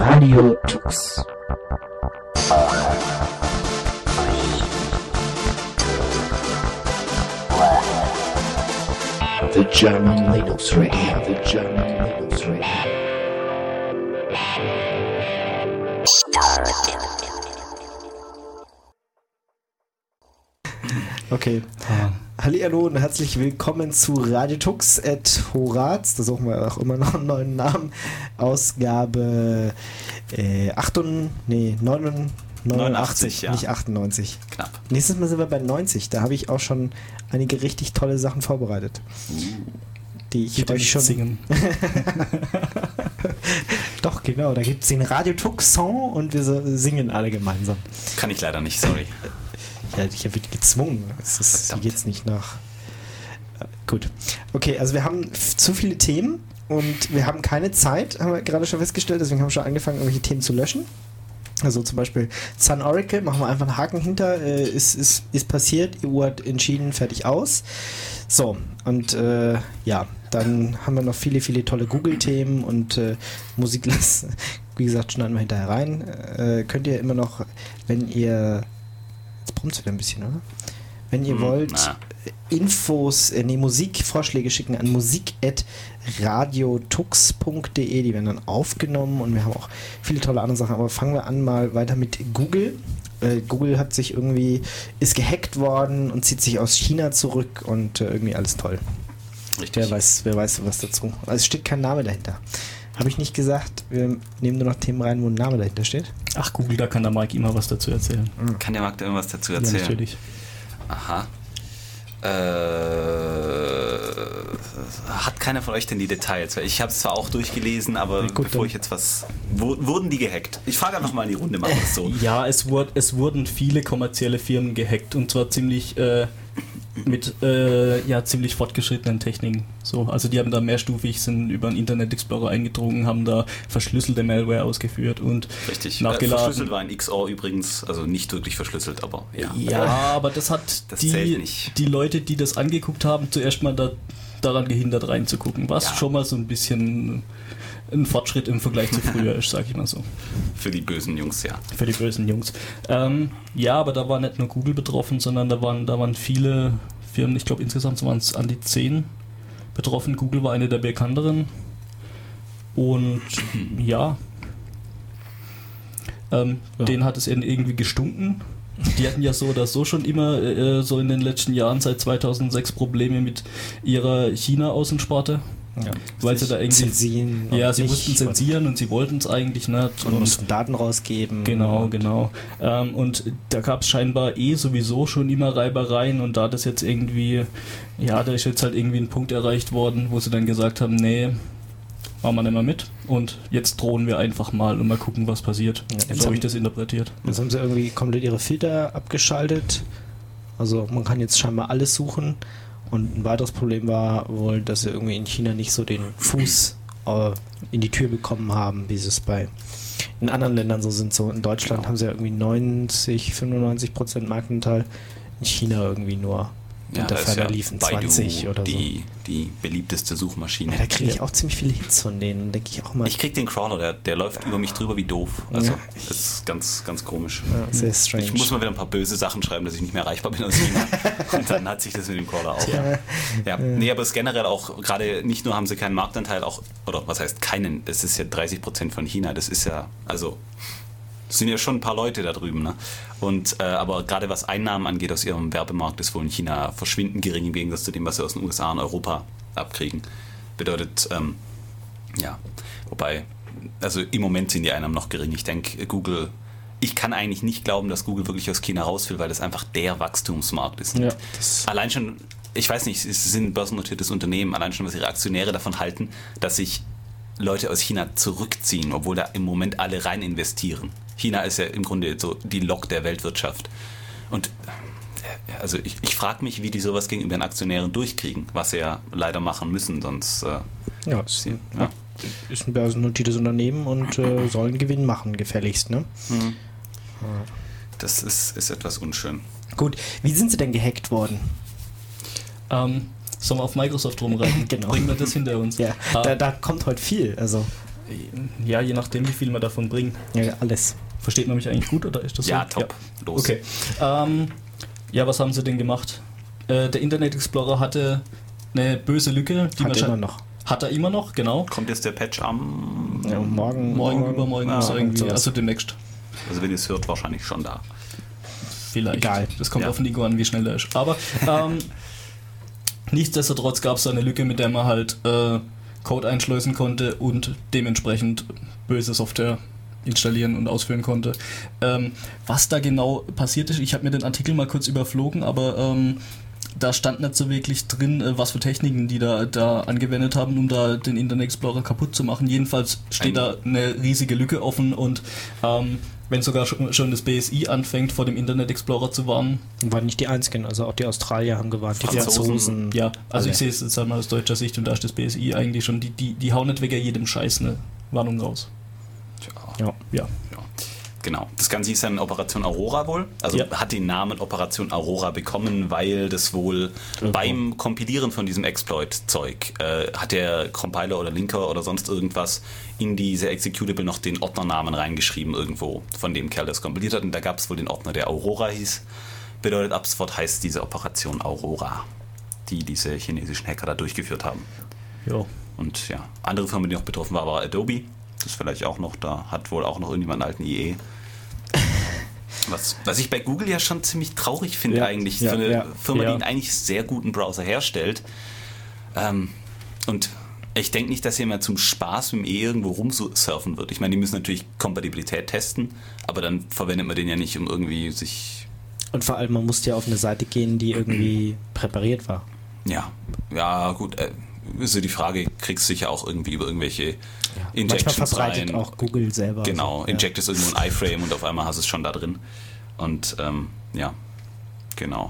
Radio Tux. The German Linux Radio. The German Linux Radio. Okay. Hallihallo und herzlich willkommen zu Radio Tux at Horaz. Da suchen wir auch immer noch einen neuen Namen. Ausgabe 89, ja. Nicht 98. Knapp. Nächstes Mal sind wir bei 90. Da habe ich auch schon einige richtig tolle Sachen vorbereitet. Die ich euch schon singen. Doch, genau. Da gibt es den Radio Tux Song und wir singen alle gemeinsam. Kann ich leider nicht, sorry. Ja, ich werde gezwungen. Hier geht es nicht nach. Gut. Okay, also wir haben zu viele Themen und wir haben keine Zeit, haben wir gerade schon festgestellt, deswegen haben wir schon angefangen, irgendwelche Themen zu löschen. Also zum Beispiel Sun Oracle, machen wir einfach einen Haken hinter, ist passiert, EU hat entschieden, fertig aus. So, und ja, dann haben wir noch viele, viele tolle Google-Themen und Musiklast, wie gesagt, schneiden wir hinterher rein. Könnt ihr immer noch, wenn ihr, jetzt brummt es wieder ein bisschen, oder? Wenn ihr wollt, Musikvorschläge schicken an musik@radiotux.de, die werden dann aufgenommen und wir haben auch viele tolle andere Sachen, aber fangen wir an mal weiter mit Google. Google ist gehackt worden und zieht sich aus China zurück und irgendwie alles toll. Richtig. Wer weiß was dazu. Also es steht kein Name dahinter. Habe ich nicht gesagt, wir nehmen nur noch Themen rein, wo ein Name dahinter steht? Ach, Google, da kann der Mike immer was dazu erzählen. Kann der Marc da irgendwas dazu erzählen? Ja, natürlich. Aha. Hat keiner von euch denn die Details? Weil ich habe es zwar auch durchgelesen, aber gut, bevor ich jetzt wurden die gehackt? Ich frage einfach mal in die Runde, machen wir es so. Ja, es wurden viele kommerzielle Firmen gehackt und zwar ziemlich mit ziemlich fortgeschrittenen Techniken. So, also die haben da mehrstufig, sind über den Internet Explorer eingedrungen, haben da verschlüsselte Malware ausgeführt und Richtig. nachgeladen. Verschlüsselt war ein XOR übrigens, also nicht wirklich verschlüsselt, aber ja. Ja, aber das hat Das zählt nicht. die Leute, die das angeguckt haben, zuerst mal daran gehindert reinzugucken, was schon mal so ein bisschen ein Fortschritt im Vergleich zu früher ist, sag ich mal so. Für die bösen Jungs, ja. Für die bösen Jungs. Ja, aber da war nicht nur Google betroffen, sondern da waren viele Firmen, ich glaube insgesamt waren es an die 10 betroffen. Google war eine der bekannteren. Und ja, denen hat es irgendwie gestunken. Die hatten ja so oder so schon immer so in den letzten Jahren seit 2006 Probleme mit ihrer China-Außensparte. Ja, weil sie da irgendwie zensieren. Sie mussten zensieren und sie wollten es eigentlich nicht. Und mussten Daten rausgeben. Genau. Und da gab es scheinbar sowieso schon immer Reibereien und da das jetzt irgendwie, da ist jetzt halt irgendwie ein Punkt erreicht worden, wo sie dann gesagt haben, nee, machen wir nicht mehr mit und jetzt drohen wir einfach mal und mal gucken, was passiert. Ja, So habe ich das interpretiert. Jetzt haben sie irgendwie komplett ihre Filter abgeschaltet. Also man kann jetzt scheinbar alles suchen. Und ein weiteres Problem war wohl, dass sie irgendwie in China nicht so den Fuß in die Tür bekommen haben, wie sie es in anderen Ländern so sind. So in Deutschland haben sie ja irgendwie 95% Marktanteil, in China irgendwie nur. Ja, und da ferner liefen Baidu 20 oder die beliebteste Suchmaschine. Ja, da kriege ich auch ziemlich viele Hits von denen, denke ich auch mal. Ich krieg den Crawler, der läuft über mich drüber wie doof. Also, das ist ganz, ganz komisch. Ja, sehr strange. Ich muss mal wieder ein paar böse Sachen schreiben, dass ich nicht mehr erreichbar bin aus China. Und dann hat sich das mit dem Crawler auch. Ja. Nee, aber es ist generell auch, gerade nicht nur haben sie keinen Marktanteil, oder was heißt keinen, das ist ja 30% von China, das ist ja, also es sind ja schon ein paar Leute da drüben, ne? Und aber gerade was Einnahmen angeht aus ihrem Werbemarkt, ist wohl in China verschwindend gering im Gegensatz zu dem, was sie aus den USA und Europa abkriegen. Bedeutet, wobei, also im Moment sind die Einnahmen noch gering. Ich denke, ich kann eigentlich nicht glauben, dass Google wirklich aus China raus will, weil das einfach der Wachstumsmarkt ist. Ja, allein schon, ich weiß nicht, es sind ein börsennotiertes Unternehmen, allein schon, was ihre Aktionäre davon halten, dass sich Leute aus China zurückziehen, obwohl da im Moment alle rein investieren. China ist ja im Grunde so die Lok der Weltwirtschaft. Und also ich frage mich, wie die sowas gegenüber den Aktionären durchkriegen, was sie ja leider machen müssen, sonst ist ein börsennotiertes Unternehmen und soll einen Gewinn machen, gefälligst, ne? Mhm. Das ist etwas unschön. Gut, wie sind sie denn gehackt worden? Sollen wir auf Microsoft rumreiten? Genau. Bringen wir das hinter uns? Ja, da kommt heute viel, also Ja, je nachdem, wie viel wir davon bringen. Ja, alles. Versteht man mich eigentlich gut oder ist das so? Ja, top. Ja. Los. Okay. Ja, was haben sie denn gemacht? Der Internet Explorer hatte eine böse Lücke. Die Hat er immer noch. Hat er immer noch, genau. Kommt jetzt der Patch am... Ja, morgen, übermorgen ist er irgendwie, also demnächst. Also wenn ihr es hört, wahrscheinlich schon da. Vielleicht. Egal. Das kommt Ja. auf Nico an, wie schnell er ist. Aber nichtsdestotrotz gab es da eine Lücke, mit der man halt Code einschleusen konnte und dementsprechend böse Software installieren und ausführen konnte. Was da genau passiert ist, ich habe mir den Artikel mal kurz überflogen, aber da stand nicht so wirklich drin, was für Techniken die da angewendet haben, um da den Internet Explorer kaputt zu machen. Jedenfalls steht da eine riesige Lücke offen und wenn sogar schon das BSI anfängt, vor dem Internet Explorer zu warnen. Waren nicht die einzigen, also auch die Australier haben gewarnt, die Franzosen. Ja, also alle. ich sehe es jetzt einmal aus deutscher Sicht und da ist das BSI eigentlich schon, die hauen nicht wegen jedem Scheiß eine Warnung raus. Ja. Ja. Genau. Das Ganze hieß dann Operation Aurora wohl. Also Ja. hat den Namen Operation Aurora bekommen, weil das wohl beim Kompilieren von diesem Exploit-Zeug hat der Compiler oder Linker oder sonst irgendwas in diese Executable noch den Ordnernamen reingeschrieben irgendwo, von dem Kerl, der es kompiliert hat. Und da gab es wohl den Ordner, der Aurora hieß. Bedeutet, ab sofort heißt diese Operation Aurora, die diese chinesischen Hacker da durchgeführt haben. Ja. Und ja, andere Firma, die noch betroffen war Adobe. Das ist vielleicht auch noch, da hat wohl auch noch irgendjemand einen alten IE. Was ich bei Google ja schon ziemlich traurig finde eigentlich, für eine Firma, die einen eigentlich sehr guten Browser herstellt. Und ich denke nicht, dass jemand zum Spaß mit dem IE irgendwo rumsurfen wird. Ich meine, die müssen natürlich Kompatibilität testen, aber dann verwendet man den ja nicht, um irgendwie sich... Und vor allem, man musste ja auf eine Seite gehen, die irgendwie präpariert war. Ja, gut. Ist ja die Frage, kriegst du sicher auch irgendwie über irgendwelche Injections manchmal verbreitet rein. auch Google selber. Genau, so, injectest irgendwo ein iFrame und auf einmal hast du es schon da drin. Und ja, genau.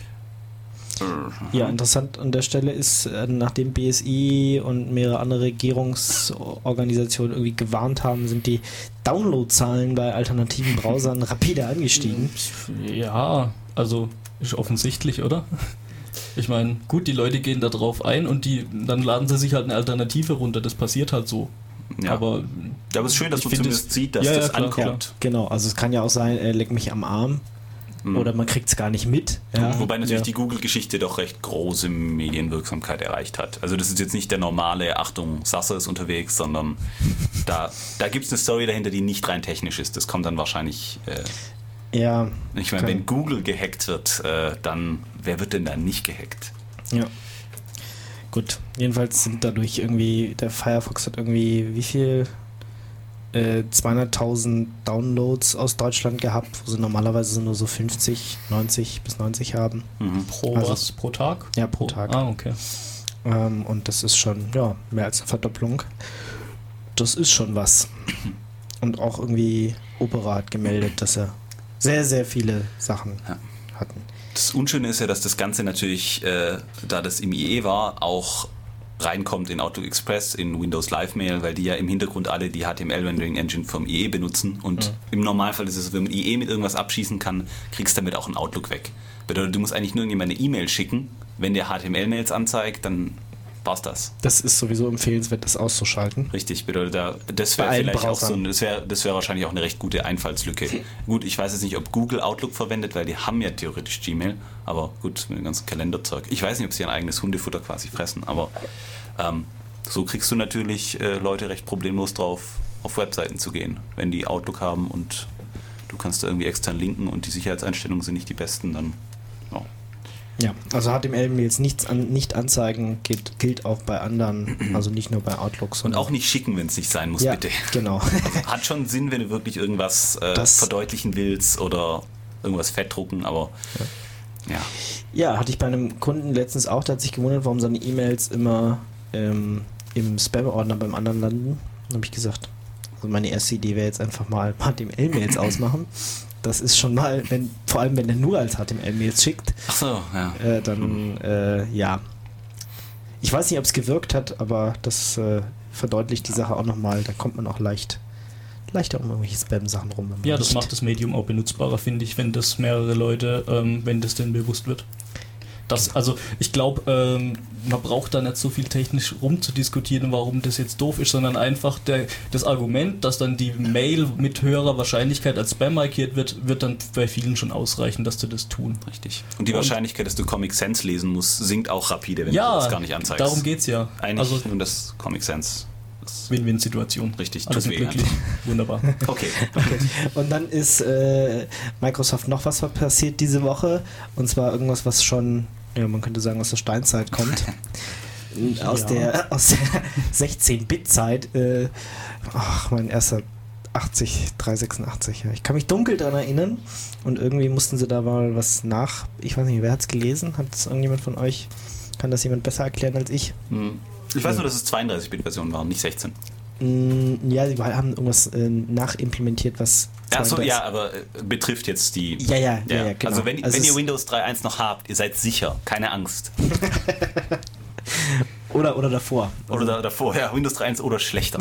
Ja, interessant an der Stelle ist, nachdem BSI und mehrere andere Regierungsorganisationen irgendwie gewarnt haben, sind die Downloadzahlen bei alternativen Browsern rapide angestiegen. Ja, also ist offensichtlich, oder? Ich meine, gut, die Leute gehen da drauf ein und dann laden sie sich halt eine Alternative runter. Das passiert halt so. Ja. Aber es ist schön, dass man zumindest sieht, dass ja, das klar, ankommt. Ja, genau, also es kann ja auch sein, leck mich am Arm oder man kriegt es gar nicht mit. Ja. Wobei natürlich die Google-Geschichte doch recht große Medienwirksamkeit erreicht hat. Also das ist jetzt nicht der normale, Achtung, Sasse ist unterwegs, sondern da gibt es eine Story dahinter, die nicht rein technisch ist. Das kommt dann wahrscheinlich... Ja. Ich meine, wenn Google gehackt wird, dann wer wird denn da nicht gehackt? Ja. Gut, jedenfalls sind dadurch irgendwie, der Firefox hat irgendwie, wie viel? 200.000 Downloads aus Deutschland gehabt, wo sie normalerweise nur so 50, 90 bis 90 haben. pro Also- was? Pro Tag? Ja, pro Tag. Ah, okay. Und das ist schon, ja, mehr als eine Verdopplung. Das ist schon was. Und auch irgendwie Opera hat gemeldet, dass er sehr, sehr viele Sachen hatten. Das Unschöne ist ja, dass das Ganze natürlich, da das im IE war, auch reinkommt in Outlook Express, in Windows Live Mail, weil die ja im Hintergrund alle die HTML-Rendering-Engine vom IE benutzen. Und im Normalfall ist es, wenn man IE mit irgendwas abschießen kann, kriegst du damit auch ein Outlook weg. Bedeutet, du musst eigentlich nur jemand eine E-Mail schicken. Wenn der HTML-Mails anzeigt, dann war's das. Das ist sowieso empfehlenswert, das auszuschalten. Richtig, bedeutet, das wäre Bei allen vielleicht auch so Browsern. das wäre wahrscheinlich auch eine recht gute Einfallslücke. Gut, ich weiß jetzt nicht, ob Google Outlook verwendet, weil die haben ja theoretisch Gmail, aber gut, mit dem ganzen Kalenderzeug. Ich weiß nicht, ob sie ein eigenes Hundefutter quasi fressen, aber so kriegst du natürlich Leute recht problemlos drauf, auf Webseiten zu gehen. Wenn die Outlook haben und du kannst da irgendwie extern linken und die Sicherheitseinstellungen sind nicht die besten, dann ja. Ja, also HTML-Mails nicht anzeigen gilt auch bei anderen, also nicht nur bei Outlook. Und auch nicht schicken, wenn es nicht sein muss, ja, bitte. Genau. Hat schon Sinn, wenn du wirklich irgendwas verdeutlichen willst oder irgendwas fettdrucken, aber ja. Ja, hatte ich bei einem Kunden letztens auch, der hat sich gewundert, warum seine E-Mails immer im Spam-Ordner beim anderen landen. Dann habe ich gesagt, also meine erste Idee wäre jetzt einfach mal HTML-Mails ausmachen. Das ist schon mal, vor allem wenn er nur als HTML-Mails schickt, Ach so, ja. dann ja. Ich weiß nicht, ob es gewirkt hat, aber das verdeutlicht die Sache auch nochmal. Da kommt man auch leichter um irgendwelche Spam-Sachen rum. wenn man Ja, das nicht- macht das Medium auch benutzbarer, finde ich, wenn das mehrere Leute, wenn das denn bewusst wird. Also ich glaube, man braucht da nicht so viel technisch rumzudiskutieren, warum das jetzt doof ist, sondern einfach das Argument, dass dann die Mail mit höherer Wahrscheinlichkeit als Spam markiert wird dann bei vielen schon ausreichen, dass du das tun. Richtig. Und die Wahrscheinlichkeit, dass du Comic Sans lesen musst, sinkt auch rapide, wenn du das gar nicht anzeigst. Darum geht's ja. Eigentlich nur das Comic Sans. Win-Win-Situation. Richtig, alles tut weh. glücklich. Wunderbar. Okay. Und dann ist Microsoft noch was passiert diese Woche, und zwar irgendwas, was schon, ja, man könnte sagen, aus der Steinzeit kommt. aus der 16-Bit-Zeit. Mein erster 386. Ja. Ich kann mich dunkel daran erinnern, und irgendwie mussten sie da mal was ich weiß nicht, wer hat es gelesen? Hat es irgendjemand von euch? Kann das jemand besser erklären als ich? Ich weiß nur, dass es 32-Bit-Versionen waren, nicht 16. Ja, sie haben irgendwas nachimplementiert, was... Achso, ja, aber betrifft jetzt die... Ja, genau. Also wenn ihr Windows 3.1 noch habt, ihr seid sicher, keine Angst. Oder davor. Oder davor, ja, Windows 3.1 oder schlechter.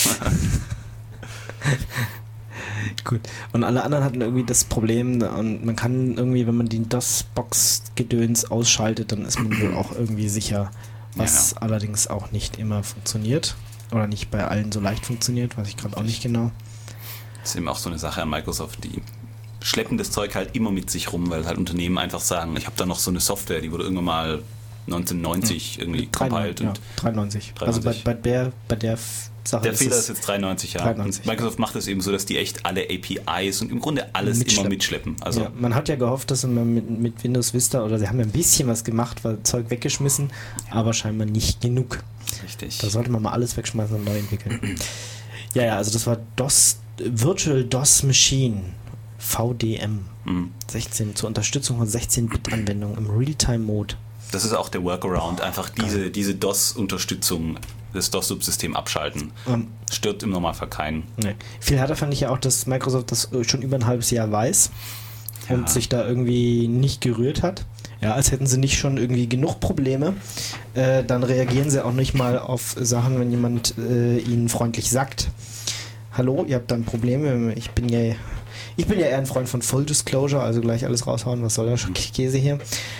Gut. Und alle anderen hatten irgendwie das Problem, und man kann irgendwie, wenn man die DOS-Box-Gedöns ausschaltet, dann ist man wohl auch irgendwie sicher, was allerdings auch nicht immer funktioniert. Oder nicht bei allen so leicht funktioniert, weiß ich gerade auch nicht genau. Das ist eben auch so eine Sache an Microsoft, die schleppen das Zeug halt immer mit sich rum, weil halt Unternehmen einfach sagen, ich habe da noch so eine Software, die wurde irgendwann mal 1990 irgendwie compiled. Ja, 93. Also bei der Sache der Fehler ist jetzt 93, ja. 93, und Microsoft macht es eben so, dass die echt alle APIs und im Grunde alles immer mitschleppen. Also ja, man hat ja gehofft, dass man mit Windows Vista, oder sie haben ja ein bisschen was gemacht, weil Zeug weggeschmissen, aber scheinbar nicht genug. Richtig. Da sollte man mal alles wegschmeißen und neu entwickeln. Ja, also das war Virtual DOS Machine, VDM, 16, zur Unterstützung von 16-Bit-Anwendungen im Realtime-Mode. Das ist auch der Workaround, einfach diese DOS-Unterstützung, das DOS-Subsystem abschalten. Stört im Normalfall keinen. Nee. Viel härter fand ich ja auch, dass Microsoft das schon über ein halbes Jahr weiß und sich da irgendwie nicht gerührt hat. Ja, als hätten sie nicht schon irgendwie genug Probleme. Dann reagieren sie auch nicht mal auf Sachen, wenn jemand ihnen freundlich sagt: Hallo, ihr habt da ein Problem. Ich bin ja eher ein Freund von Full Disclosure, also gleich alles raushauen, was soll der Käse hier.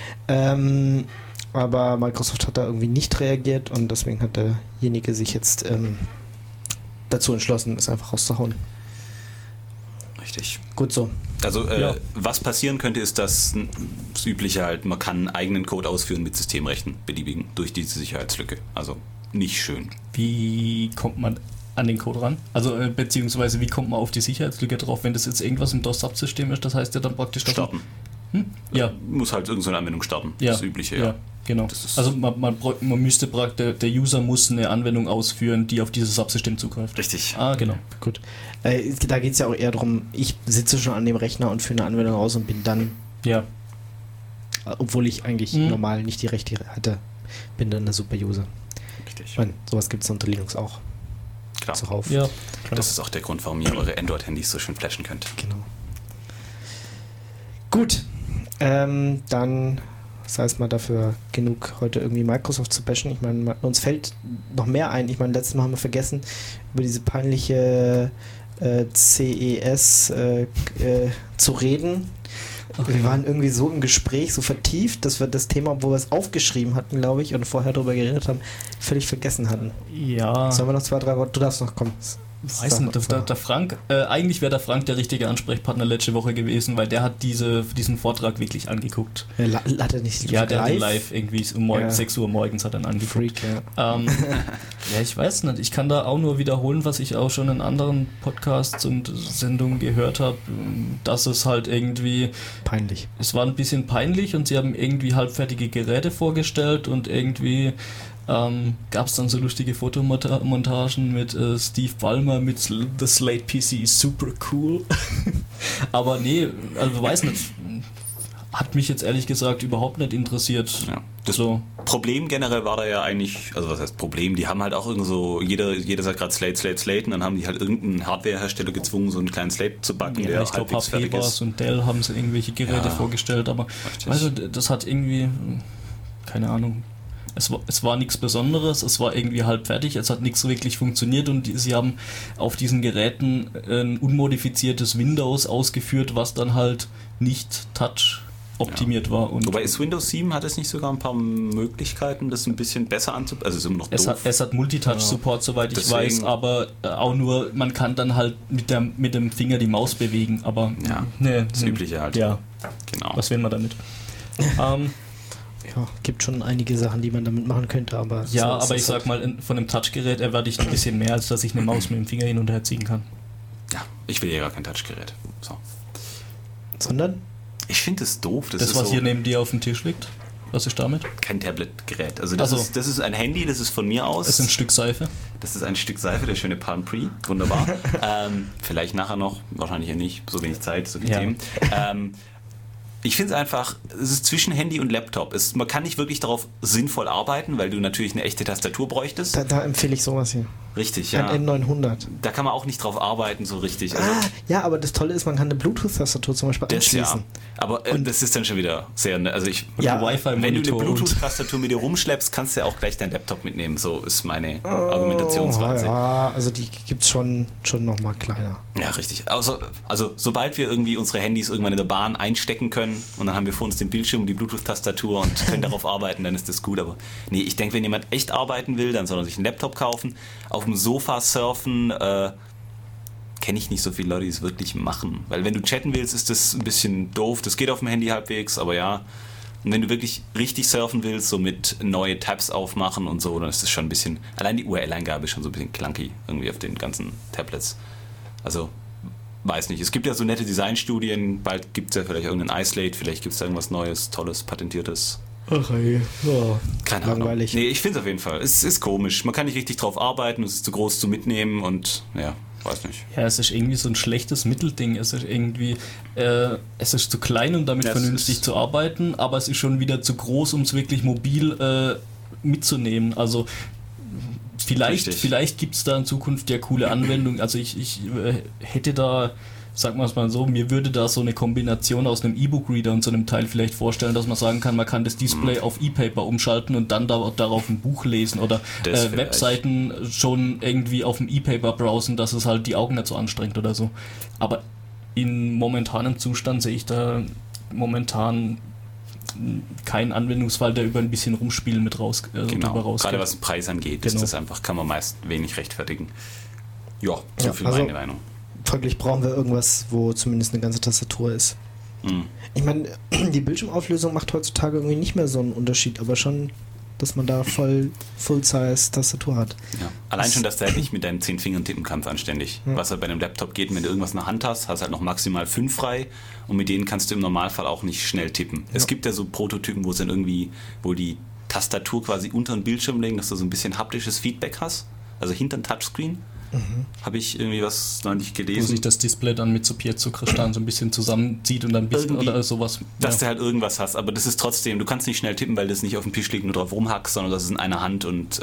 Aber Microsoft hat da irgendwie nicht reagiert, und deswegen hat derjenige sich jetzt dazu entschlossen, es einfach rauszuhauen. Richtig. Gut so. Also was passieren könnte, ist, dass das Übliche halt, man kann eigenen Code ausführen mit Systemrechten, beliebigen, durch diese Sicherheitslücke. Also nicht schön. Wie kommt man an den Code ran? Also beziehungsweise wie kommt man auf die Sicherheitslücke drauf, wenn das jetzt irgendwas im DOS-Subsystem ist? Das heißt ja dann praktisch... Starten. Ja. Muss halt irgendeine Anwendung starten. Ja. Das Übliche, ja. Genau. Also man müsste praktisch, der User muss eine Anwendung ausführen, die auf dieses Subsystem zugreift. Richtig. Genau. Gut. Da geht es ja auch eher darum, ich sitze schon an dem Rechner und führe eine Anwendung aus und bin dann... Ja. Obwohl ich eigentlich normal nicht die Rechte hatte, bin dann der Super-User. Richtig. Ich meine, sowas gibt es unter Linux auch. Klar. Zuhauf. Ja. Das ist auch der Grund, warum ihr eure Android-Handys so schön flashen könnt. Genau. Gut. Dann sei es mal dafür genug, heute irgendwie Microsoft zu bashen. Ich meine, uns fällt noch mehr ein. Ich meine, letztes Mal haben wir vergessen, über diese peinliche CES zu reden. Okay. Wir waren irgendwie so im Gespräch, so vertieft, dass wir das Thema, wo wir es aufgeschrieben hatten, glaube ich, und vorher darüber geredet haben, völlig vergessen hatten. Ja. Sollen wir noch 2, 3 Worte? Du darfst noch kommen. Weiß nicht, der Frank, eigentlich wäre der Frank der richtige Ansprechpartner letzte Woche gewesen, weil der hat diesen Vortrag wirklich angeguckt. Hat er nicht der hat den live irgendwie um 6 Uhr morgens hat er dann angeguckt. Freak, ja. Ja, ich weiß nicht, ich kann da auch nur wiederholen, was ich auch schon in anderen Podcasts und Sendungen gehört habe, dass es halt irgendwie... Peinlich. Es war ein bisschen peinlich, und sie haben irgendwie halbfertige Geräte vorgestellt, und irgendwie... gab es dann so lustige Fotomontagen mit Steve Ballmer mit The Slate PC is super cool. Aber nee, also weiß nicht. Hat mich jetzt ehrlich gesagt überhaupt nicht interessiert. Ja. Das Problem generell war da ja eigentlich, also was heißt Problem, die haben halt auch irgend so, jeder sagt gerade Slate, und dann haben die halt irgendeinen Hardwarehersteller gezwungen, so einen kleinen Slate zu backen, ja, der ich glaube halbwegs fertig ist. und Dell haben sie irgendwelche Geräte vorgestellt, aber also, das hat irgendwie, keine Ahnung. Es war nichts Besonderes, es war irgendwie halb fertig, es hat nichts wirklich funktioniert, und sie haben auf diesen Geräten ein unmodifiziertes Windows ausgeführt, was dann halt nicht Touch optimiert war. Und wobei ist Windows 7, hat es nicht sogar ein paar Möglichkeiten, das ein bisschen besser anzupassen? Also ist immer noch doof. Es hat Multitouch-Support, soweit ich weiß, aber auch nur, man kann dann halt mit dem Finger die Maus bewegen, aber das Übliche halt. Ja, genau. Was will man damit? Ja, gibt schon einige Sachen, die man damit machen könnte, aber... Ja, aber ich sag mal, von einem Touchgerät erwarte ich ein bisschen mehr, als dass ich eine Maus mit dem Finger hin und her ziehen kann. Ja, ich will ja gar kein Touchgerät. So. Sondern? Ich finde es doof. Das was so hier neben dir auf dem Tisch liegt? Was ist damit? Kein Tablet-Gerät. Also das ist ein Handy, das ist von mir aus. Das ist ein Stück Seife. Das ist ein Stück Seife, der schöne Palm Pre. Wunderbar. Vielleicht nachher noch, wahrscheinlich ja nicht. So wenig Zeit, so viele Themen. Ich finde es einfach, es ist zwischen Handy und Laptop. Man kann nicht wirklich darauf sinnvoll arbeiten, weil du natürlich eine echte Tastatur bräuchtest. Da empfehle ich sowas hier. Richtig, ja. Ein N900. Da kann man auch nicht drauf arbeiten, so richtig. Also ja, aber das Tolle ist, man kann eine Bluetooth-Tastatur zum Beispiel anschließen. Ja. Aber das ist dann schon wieder sehr... Also wenn du eine Bluetooth-Tastatur mit dir rumschleppst, kannst du ja auch gleich deinen Laptop mitnehmen. So ist meine Argumentationsweise. Ja, also die gibt es schon nochmal kleiner. Ja, richtig. Also sobald wir irgendwie unsere Handys irgendwann in der Bahn einstecken können und dann haben wir vor uns den Bildschirm und die Bluetooth-Tastatur und können darauf arbeiten, dann ist das gut. Aber nee, ich denke, wenn jemand echt arbeiten will, dann soll er sich einen Laptop kaufen. Auf dem Sofa surfen kenne ich nicht so viele Leute, die es wirklich machen. Weil wenn du chatten willst, ist das ein bisschen doof. Das geht auf dem Handy halbwegs, aber ja. Und wenn du wirklich richtig surfen willst, so mit neue Tabs aufmachen und so, dann ist das schon ein bisschen... Allein die URL-Eingabe ist schon so ein bisschen clunky irgendwie auf den ganzen Tablets. Also, weiß nicht. Es gibt ja so nette Designstudien. Bald gibt es ja vielleicht irgendeinen iSlate. Vielleicht gibt es da irgendwas Neues, Tolles, Patentiertes. Ach ey, ja. Keine Langweilig. Ahnung. Nee, ich finde es auf jeden Fall. Es ist komisch. Man kann nicht richtig drauf arbeiten, es ist zu groß zu mitnehmen und ja, weiß nicht. Ja, es ist irgendwie so ein schlechtes Mittelding. Es ist irgendwie, es ist zu klein, um damit vernünftig zu arbeiten, aber es ist schon wieder zu groß, um es wirklich mobil mitzunehmen. Also vielleicht gibt es da in Zukunft ja coole Anwendungen. Also ich hätte da... Sagen wir es mal so, mir würde da so eine Kombination aus einem E-Book-Reader und so einem Teil vielleicht vorstellen, dass man sagen kann, man kann das Display auf E-Paper umschalten und dann darauf ein Buch lesen oder Webseiten schon irgendwie auf dem E-Paper browsen, dass es halt die Augen nicht so anstrengt oder so. Aber in momentanem Zustand sehe ich da momentan keinen Anwendungsfall, der über ein bisschen Rumspielen mit rausgeht. Gerade was den Preis angeht, ist das einfach, kann man meist wenig rechtfertigen. Ja, so viel meine Meinung. Folglich brauchen wir irgendwas, wo zumindest eine ganze Tastatur ist. Ich meine, die Bildschirmauflösung macht heutzutage irgendwie nicht mehr so einen Unterschied, aber schon, dass man da Full-Size Tastatur hat. Ja. Allein schon, dass du halt nicht mit deinen 10 Fingern tippen kannst anständig. Ja. Was halt bei einem Laptop geht, wenn du irgendwas in der Hand hast, hast du halt noch maximal 5 frei und mit denen kannst du im Normalfall auch nicht schnell tippen. Ja. Es gibt ja so Prototypen, wo es dann irgendwie, wo die Tastatur quasi unter den Bildschirm legen, dass du so ein bisschen haptisches Feedback hast, also hinter den Touchscreen. Habe ich irgendwie was noch nicht gelesen. Wo sich das Display dann mit so Piezo-Kristallen so ein bisschen zusammenzieht und dann ein bisschen irgendwie, oder sowas. Dass du halt irgendwas hast, aber das ist trotzdem, du kannst nicht schnell tippen, weil das nicht auf dem Tisch liegt und drauf rumhackst, sondern das ist in einer Hand und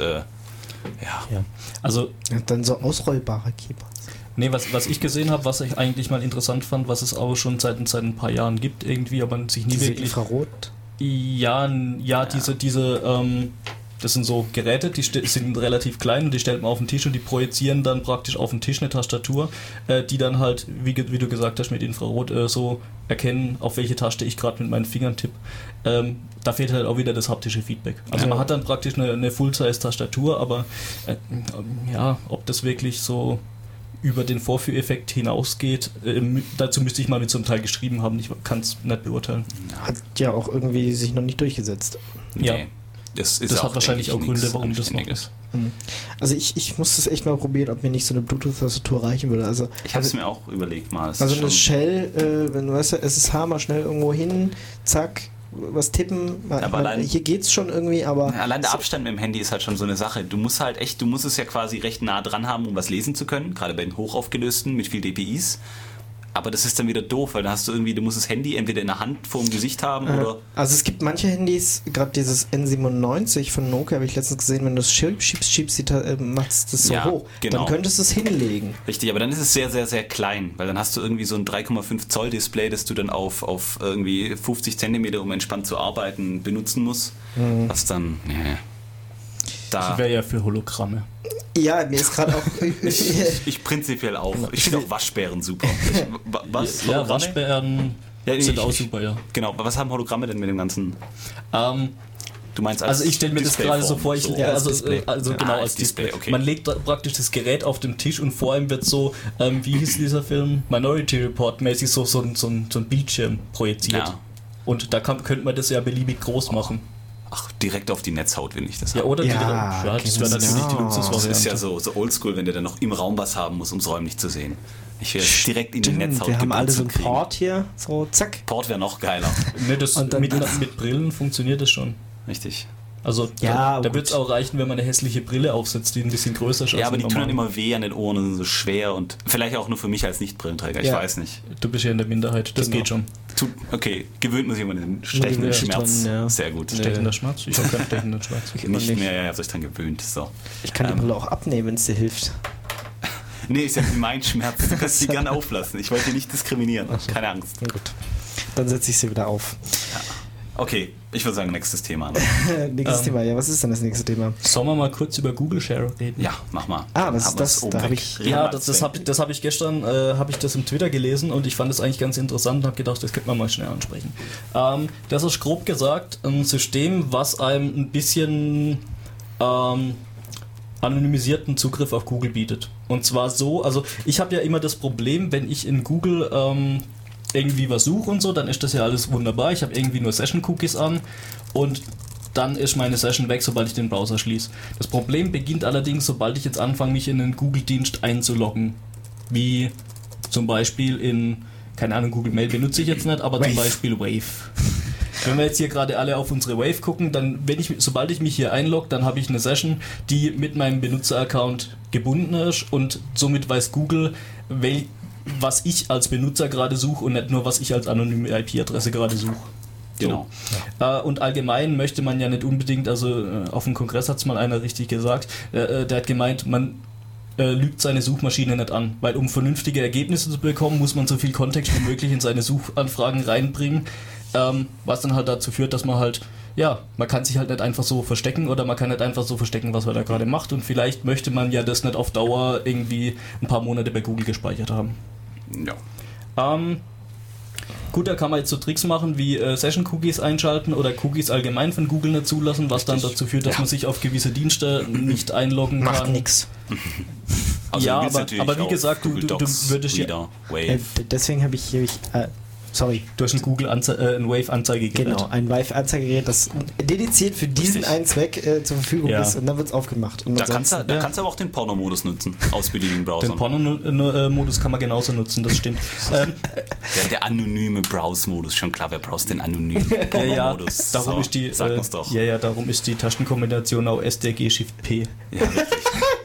Also dann so ausrollbare Keyboards. Nee, was ich gesehen habe, was ich eigentlich mal interessant fand, was es auch schon seit ein paar Jahren gibt irgendwie, aber sich nie wirklich... Infrarot? Ja, diese das sind so Geräte, die sind relativ klein und die stellt man auf den Tisch und die projizieren dann praktisch auf den Tisch eine Tastatur, die dann halt, wie du gesagt hast, mit Infrarot so erkennen, auf welche Taste ich gerade mit meinen Fingern tippe. Da fehlt halt auch wieder das haptische Feedback. Also man hat dann praktisch eine Full-Size-Tastatur, aber ob das wirklich so über den Vorführeffekt hinausgeht, dazu müsste ich mal mit so einem Teil geschrieben haben, ich kann es nicht beurteilen. Hat ja auch irgendwie sich noch nicht durchgesetzt. Nee. Ja. Das hat wahrscheinlich auch Gründe, warum das noch ist. Also ich muss das echt mal probieren, ob mir nicht so eine Bluetooth-Tastatur reichen würde. Also, ich habe es mir auch überlegt mal. Also eine Shell, wenn du weißt, SSH mal schnell irgendwo hin, zack, was tippen. Hier geht's schon irgendwie, aber... Allein der Abstand mit dem Handy ist halt schon so eine Sache. Du musst es ja quasi recht nah dran haben, um was lesen zu können, gerade bei den hochaufgelösten mit viel DPIs. Aber das ist dann wieder doof, weil da hast du irgendwie, du musst das Handy entweder in der Hand vor dem Gesicht haben oder... Also es gibt manche Handys, gerade dieses N97 von Nokia habe ich letztens gesehen, wenn du es schiebst, macht es das so hoch. Genau. Dann könntest du es hinlegen. Richtig, aber dann ist es sehr, sehr, sehr klein, weil dann hast du irgendwie so ein 3,5 Zoll Display, das du dann auf irgendwie 50 Zentimeter, um entspannt zu arbeiten, benutzen musst. Was dann... Ich wäre ja für Hologramme. Ja, mir ist gerade auch... ich prinzipiell auch. Ich finde auch Waschbären super. Waschbären Sind auch super, ja. Genau, aber was haben Hologramme denn mit dem ganzen... Du meinst also ich stelle mir das gerade so vor, als Display. Okay. Man legt praktisch das Gerät auf den Tisch und vor ihm wird so, wie hieß dieser Film, Minority Report mäßig so ein Bildschirm projiziert. Ja. Und da könnte man das ja beliebig groß machen. Ach, direkt auf die Netzhaut will ich das Ja, haben. oder Ja, das wäre natürlich die Luxusvariante. Das ist ja so oldschool, wenn der dann noch im Raum was haben muss, um es räumlich zu sehen. Ich will es direkt in die Netzhaut Wir haben alle so einen kriegen. Port hier, so zack. Port wäre noch geiler. Nee, das Und dann- mit Brillen funktioniert das schon. Richtig. Also Ja, da gut. wird es auch reichen, wenn man eine hässliche Brille aufsetzt, die ein bisschen größer ist. Ja, aber die tun dann normal. immer weh an den Ohren und sind so schwer und vielleicht auch nur für mich als Nicht-Brillenträger, ich Ja. weiß nicht. Du bist ja in der Minderheit, das Genau. geht schon. Okay, gewöhnt man sich immer an den stechenden Ja, Schmerz. dran, ja. Sehr gut. Stechender Schmerz? Ich habe keinen stechenden Schmerz. Nicht nicht. mehr, ja, ihr habt euch dran gewöhnt. So. Ich kann die Brille auch abnehmen, wenn es dir hilft. Nee, ist ja nicht mein Schmerz. Du kannst sie gerne auflassen. Ich wollte dich nicht diskriminieren. Keine Angst. Na gut. Dann setze ich sie wieder auf. Okay, ich würde sagen, nächstes Thema. Nächstes Thema, ja, was ist denn das nächste Thema? Sollen wir mal kurz über Google Share reden? Ja, mach mal. Ah, was ist Haben wir es das? oben Da hab weg. ich- Reden Ja, wir das habe ich gestern das im Twitter gelesen und ich fand es eigentlich ganz interessant und habe gedacht, das könnte man mal schnell ansprechen. Das ist grob gesagt ein System, was einem ein bisschen anonymisierten Zugriff auf Google bietet. Und zwar so, also ich habe ja immer das Problem, wenn ich in Google irgendwie was suche und so, dann ist das ja alles wunderbar. Ich habe irgendwie nur Session-Cookies an und dann ist meine Session weg, sobald ich den Browser schließe. Das Problem beginnt allerdings, sobald ich jetzt anfange, mich in einen Google-Dienst einzuloggen. Wie zum Beispiel in, keine Ahnung, Google Mail benutze ich jetzt nicht, aber zum Beispiel Wave. Wenn wir jetzt hier gerade alle auf unsere Wave gucken, dann, sobald ich mich hier einlogge, dann habe ich eine Session, die mit meinem Benutzer-Account gebunden ist und somit weiß Google, was ich als Benutzer gerade suche und nicht nur, was ich als anonyme IP-Adresse gerade suche. Genau. Und allgemein möchte man ja nicht unbedingt, also auf dem Kongress hat es mal einer richtig gesagt, der hat gemeint, man lügt seine Suchmaschine nicht an, weil um vernünftige Ergebnisse zu bekommen, muss man so viel Kontext wie möglich in seine Suchanfragen reinbringen, was dann halt dazu führt, dass man halt, ja, man kann sich halt nicht einfach so verstecken oder man kann nicht einfach so verstecken, was man da gerade macht und vielleicht möchte man ja das nicht auf Dauer irgendwie ein paar Monate bei Google gespeichert haben. Ja. Gut, da kann man jetzt so Tricks machen wie Session-Cookies einschalten oder Cookies allgemein von Google nicht zulassen, was dann dazu führt, dass man sich auf gewisse Dienste nicht einloggen kann. Macht nix. Also Ja, du willst natürlich aber wie auf gesagt, du Google Docs, würdest ja- Reader, Wave. Deswegen habe ich sorry. Du hast ein ein Wave-Anzeigegerät. Genau, ein Wave-Anzeigegerät, das dediziert für diesen Richtig. einen Zweck zur Verfügung Ja. ist und dann wird es aufgemacht. Und Da kannst du ansonsten- aber auch den Porno-Modus nutzen, aus beliebigen Browsern. Den Porno-Modus kann man genauso nutzen, das stimmt. Der anonyme Browse-Modus, schon klar, wer browst den anonymen Ja, Porno-Modus? darum So, ist die, sag uns doch. darum ist die Tastenkombination auch STRG-Shift-P. Ja, richtig.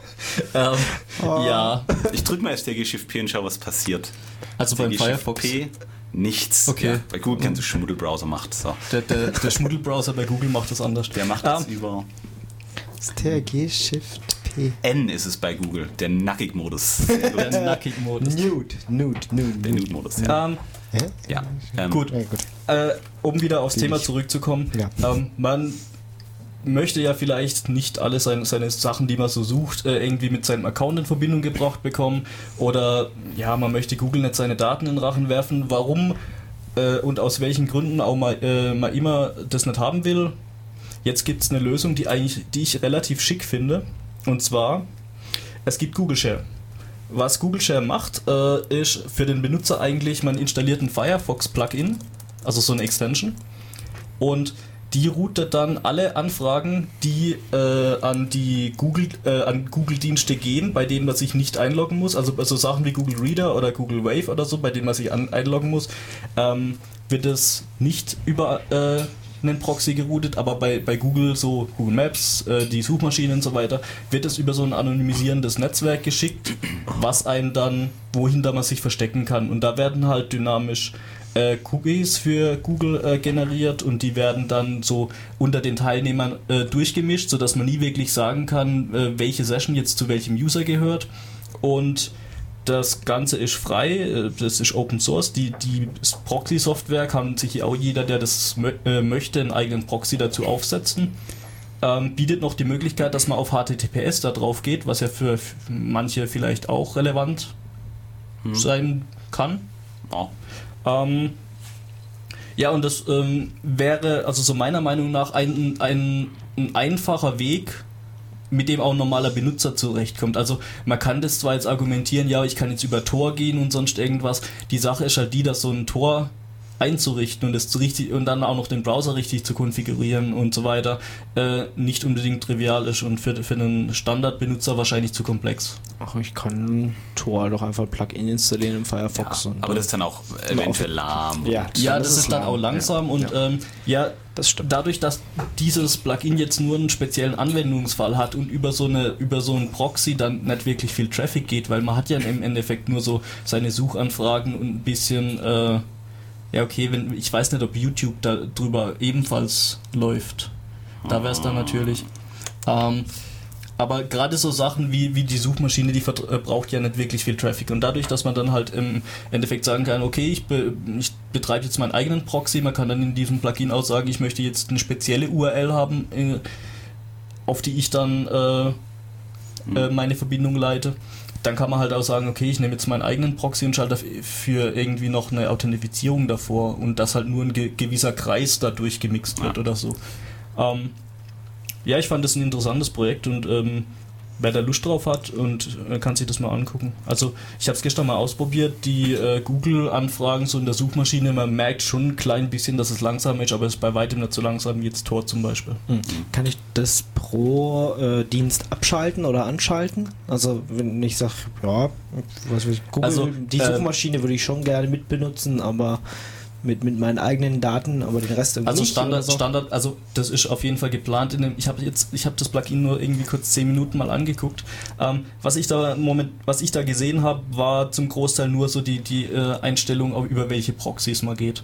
Ja, Ich drücke mal STRG Shift P und schau, was passiert. also beim STRG Shift Firefox. P, nichts. Okay. Ja, bei Google kannst du Schmuddelbrowser macht. So. Der Schmuddelbrowser bei Google macht das anders. Der macht das über STRG Shift P. N ist es bei Google, der Nackig-Modus. Sehr gut. Der Nackig-Modus. Der Nude-Modus. Ja. Ja. Gut. Ja, gut. Um wieder aufs Thema zurückzukommen, Ja. man möchte ja vielleicht nicht alle seine Sachen, die man so sucht, irgendwie mit seinem Account in Verbindung gebracht bekommen oder ja, man möchte Google nicht seine Daten in den Rachen werfen. Warum und aus welchen Gründen auch man immer das nicht haben will. Jetzt gibt es eine Lösung, die ich relativ schick finde, und zwar, es gibt Google Share. Was Google Share macht, ist für den Benutzer eigentlich, man installiert ein Firefox-Plugin, also so eine Extension, und die routet dann alle Anfragen, die an Google-Dienste gehen, bei denen man sich nicht einloggen muss, also Sachen wie Google Reader oder Google Wave oder so, bei denen man sich einloggen muss, wird es nicht über einen Proxy geroutet, aber bei Google, so Google Maps, die Suchmaschinen und so weiter, wird es über so ein anonymisierendes Netzwerk geschickt, was einen dann, wohin da man sich verstecken kann. Und da werden halt dynamisch Cookies für Google generiert und die werden dann so unter den Teilnehmern durchgemischt, sodass man nie wirklich sagen kann, welche Session jetzt zu welchem User gehört. Und das Ganze ist frei, das ist Open Source. Die Proxy-Software kann sich auch jeder, der das möchte, einen eigenen Proxy dazu aufsetzen. Bietet noch die Möglichkeit, dass man auf HTTPS da drauf geht, was ja für manche vielleicht auch relevant sein kann. Ja. Ja, und das wäre, also so meiner Meinung nach, ein einfacher Weg, mit dem auch ein normaler Benutzer zurechtkommt. Also man kann das zwar jetzt argumentieren, ja, ich kann jetzt über Tor gehen und sonst irgendwas. Die Sache ist halt die, dass so ein Tor einzurichten und das richtig und dann auch noch den Browser richtig zu konfigurieren und so weiter nicht unbedingt trivial ist und für einen Standardbenutzer wahrscheinlich zu komplex. Ach, ich kann Tor doch einfach ein Plugin installieren im Firefox. Ja, und aber das ist dann auch eventuell lahm. Ja, das ist dann auch langsam und das stimmt. Dadurch, dass dieses Plugin jetzt nur einen speziellen Anwendungsfall hat und über so einen Proxy dann nicht wirklich viel Traffic geht, weil man hat ja im Endeffekt nur so seine Suchanfragen und ein bisschen ja, okay, ich weiß nicht, ob YouTube da drüber ebenfalls läuft. Da wäre es dann natürlich. Aber gerade so Sachen wie die Suchmaschine, die braucht ja nicht wirklich viel Traffic. Und dadurch, dass man dann halt im Endeffekt sagen kann, okay, ich betreibe jetzt meinen eigenen Proxy, man kann dann in diesem Plugin auch sagen, ich möchte jetzt eine spezielle URL haben, auf die ich dann meine Verbindung leite. Dann kann man halt auch sagen, okay, ich nehme jetzt meinen eigenen Proxy und schalte für irgendwie noch eine Authentifizierung davor und dass halt nur ein gewisser Kreis dadurch gemixt wird oder so. Ja, ich fand das ein interessantes Projekt und wer da Lust drauf hat und kann sich das mal angucken. Also ich habe es gestern mal ausprobiert, die Google-Anfragen so in der Suchmaschine, man merkt schon ein klein bisschen, dass es langsam ist, aber es ist bei weitem nicht so langsam wie jetzt Tor zum Beispiel. Kann ich das pro Dienst abschalten oder anschalten? Also wenn ich sage, ja, was weiß ich, Google, also, die Suchmaschine würde ich schon gerne mitbenutzen, aber mit meinen eigenen Daten, aber den Rest irgendwie also nicht. Standard, also das ist auf jeden Fall geplant. Ich habe das Plugin nur irgendwie kurz 10 Minuten mal angeguckt. Was ich da gesehen habe, war zum Großteil nur so die Einstellung, über welche Proxys man geht.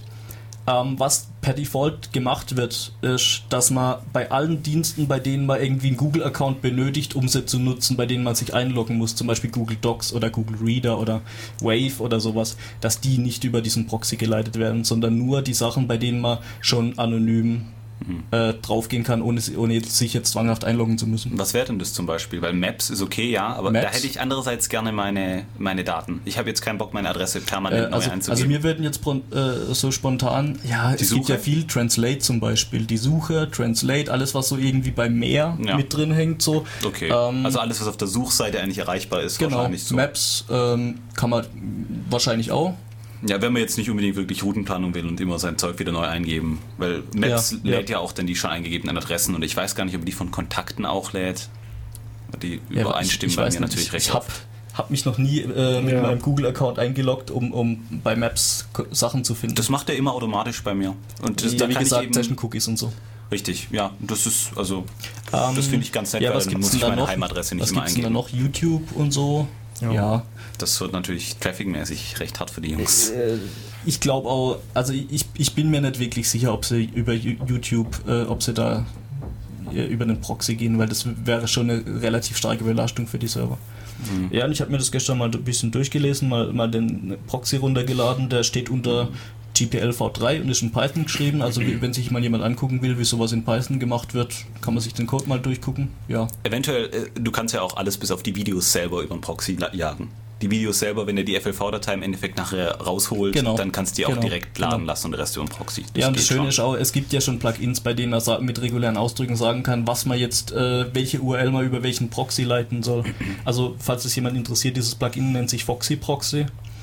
Was per Default gemacht wird, ist, dass man bei allen Diensten, bei denen man irgendwie einen Google-Account benötigt, um sie zu nutzen, bei denen man sich einloggen muss, zum Beispiel Google Docs oder Google Reader oder Wave oder sowas, dass die nicht über diesen Proxy geleitet werden, sondern nur die Sachen, bei denen man schon anonym draufgehen kann, ohne sich jetzt zwanghaft einloggen zu müssen. Was wäre denn das zum Beispiel? Weil Maps ist okay, ja, aber Maps? Da hätte ich andererseits gerne meine Daten. Ich habe jetzt keinen Bock, meine Adresse permanent neu einzugeben. Also mir würden jetzt so spontan, ja, es gibt ja viel Translate zum Beispiel, die Suche, Translate, alles was so irgendwie beim Meer mit drin hängt, so. Okay, also alles, was auf der Suchseite eigentlich erreichbar ist, wahrscheinlich so. Maps kann man wahrscheinlich auch. Ja, wenn man jetzt nicht unbedingt wirklich Routenplanung will und immer sein Zeug wieder neu eingeben, weil Maps lädt ja auch dann die schon eingegebenen Adressen und ich weiß gar nicht, ob die von Kontakten auch lädt. Die übereinstimmen bei mir natürlich recht. Ich habe mich noch nie mit meinem Google-Account eingeloggt, um bei Maps Sachen zu finden. Das macht er immer automatisch bei mir. Und das, wie gesagt, Session-Cookies und so. Richtig, ja, das ist, also, das finde ich ganz nett, weil dann muss ich meine Heimadresse nicht immer eingeben. Was gibt's denn da noch? YouTube und so? Ja. Das wird natürlich trafficmäßig recht hart für die Jungs. Ich glaube auch, also ich bin mir nicht wirklich sicher, ob sie über YouTube, ob sie da über den Proxy gehen, weil das wäre schon eine relativ starke Belastung für die Server. Ja, und ich habe mir das gestern mal ein bisschen durchgelesen, mal den Proxy runtergeladen, der steht unter GPL-v3 und ist in Python geschrieben, also wenn sich mal jemand angucken will, wie sowas in Python gemacht wird, kann man sich den Code mal durchgucken. Ja. Eventuell, du kannst ja auch alles bis auf die Videos selber über den Proxy jagen. Die Videos selber, wenn er die FLV-Datei im Endeffekt nachher rausholt, dann kannst du die auch direkt laden lassen und den Rest über den Proxy. Ja, und das Schöne ist auch, es gibt ja schon Plugins, bei denen man mit regulären Ausdrücken sagen kann, was man jetzt, welche URL man über welchen Proxy leiten soll. Also, falls es jemand interessiert, dieses Plugin nennt sich Foxy Proxy.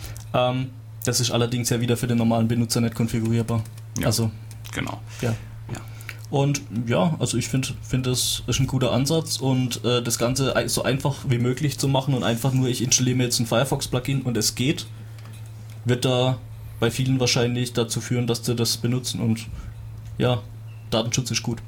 Das ist allerdings ja wieder für den normalen Benutzer nicht konfigurierbar. Ja, also, genau. Ja. Und ja, also ich finde, das ist ein guter Ansatz und das Ganze so einfach wie möglich zu machen und einfach nur, ich installiere mir jetzt ein Firefox-Plugin und es geht, wird da bei vielen wahrscheinlich dazu führen, dass sie das benutzen und ja, Datenschutz ist gut.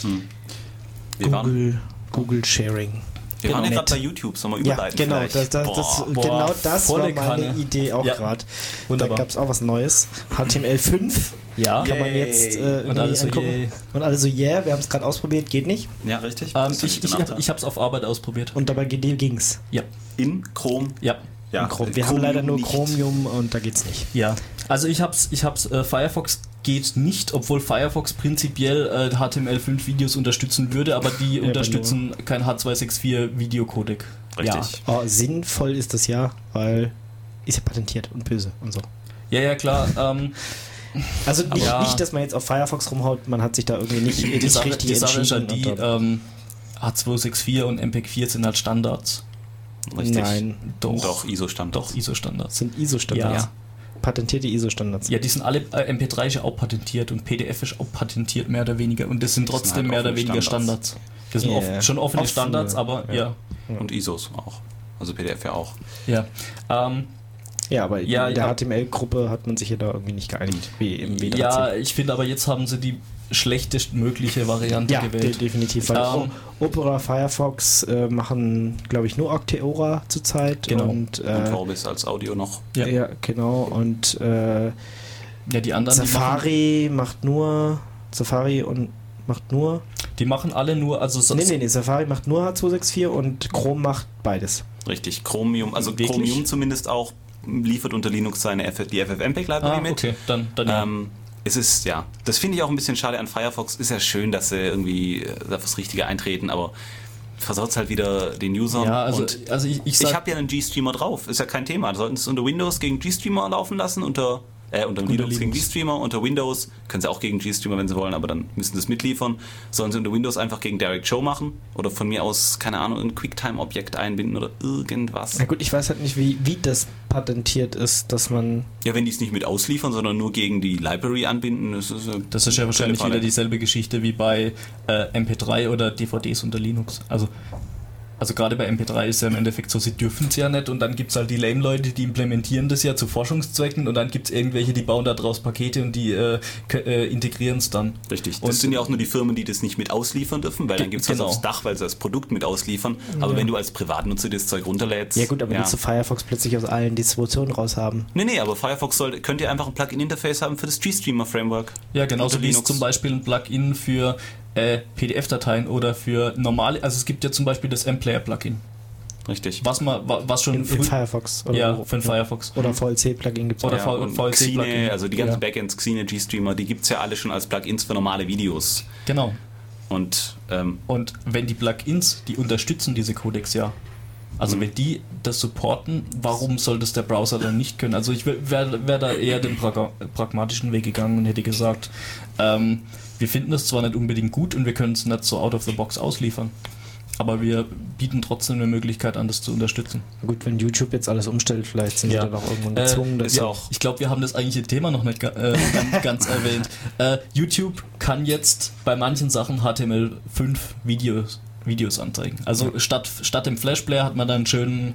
Google Sharing. Wir waren ja gerade bei YouTube, sollen wir überleiten? Ja, genau, das war meine Kanne. Idee auch gerade. Da gab es auch was Neues. HTML5 kann man jetzt und alles angucken. Und alle so, wir haben es gerade ausprobiert, geht nicht. Ja, richtig. Ich habe es auf Arbeit ausprobiert. Und dabei ging's. Ja. In Chrome? Ja. In Chrome. Wir haben leider nur Chromium und da geht's nicht. Ja. Also ich hab's Firefox geht nicht, obwohl Firefox prinzipiell HTML5 Videos unterstützen würde, aber die unterstützen kein H264 Videocodec. Richtig. Ja. Sinnvoll ist das ja, weil ist ja patentiert und böse und so. Ja, klar. Also nicht, dass man jetzt auf Firefox rumhaut, man hat sich da irgendwie nicht die Sache richtig ist halt entschieden. H264 und MPEG-4 sind halt Standards. Richtig. Nein, Doch, ISO-Standards. Doch, ISO-Standards. sind ISO-Standards. Ja. Patentierte ISO-Standards. Ja, die sind alle, MP3 ist ja auch patentiert und PDF ist auch patentiert, mehr oder weniger. Und das sind trotzdem halt mehr oder offene weniger Standards. Standards. Das sind schon offene Standards, aber ja. Und ISOs auch. Also PDF ja auch. Ja, Ja, aber in der ja. HTML-Gruppe hat man sich ja da irgendwie nicht geeinigt, wie im W3C. Ja, ich finde aber jetzt haben sie die schlechtestmögliche Variante gewählt. Definitiv. Weil Opera, Firefox machen, glaube ich, nur Octeora zurzeit. Genau. Und Vorbis als Audio noch. ja, genau. Und Die anderen, Safari macht nur. die machen alle nur, also Nee, Safari macht nur H264 und Chrome macht beides. Richtig. Chromium, also Wirklich? Chromium zumindest auch liefert unter Linux die FFmpeg-Library mit. okay, dann ja. Es ist, ja, das finde ich auch ein bisschen schade an Firefox. Ist ja schön, dass sie irgendwie da fürs Richtige eintreten, aber versaut halt wieder den Usern. Ja, also ich ich habe ja einen GStreamer drauf, ist ja kein Thema. Da sollten sie es unter Windows gegen GStreamer laufen lassen, unter Linux gegen GStreamer, unter Windows können sie auch gegen GStreamer, wenn sie wollen, aber dann müssen sie es mitliefern. Sollen sie unter Windows einfach gegen Direct Show machen oder von mir aus, keine Ahnung, ein QuickTime-Objekt einbinden oder irgendwas. Na gut, ich weiß halt nicht, wie das patentiert ist, dass man... Ja, wenn die es nicht mit ausliefern, sondern nur gegen die Library anbinden, das ist ja wahrscheinlich wieder dieselbe Geschichte wie bei MP3 oder DVDs unter Linux. Also gerade bei MP3 ist ja im Endeffekt so, sie dürfen es ja nicht und dann gibt es halt die Lame-Leute, die implementieren das ja zu Forschungszwecken und dann gibt es irgendwelche, die bauen da draus Pakete und die integrieren es dann. Richtig, das sind ja auch nur die Firmen, die das nicht mit ausliefern dürfen, weil dann gibt es was aufs Dach, weil sie das Produkt mit ausliefern, aber wenn du als Privatnutzer das Zeug runterlädst... Ja gut, aber willst du Firefox plötzlich aus allen Distributionen raus haben? Nee, aber Firefox könnt ihr einfach ein Plugin-Interface haben für das GStreamer-Framework. Ja, genauso wie es zum Beispiel ein Plugin für PDF-Dateien oder für normale, also es gibt ja zum Beispiel das M-Player-Plugin. Richtig. Was schon für Firefox. Oder für den Firefox. Oder VLC-Plugin gibt es auch. Oder VLC-Plugin. Also die ganzen Backends, Xine, GStreamer, die gibt es ja alle schon als Plugins für normale Videos. Genau. Und wenn die Plugins, die unterstützen diese Codecs ja. Also wenn die das supporten, warum soll das der Browser dann nicht können? Also ich wäre da eher den pragmatischen Weg gegangen und hätte gesagt, wir finden das zwar nicht unbedingt gut und wir können es nicht so out of the box ausliefern, aber wir bieten trotzdem eine Möglichkeit an, das zu unterstützen. Gut, wenn YouTube jetzt alles umstellt, vielleicht sind wir dann auch irgendwann gezwungen. Ich glaube, wir haben das eigentliche Thema noch nicht ganz erwähnt. YouTube kann jetzt bei manchen Sachen HTML5 Videos anzeigen. Also statt dem Flash-Player hat man dann einen schönen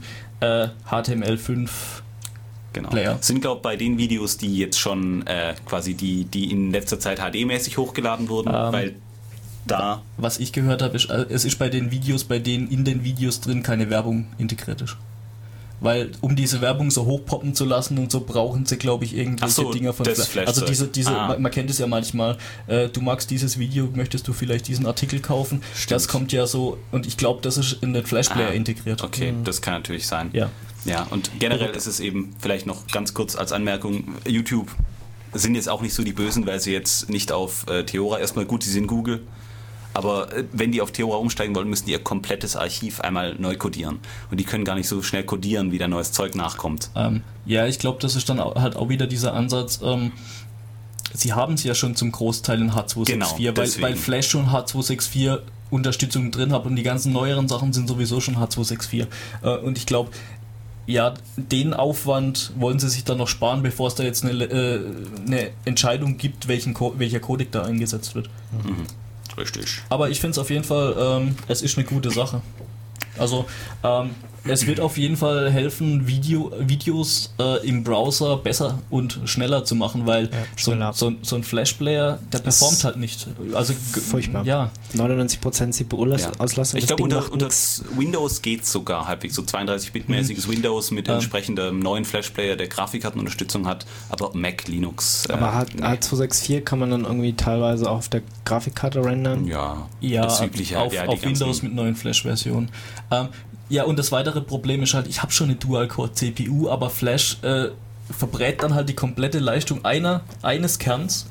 HTML5 Genau. Player. Sind, glaube ich, bei den Videos, die jetzt schon quasi die in letzter Zeit HD-mäßig hochgeladen wurden, weil da... Was ich gehört habe, es ist bei den Videos, bei denen in den Videos drin keine Werbung integriert ist. Weil, um diese Werbung so hochpoppen zu lassen und so, brauchen sie, glaube ich, irgendwelche Dinger von Flash. Also man kennt es ja manchmal, du magst dieses Video, möchtest du vielleicht diesen Artikel kaufen? Stimmt. Das kommt ja so, und ich glaube, das ist in den Flash-Player integriert. Okay, das kann natürlich sein. Ja, und generell ist es eben, vielleicht noch ganz kurz als Anmerkung, YouTube sind jetzt auch nicht so die Bösen, weil sie jetzt nicht auf Theora, erstmal gut, sie sind Google, aber wenn die auf Theora umsteigen wollen, müssen die ihr komplettes Archiv einmal neu codieren. Und die können gar nicht so schnell codieren, wie da neues Zeug nachkommt. Ja, ich glaube, das ist dann halt auch wieder dieser Ansatz, sie haben es ja schon zum Großteil in H264, weil Flash schon H264 Unterstützung drin hat und die ganzen neueren Sachen sind sowieso schon H264. Und ich glaube, ja, den Aufwand wollen sie sich dann noch sparen, bevor es da jetzt eine Entscheidung gibt, welcher Codec da eingesetzt wird. Mhm. Richtig. Aber ich finde es auf jeden Fall, es ist eine gute Sache. Also, es wird auf jeden Fall helfen, Videos im Browser besser und schneller zu machen, weil so ein Flash-Player, der performt halt nicht. Also furchtbar. Ja. 99% CPU-Auslastung. Ich glaube, unter Windows geht es sogar halbwegs. So 32-Bit-mäßiges Windows mit entsprechendem neuen Flash-Player, der Grafikkartenunterstützung hat, aber Mac, Linux. Aber H264 kann man dann irgendwie teilweise auch auf der Grafikkarte rendern? Ja, das Übliche. Auf Windows mit neuen Flash-Versionen. Ja, und das weitere Problem ist halt, ich habe schon eine Dual-Core-CPU, aber Flash verbrät dann halt die komplette Leistung eines Kerns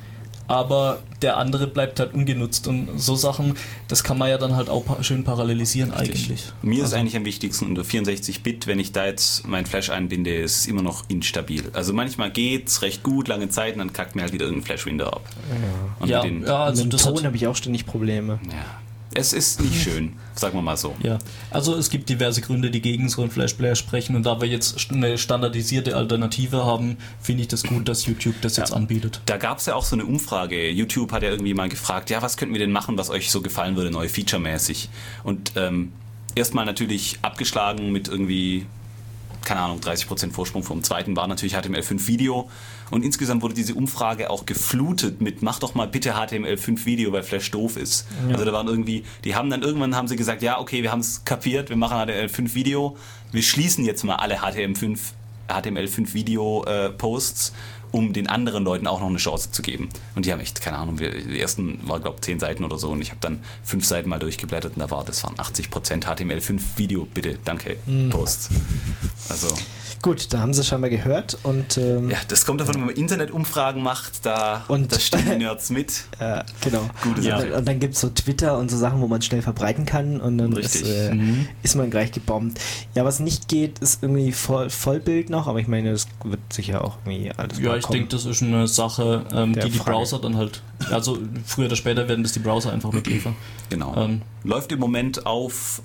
aber der andere bleibt halt ungenutzt und so Sachen, das kann man ja dann halt auch schön parallelisieren eigentlich. Mir ist eigentlich am wichtigsten unter 64-Bit, wenn ich da jetzt mein Flash einbinde, ist es immer noch instabil. Also manchmal geht's recht gut, lange Zeit, und dann kackt mir halt wieder irgendein Flash-Window ab. Ja. Und also mit dem Ton habe ich auch ständig Probleme. ja. Es ist nicht schön, sagen wir mal so. Ja, also es gibt diverse Gründe, die gegen so einen Flash-Player sprechen und da wir jetzt eine standardisierte Alternative haben, finde ich das gut, dass YouTube das jetzt anbietet. Da gab es ja auch so eine Umfrage. YouTube hat ja irgendwie mal gefragt, ja, was könnten wir denn machen, was euch so gefallen würde, neu featuremäßig. Und erstmal natürlich abgeschlagen mit irgendwie, keine Ahnung, 30% Vorsprung vom zweiten war natürlich HTML5 Video. Und insgesamt wurde diese Umfrage auch geflutet mit, mach doch mal bitte HTML5 Video, weil Flash doof ist. Ja. Also da waren irgendwie, irgendwann haben sie gesagt, ja, okay, wir haben es kapiert, wir machen HTML5 Video, wir schließen jetzt mal alle HTML5 Video Posts, um den anderen Leuten auch noch eine Chance zu geben. Und die haben echt, keine Ahnung, die ersten waren, glaube ich, 10 Seiten oder so und ich habe dann 5 Seiten mal durchgeblättert und das waren 80% HTML5 Video, bitte, danke, Posts. Also... Gut, da haben sie scheinbar gehört und... ja, das kommt davon, wenn man Internetumfragen macht, da stehen die Nerds mit. Genau. Gute Sache. Und dann gibt es so Twitter und so Sachen, wo man schnell verbreiten kann und dann ist man gleich gebombt. Ja, was nicht geht, ist irgendwie Vollbild noch, aber ich meine, das wird sicher auch irgendwie alles Ja, ich denke, das ist eine Sache, die Browser dann halt, also früher oder später werden das die Browser einfach mitliefern. Genau. Läuft im Moment auf,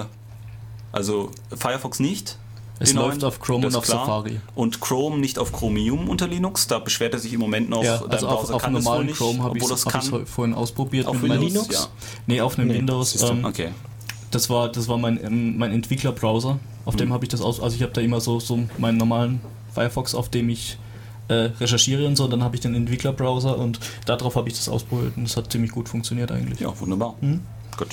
also Firefox nicht. Es läuft auf Chrome und auf Safari. Und Chrome nicht auf Chromium unter Linux. Da beschwert er sich im Moment noch, ja, also auf normalen Chrome habe ich es vorhin ausprobiert. Auf mit Windows? Linux? Ja. Nee, auf einem Windows. Okay. Das war mein Entwicklerbrowser. Auf dem habe ich das also ich habe da immer so meinen normalen Firefox, auf dem ich recherchiere und so. Dann habe ich den Entwicklerbrowser und darauf habe ich das ausprobiert. Und das hat ziemlich gut funktioniert eigentlich. Ja, wunderbar. Gut.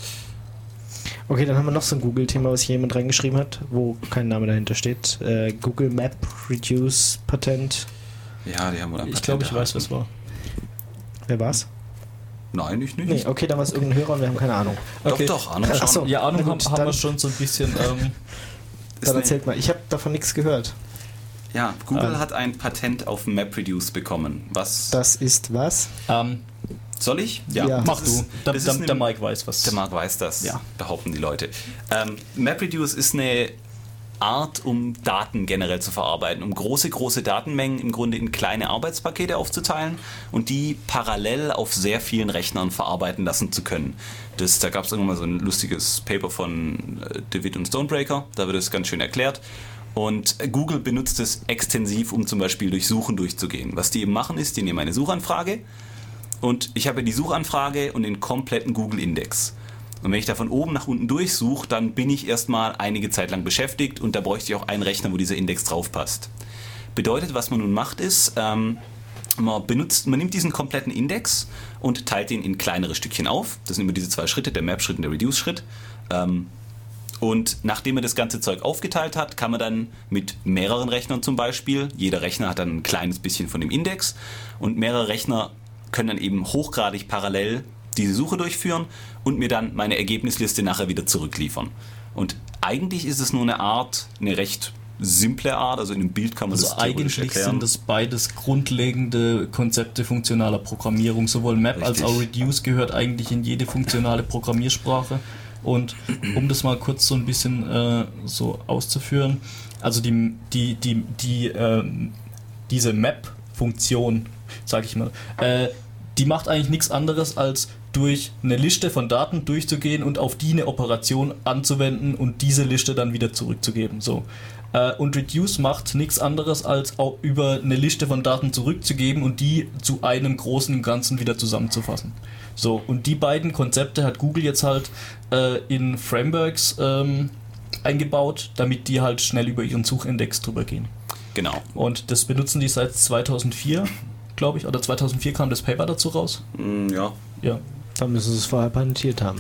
Okay, dann haben wir noch so ein Google-Thema, was hier jemand reingeschrieben hat, wo kein Name dahinter steht. Google Map Reduce Patent. Ja, die haben wohl ein Patent. Ich glaube, ich weiß, was war. Wer war's? Nein, ich nicht. Nee, okay, dann war es irgendein Hörer und wir haben keine Ahnung. Okay. Doch, Ahnung schon. Achso, ja, Ahnung haben wir schon so ein bisschen. Dann erzählt mal, ich habe davon nichts gehört. Ja, Google hat ein Patent auf MapReduce bekommen. Was? Das ist was? Soll ich? Ja. Mach du. Der Mike weiß was. Der Mike weiß das, ja. Behaupten die Leute. MapReduce ist eine Art, um Daten generell zu verarbeiten, um große Datenmengen im Grunde in kleine Arbeitspakete aufzuteilen und die parallel auf sehr vielen Rechnern verarbeiten lassen zu können. Da gab es irgendwann mal so ein lustiges Paper von DeWitt und Stonebreaker, da wird es ganz schön erklärt. Und Google benutzt es extensiv, um zum Beispiel durch Suchen durchzugehen. Was die eben machen ist, die nehmen eine Suchanfrage und ich habe die Suchanfrage und den kompletten Google-Index. Und wenn ich da von oben nach unten durchsuche, dann bin ich erstmal einige Zeit lang beschäftigt und da bräuchte ich auch einen Rechner, wo dieser Index drauf passt. Bedeutet, was man nun macht, ist, man nimmt diesen kompletten Index und teilt ihn in kleinere Stückchen auf. Das sind immer diese 2 Schritte, der Map-Schritt und der Reduce-Schritt. Und nachdem man das ganze Zeug aufgeteilt hat, kann man dann mit mehreren Rechnern zum Beispiel, jeder Rechner hat dann ein kleines bisschen von dem Index und mehrere Rechner können dann eben hochgradig parallel diese Suche durchführen und mir dann meine Ergebnisliste nachher wieder zurückliefern. Und eigentlich ist es nur eine recht simple Art, also in einem Bild kann man das theoretisch eigentlich erklären. Sind das beides grundlegende Konzepte funktionaler Programmierung. Sowohl Map als auch Reduce gehört eigentlich in jede funktionale Programmiersprache. Und um das mal kurz so ein bisschen so auszuführen, also diese Map-Funktion, sage ich mal, die macht eigentlich nichts anderes, als durch eine Liste von Daten durchzugehen und auf die eine Operation anzuwenden und diese Liste dann wieder zurückzugeben. So. Und Reduce macht nichts anderes, als auch über eine Liste von Daten zurückzugeben und die zu einem großen Ganzen wieder zusammenzufassen. So, und die beiden Konzepte hat Google jetzt halt in Frameworks eingebaut, damit die halt schnell über ihren Suchindex drüber gehen. Genau. Und das benutzen die seit 2004, glaube ich, oder 2004 kam das Paper dazu raus. Ja. Dann müssen sie es vorher patentiert haben.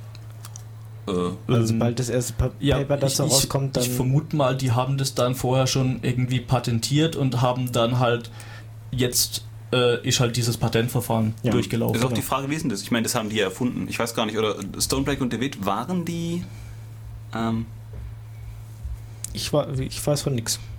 Also sobald das erste Paper dazu rauskommt, dann... Ich vermute mal, die haben das dann vorher schon irgendwie patentiert und haben dann halt jetzt ist halt dieses Patentverfahren durchgelaufen. Das ist auch die Frage, wie ist denn das? Ich meine, das haben die ja erfunden. Ich weiß gar nicht, oder Stonebreaker und DeWitt, waren die... Ich weiß von nichts.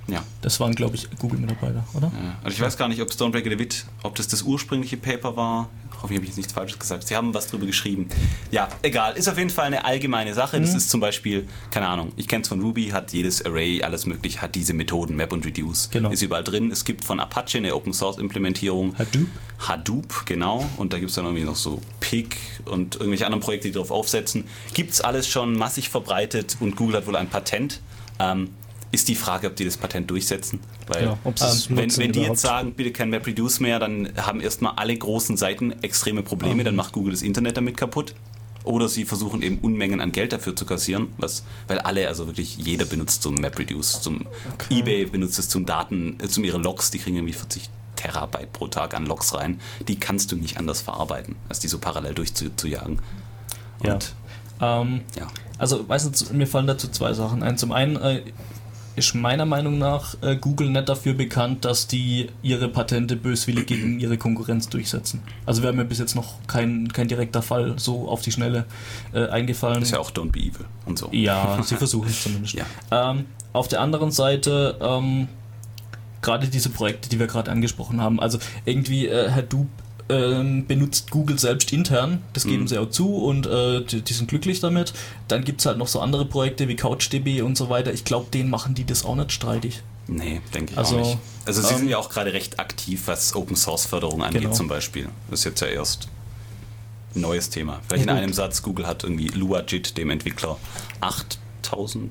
Ja. Das waren, glaube ich, Google-Mitarbeiter, oder? Ja. Also ich weiß gar nicht, ob Stonebraker DeWitt, ob das ursprüngliche Paper war. Hoffentlich habe ich jetzt nichts Falsches gesagt. Sie haben was drüber geschrieben. Ja, egal. Ist auf jeden Fall eine allgemeine Sache. Das ist zum Beispiel, keine Ahnung, ich kenne es von Ruby, hat jedes Array, alles mögliche, hat diese Methoden, Map und Reduce. Genau. Ist überall drin. Es gibt von Apache eine Open-Source-Implementierung. Hadoop, genau. Und da gibt es dann irgendwie noch so Pig und irgendwelche anderen Projekte, die darauf aufsetzen. Gibt es alles schon massig verbreitet und Google hat wohl ein Patent. Ist die Frage, ob die das Patent durchsetzen. Weil Ja, wenn die jetzt sagen, bitte kein MapReduce mehr, dann haben erstmal alle großen Seiten extreme Probleme, dann macht Google das Internet damit kaputt. Oder sie versuchen eben Unmengen an Geld dafür zu kassieren, weil alle, also wirklich jeder benutzt so MapReduce. eBay benutzt es zum ihre Logs, die kriegen irgendwie 40 Terabyte pro Tag an Logs rein. Die kannst du nicht anders verarbeiten, als die so parallel durchzujagen. Und ja. Also, weißt du, mir fallen dazu zwei Sachen ein. Zum einen ist meiner Meinung nach Google nicht dafür bekannt, dass die ihre Patente böswillig gegen ihre Konkurrenz durchsetzen. Also wäre mir bis jetzt noch kein direkter Fall so auf die Schnelle eingefallen. Das ist ja auch Don't Be Evil und so. Ja, sie versuchen es zumindest. Ja. Auf der anderen Seite gerade diese Projekte, die wir gerade angesprochen haben, also irgendwie Hadoop benutzt Google selbst intern, das geben sie auch zu und die sind glücklich damit. Dann gibt es halt noch so andere Projekte wie CouchDB und so weiter. Ich glaube, denen machen die das auch nicht streitig. Nee, denke ich auch nicht. Also sie sind ja auch gerade recht aktiv, was Open-Source-Förderung angeht zum Beispiel. Das ist jetzt ja erst ein neues Thema. Vielleicht in einem Satz, Google hat irgendwie Luajit, dem Entwickler, $8.000,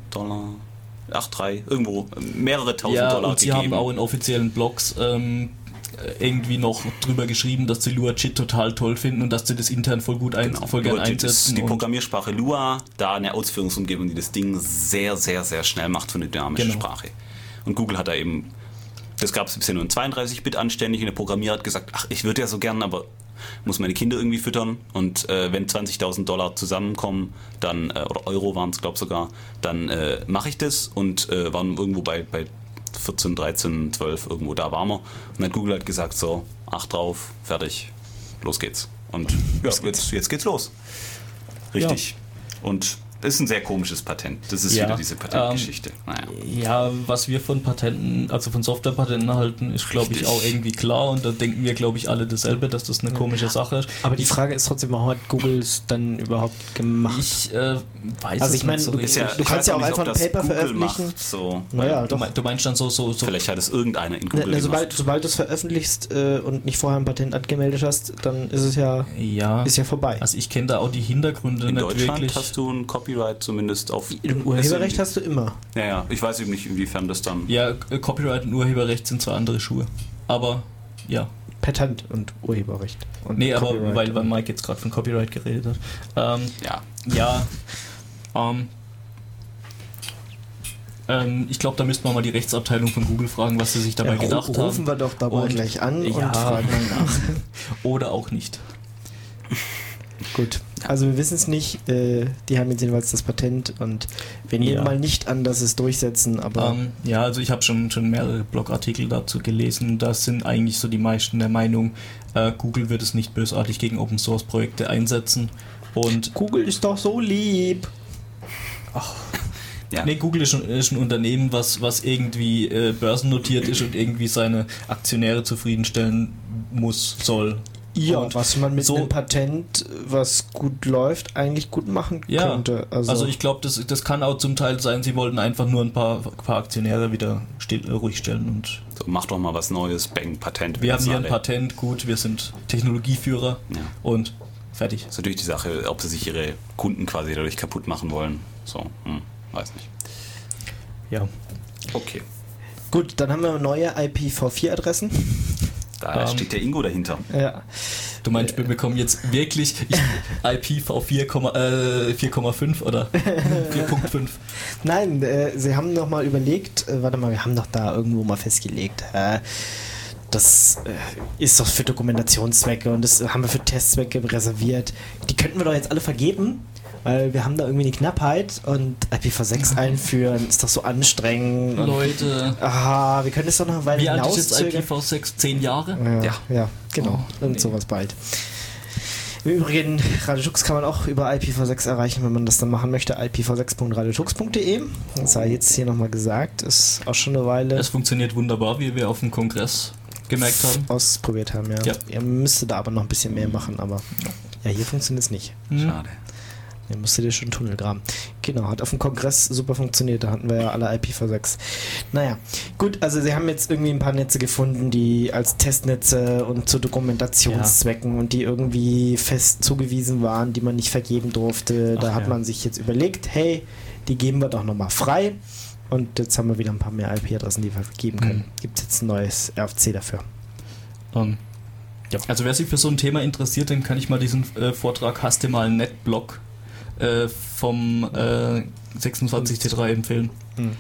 8,3, irgendwo mehrere tausend Dollar und sie gegeben. haben auch in offiziellen Blogs irgendwie noch drüber geschrieben, dass sie Luajit total toll finden und dass sie das intern voll gut voll gern einsetzen. Ist die Programmiersprache Lua, da eine Ausführungsumgebung, die das Ding sehr, sehr, sehr schnell macht für eine dynamische Sprache. Und Google hat da eben, das gab es bisher nur in 32-Bit anständig und der Programmierer hat gesagt, ach, ich würde ja so gern, aber muss meine Kinder irgendwie füttern und wenn $20.000 zusammenkommen, dann, oder Euro waren es, glaube ich sogar, dann mache ich das und waren irgendwo bei 14, 13, 12, irgendwo da waren wir. Und dann hat Google halt gesagt, so, 8 drauf, fertig, los geht's. Und ja, jetzt geht's los. Richtig. Ja. Und das ist ein sehr komisches Patent. Das ist wieder diese Patentgeschichte. Ja, was wir von Patenten, also von Softwarepatenten halten, ist, glaube ich, auch irgendwie klar. Und da denken wir, glaube ich, alle dasselbe, dass das eine komische Sache ist. Aber die Frage ist trotzdem, warum hat Google es dann überhaupt gemacht? Ich weiß also ich meine, so du kannst ja auch einfach ein Paper veröffentlichen. Macht, so. Naja, du meinst dann so. Vielleicht hat es irgendeiner in Google gemacht. Sobald du es veröffentlichst und nicht vorher ein Patent angemeldet hast, dann ist es ist ja vorbei. Also ich kenne da auch die Hintergründe in nicht Deutschland wirklich. Hast du ein Copyright zumindest auf... Urheberrecht hast du immer. Ja, ich weiß eben nicht, inwiefern das dann... Ja, Copyright und Urheberrecht sind zwar andere Schuhe, aber ja. Patent und Urheberrecht. Und nee, aber weil Mike jetzt gerade von Copyright geredet hat. Ich glaube, da müssten wir mal die Rechtsabteilung von Google fragen, was sie sich dabei gedacht haben. Rufen wir doch dabei gleich an und fragen mal nach. Oder auch nicht. Gut, also wir wissen es nicht, die haben jetzt jedenfalls das Patent und wir nehmen mal nicht an, dass sie es durchsetzen, aber... also ich habe schon mehrere Blogartikel dazu gelesen, da sind eigentlich so die meisten der Meinung, Google wird es nicht bösartig gegen Open-Source-Projekte einsetzen und... Google ist doch so lieb! Ach... Ja. Nee, Google ist ein Unternehmen, was irgendwie börsennotiert ist und irgendwie seine Aktionäre zufriedenstellen soll. Ja, und was man mit einem Patent, was gut läuft, eigentlich gut machen könnte. Also ich glaube, das kann auch zum Teil sein, sie wollten einfach nur ein paar Aktionäre wieder ruhig stellen. Und so, mach doch mal was Neues, bang, Patent. Wir haben hier ein Patent, gut, wir sind Technologieführer und fertig. Das ist natürlich die Sache, ob sie sich ihre Kunden quasi dadurch kaputt machen wollen. So, weiß nicht. Ja. Okay. Gut, dann haben wir neue IPv4-Adressen. Da steht der Ingo dahinter. Ja. Du meinst, wir bekommen jetzt wirklich IPv4 4,5 oder 4.5? Nein, sie haben noch mal überlegt, wir haben doch da irgendwo mal festgelegt, das ist doch für Dokumentationszwecke und das haben wir für Testzwecke reserviert. Die könnten wir doch jetzt alle vergeben, weil wir haben da irgendwie eine Knappheit und IPv6 einführen ist doch so anstrengend. Leute. Wir können es doch noch eine Weile hinauszögern. Wie alt ist jetzt IPv6? 10 Jahre? Ja, genau. Irgend sowas bald. Im Übrigen, Radio Tux kann man auch über IPv6 erreichen, wenn man das dann machen möchte. ipv6.radiotux.de. Das sei jetzt hier nochmal gesagt, ist auch schon eine Weile. Es funktioniert wunderbar, wie wir auf dem Kongress gemerkt haben. Ausprobiert haben, ja. Ihr müsstet da aber noch ein bisschen mehr machen, aber ja, hier funktioniert es nicht. Schade. Ihr musstet ihr schon einen Tunnel graben. Genau, hat auf dem Kongress super funktioniert, da hatten wir ja alle IPv6. Naja, gut, also sie haben jetzt irgendwie ein paar Netze gefunden, die als Testnetze und zu Dokumentationszwecken und die irgendwie fest zugewiesen waren, die man nicht vergeben durfte. Da hat man sich jetzt überlegt, hey, die geben wir doch nochmal frei. Und jetzt haben wir wieder ein paar mehr IP-Adressen, die wir vergeben können. Gibt es jetzt ein neues RFC dafür. Ja. Also wer sich für so ein Thema interessiert, dann kann ich mal diesen Vortrag Hast du mal einen Netblog vom 26T3 empfehlen.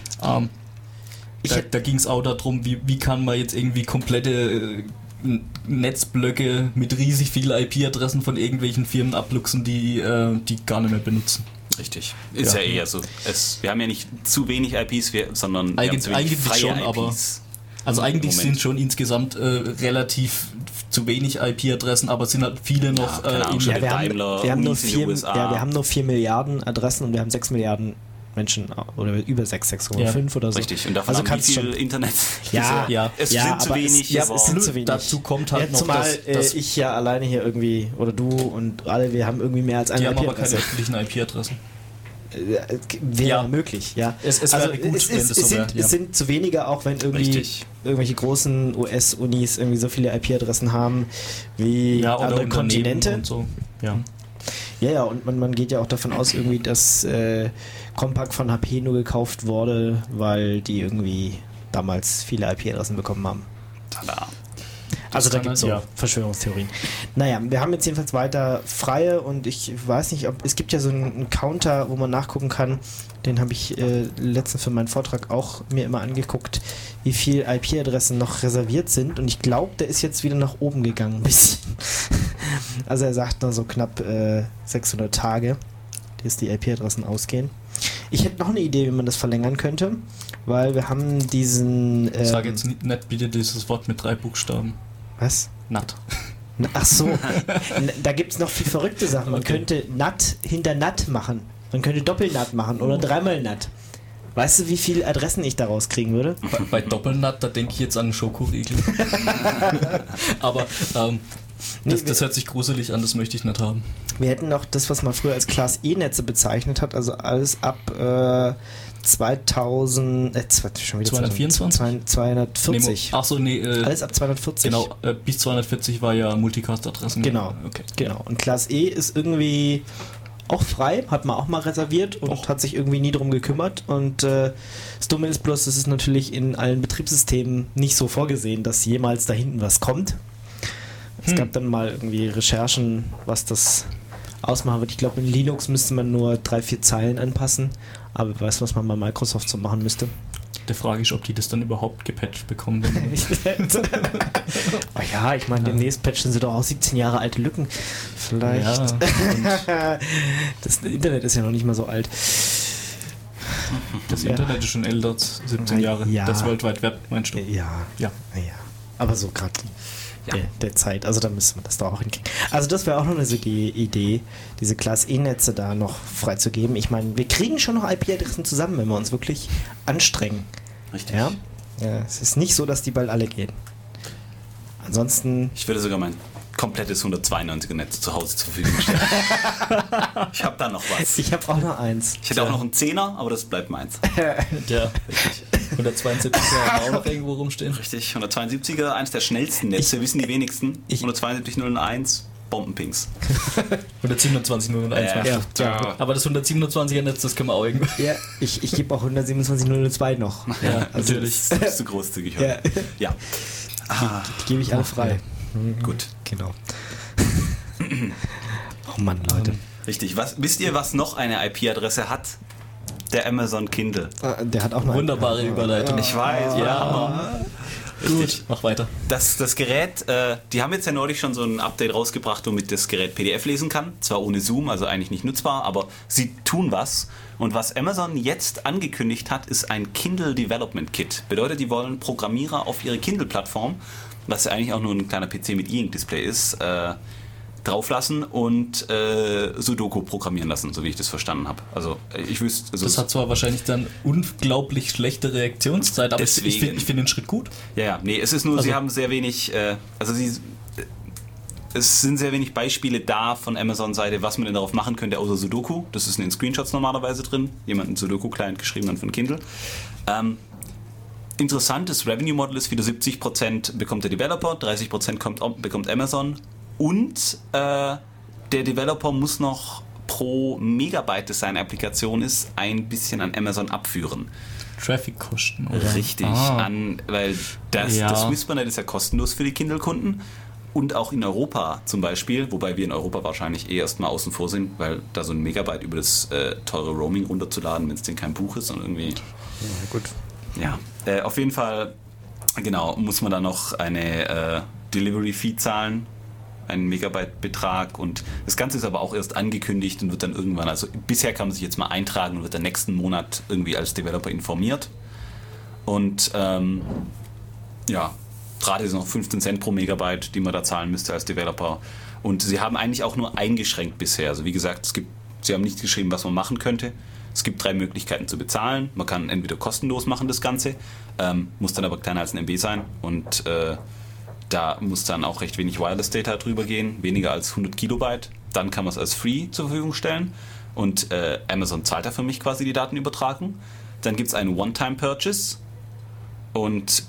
Da ging es auch darum, wie kann man jetzt irgendwie komplette Netzblöcke mit riesig vielen IP-Adressen von irgendwelchen Firmen abluchsen, die gar nicht mehr benutzen. Richtig. Ist ja eher so. Wir haben ja nicht zu wenig IPs, sondern wir haben zu wenig freie schon, IPs. Aber also eigentlich sind schon insgesamt relativ zu wenig IP-Adressen, aber es sind halt viele noch wir haben nur 4 Milliarden Adressen und wir haben 6 Milliarden Menschen oder über 6,5 oder so. Richtig, und davon haben wie viel Internet? Es sind zu wenig. Es sind zu wenig. Dazu kommt halt noch, zumal dass ich ja alleine hier irgendwie, oder du und alle, wir haben irgendwie mehr als eine IP-Adresse. Die haben aber keine öffentlichen IP-Adressen. Wäre möglich, ja. Es wäre gut, wenn das so wäre. Es sind zu wenige, auch wenn irgendwie irgendwelche großen US-Unis irgendwie so viele IP-Adressen haben wie andere Kontinente. Und so. Ja, und man geht ja auch davon aus, irgendwie, dass Compaq von HP nur gekauft wurde, weil die irgendwie damals viele IP-Adressen bekommen haben. Tada. Also da gibt es so Verschwörungstheorien. Naja, wir haben jetzt jedenfalls weiter freie und ich weiß nicht, es gibt ja so einen Counter, wo man nachgucken kann, den habe ich letztens für meinen Vortrag auch mir immer angeguckt, wie viel IP-Adressen noch reserviert sind und ich glaube, der ist jetzt wieder nach oben gegangen ein bisschen. Also er sagt noch so knapp 600 Tage, dass die IP-Adressen ausgehen. Ich hätte noch eine Idee, wie man das verlängern könnte, weil wir haben diesen... Sag jetzt nicht bitte dieses Wort mit 3 Buchstaben. Was? NAT. Ach so, da gibt es noch viel verrückte Sachen. Man könnte NAT hinter NAT machen. Man könnte Doppel-NAT machen oder dreimal NAT. Weißt du, wie viele Adressen ich daraus kriegen würde? Bei Doppel-NAT, da denke ich jetzt an einen Schokoriegel. Aber das hört sich gruselig an, das möchte ich nicht haben. Wir hätten noch das, was man früher als Class E-Netze bezeichnet hat, also alles ab 240. Alles ab 240. Genau, bis 240 war ja Multicast-Adressen. Genau, okay. Genau. Und Class E ist irgendwie auch frei, hat man auch mal reserviert und hat sich irgendwie nie drum gekümmert. Und das Dumme ist bloß, es ist natürlich in allen Betriebssystemen nicht so vorgesehen, dass jemals da hinten was kommt. Es gab dann mal irgendwie Recherchen, was das ausmachen wird. Ich glaube, in Linux müsste man nur 3-4 Zeilen anpassen, aber wer weiß, was man bei Microsoft so machen müsste. Die Frage ist, ob die das dann überhaupt gepatcht bekommen. Oh ja, ich meine, demnächst patchen sie doch auch 17 Jahre alte Lücken. Vielleicht. Ja, das Internet ist ja noch nicht mal so alt. Das Internet ist schon älter als 17 Jahre. Ja. Das World Wide Web, meinst du? Ja. Aber so gerade der Zeit, also da müssen wir das doch auch hinkriegen. Also das wäre auch noch eine Idee, diese Class E-Netze da noch freizugeben. Ich meine, wir kriegen schon noch IP-Adressen zusammen, wenn wir uns wirklich anstrengen. Richtig. Ja, es ist nicht so, dass die bald alle gehen. Ansonsten... Ich würde sogar mein komplettes 192er-Netz zu Hause zur Verfügung stellen. Ich habe da noch was. Ich habe auch noch eins. Ich hätte auch noch einen 10er, aber das bleibt meins. Ja, richtig. 172er haben auch noch irgendwo rumstehen. Richtig, 172er, eines der schnellsten Netze, wissen die wenigsten. 172.001, Bombenpings. 127.001. Ja. Aber das 127er Netz, das können wir auch irgendwie. Ja, ich gebe auch 127.002 noch. Ja, also natürlich. Das bist du großzügig heute. Ja. Die gebe ich alle frei. Gut. Genau. Oh Mann, Leute. Richtig. Wisst ihr, was noch eine IP-Adresse hat? Der Amazon Kindle. Der hat auch eine wunderbare Überleitung. Ich weiß, Hammer. Gut, mach weiter. Das Gerät, die haben jetzt ja neulich schon so ein Update rausgebracht, womit das Gerät PDF lesen kann. Zwar ohne Zoom, also eigentlich nicht nutzbar, aber sie tun was. Und was Amazon jetzt angekündigt hat, ist ein Kindle Development Kit. Bedeutet, die wollen Programmierer auf ihre Kindle-Plattform, was ja eigentlich auch nur ein kleiner PC mit E-Ink-Display ist, drauf lassen und Sudoku programmieren lassen, so wie ich das verstanden habe. Also ich wüsste... Also das hat zwar wahrscheinlich dann unglaublich schlechte Reaktionszeit, aber ich finde den Schritt gut. Ja, nee, es ist nur, sie haben sehr wenig... es sind sehr wenig Beispiele da von Amazon-Seite, was man denn darauf machen könnte, außer Sudoku. Das ist in den Screenshots normalerweise drin. Jemand einen Sudoku-Client geschrieben dann von Kindle. Interessantes Revenue-Model ist wieder 70% bekommt der Developer, 30% bekommt Amazon und der Developer muss noch pro Megabyte, das seine Applikation ist, ein bisschen an Amazon abführen. Traffic-Kosten, oder? Richtig, weil das Whispernet ist ja kostenlos für die Kindle-Kunden. Und auch in Europa zum Beispiel, wobei wir in Europa wahrscheinlich erstmal außen vor sind, weil da so ein Megabyte über das teure Roaming runterzuladen, wenn es denn kein Buch ist, sondern irgendwie... Ja, gut. Ja, auf jeden Fall, genau, muss man da noch eine Delivery-Fee zahlen, einen Megabyte-Betrag und das Ganze ist aber auch erst angekündigt und wird dann irgendwann, also bisher kann man sich jetzt mal eintragen und wird dann nächsten Monat irgendwie als Developer informiert und gerade ist noch 15 Cent pro Megabyte, die man da zahlen müsste als Developer. Und sie haben eigentlich auch nur eingeschränkt bisher. Also wie gesagt, sie haben nicht geschrieben, was man machen könnte. Es gibt 3 Möglichkeiten zu bezahlen. Man kann entweder kostenlos machen das Ganze, muss dann aber kleiner als ein MB sein. Und da muss dann auch recht wenig Wireless Data drüber gehen, weniger als 100 Kilobyte. Dann kann man es als Free zur Verfügung stellen. Und Amazon zahlt da für mich quasi die Datenübertragung. Dann gibt es einen One-Time-Purchase. Und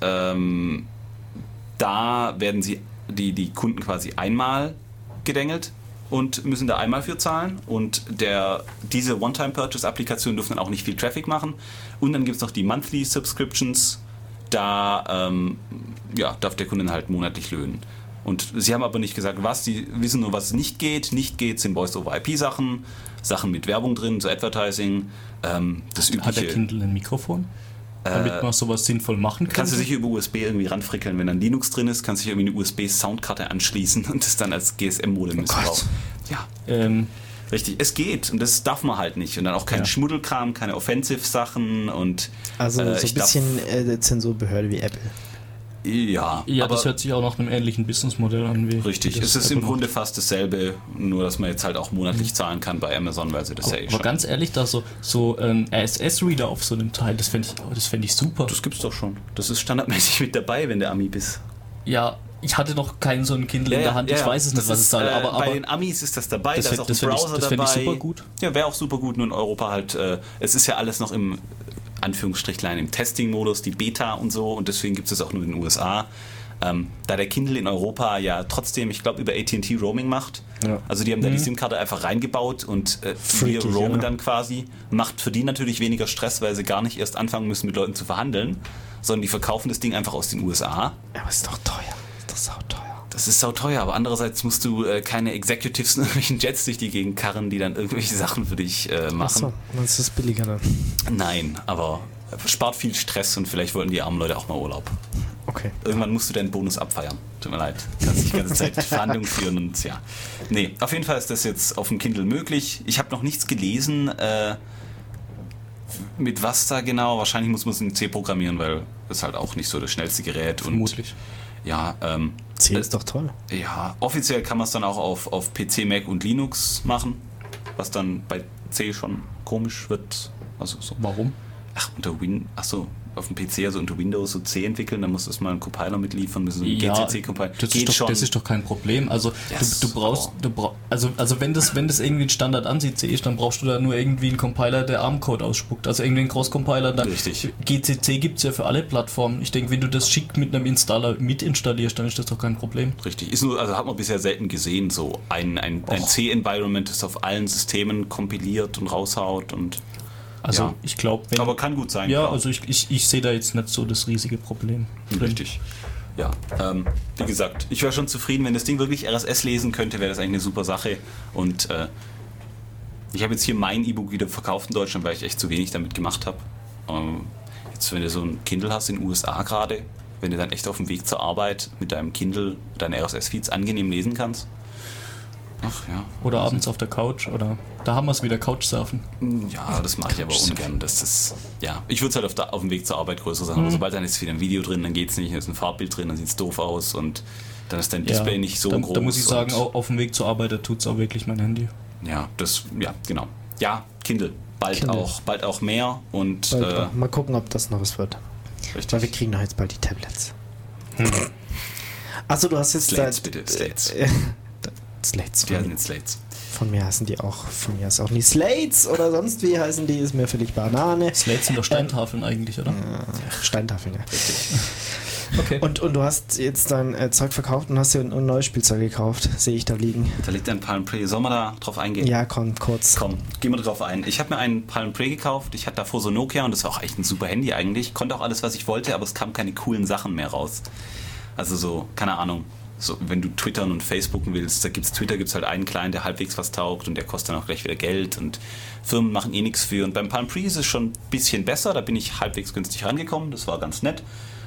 da werden die Kunden quasi einmal gedengelt und müssen da einmal für zahlen. Und diese One-Time-Purchase-Applikationen dürfen dann auch nicht viel Traffic machen. Und dann gibt es noch die Monthly Subscriptions. Da darf der Kunde halt monatlich löhnen. Und sie haben aber nicht gesagt, was. Sie wissen nur, was nicht geht. Nicht geht sind Voice-over-IP-Sachen, Sachen mit Werbung drin, so Advertising. Das übliche. Hat der Kindle ein Mikrofon? Damit man sowas sinnvoll machen kann. Kannst du sicher über USB irgendwie ranfrickeln, wenn dann Linux drin ist, kannst du dich irgendwie eine USB-Soundkarte anschließen und das dann als GSM-Modem missbrauchen. Ja. Richtig, es geht und das darf man halt nicht. Und dann auch kein Schmuddelkram, keine Offensive-Sachen und also so ein bisschen Zensurbehörde wie Apple. Ja, aber das hört sich auch nach einem ähnlichen Businessmodell an. Richtig, es ist im Grunde fast dasselbe, nur dass man jetzt halt auch monatlich zahlen kann bei Amazon, weil sie das aber ganz ehrlich, da so ein RSS-Reader auf so einem Teil, das fände ich super. Das gibt's doch schon. Das ist standardmäßig mit dabei, wenn der Ami bist. Ja, ich hatte noch keinen so einen Kindle in der Hand, ich weiß es nicht, was es da ist. Aber bei den Amis ist das dabei, da ist auch ein Browser dabei. Das fände ich super gut. Ja, wäre auch super gut, nur in Europa halt, es ist ja alles noch im Anführungsstrichlein im Testing-Modus, die Beta und so und deswegen gibt es das auch nur in den USA. Da der Kindle in Europa ja trotzdem, ich glaube, über AT&T Roaming macht. Ja. Also die haben da die SIM-Karte einfach reingebaut und wir roamen dann quasi. Macht für die natürlich weniger Stress, weil sie gar nicht erst anfangen müssen, mit Leuten zu verhandeln, sondern die verkaufen das Ding einfach aus den USA. Ja, aber ist doch teuer. Ist doch sauteuer. Das ist sauteuer, aber andererseits musst du keine Executives in irgendwelchen Jets durch die Gegend karren, die dann irgendwelche Sachen für dich machen. Achso, dann ist das billiger dann. Nein, aber spart viel Stress und vielleicht wollten die armen Leute auch mal Urlaub. Okay. Irgendwann musst du deinen Bonus abfeiern. Tut mir leid. Du kannst nicht die ganze Zeit Verhandlungen führen und ja. Nee, auf jeden Fall ist das jetzt auf dem Kindle möglich. Ich habe noch nichts gelesen, mit was da genau. Wahrscheinlich muss man es in C programmieren, weil das halt auch nicht so das schnellste Gerät. Vermutlich. Und ja, C ist doch toll. Ja, offiziell kann man es dann auch auf PC, Mac und Linux machen, was dann bei C schon komisch wird. Also so. Warum? Auf dem PC, also unter Windows so C entwickeln, dann muss das mal ein Compiler mitliefern, müssen einen GCC-Compiler. Das ist doch kein Problem. Also du brauchst, wenn das irgendwie ein Standard ansieht, C ist, dann brauchst du da nur irgendwie einen Compiler, der ARM-Code ausspuckt. Also irgendwie einen Cross-Compiler. Richtig. GCC gibt es ja für alle Plattformen. Ich denke, wenn du das schick mit einem Installer mitinstallierst, dann ist das doch kein Problem. Richtig. Hat man bisher selten gesehen, so ein C-Environment, das auf allen Systemen kompiliert und raushaut und also ich glaube, aber kann gut sein. Ja, klar. Also ich sehe da jetzt nicht so das riesige Problem drin. Richtig. Ja, wie gesagt, ich wäre schon zufrieden, wenn das Ding wirklich RSS lesen könnte, wäre das eigentlich eine super Sache. Und ich habe jetzt hier mein E-Book wieder verkauft in Deutschland, weil ich echt zu wenig damit gemacht habe. Jetzt, wenn du so ein Kindle hast in den USA gerade, wenn du dann echt auf dem Weg zur Arbeit mit deinem Kindle deine RSS-Feeds angenehm lesen kannst. Ach ja. Oder abends auf der Couch, oder da haben wir es wieder, Couchsurfen. Ja, das mache ich aber ungern. Ich würde es halt auf dem Weg zur Arbeit größer sagen, aber sobald dann ist wieder ein Video drin, dann geht's nicht, dann ist ein Farbbild drin, dann sieht's doof aus und Dann ist dein Display nicht so groß. Da muss ich sagen, auf dem Weg zur Arbeit, da tut es auch wirklich mein Handy. Ja, genau. Ja, Kindle. Bald auch mehr. Und mal gucken, ob das noch was wird. Richtig. Weil wir kriegen doch jetzt bald die Tablets. Achso, du hast jetzt... Slates, bitte. Slates. Slates. Die heißen jetzt Slates. Von mir heißen die auch. Von mir ist auch nie Slates oder sonst wie heißen die, ist mir völlig Banane. Slates sind doch Steintafeln eigentlich, oder? Steintafeln, ja. Richtig. Okay. Und du hast jetzt dein Zeug verkauft und hast dir ein neues Spielzeug gekauft, sehe ich da liegen. Da liegt ein Palm Pre. Sollen wir da drauf eingehen? Ja, komm, kurz. Komm, gehen wir drauf ein. Ich habe mir einen Palm Pre gekauft. Ich hatte davor so Nokia und das war auch echt ein super Handy eigentlich. Konnte auch alles, was ich wollte, aber es kamen keine coolen Sachen mehr raus. Also so, keine Ahnung. So, wenn du twittern und Facebooken willst, gibt's halt einen kleinen, der halbwegs was taugt und der kostet dann auch gleich wieder Geld und Firmen machen eh nichts für. Und beim Palm Pre ist es schon ein bisschen besser, da bin ich halbwegs günstig rangekommen, das war ganz nett.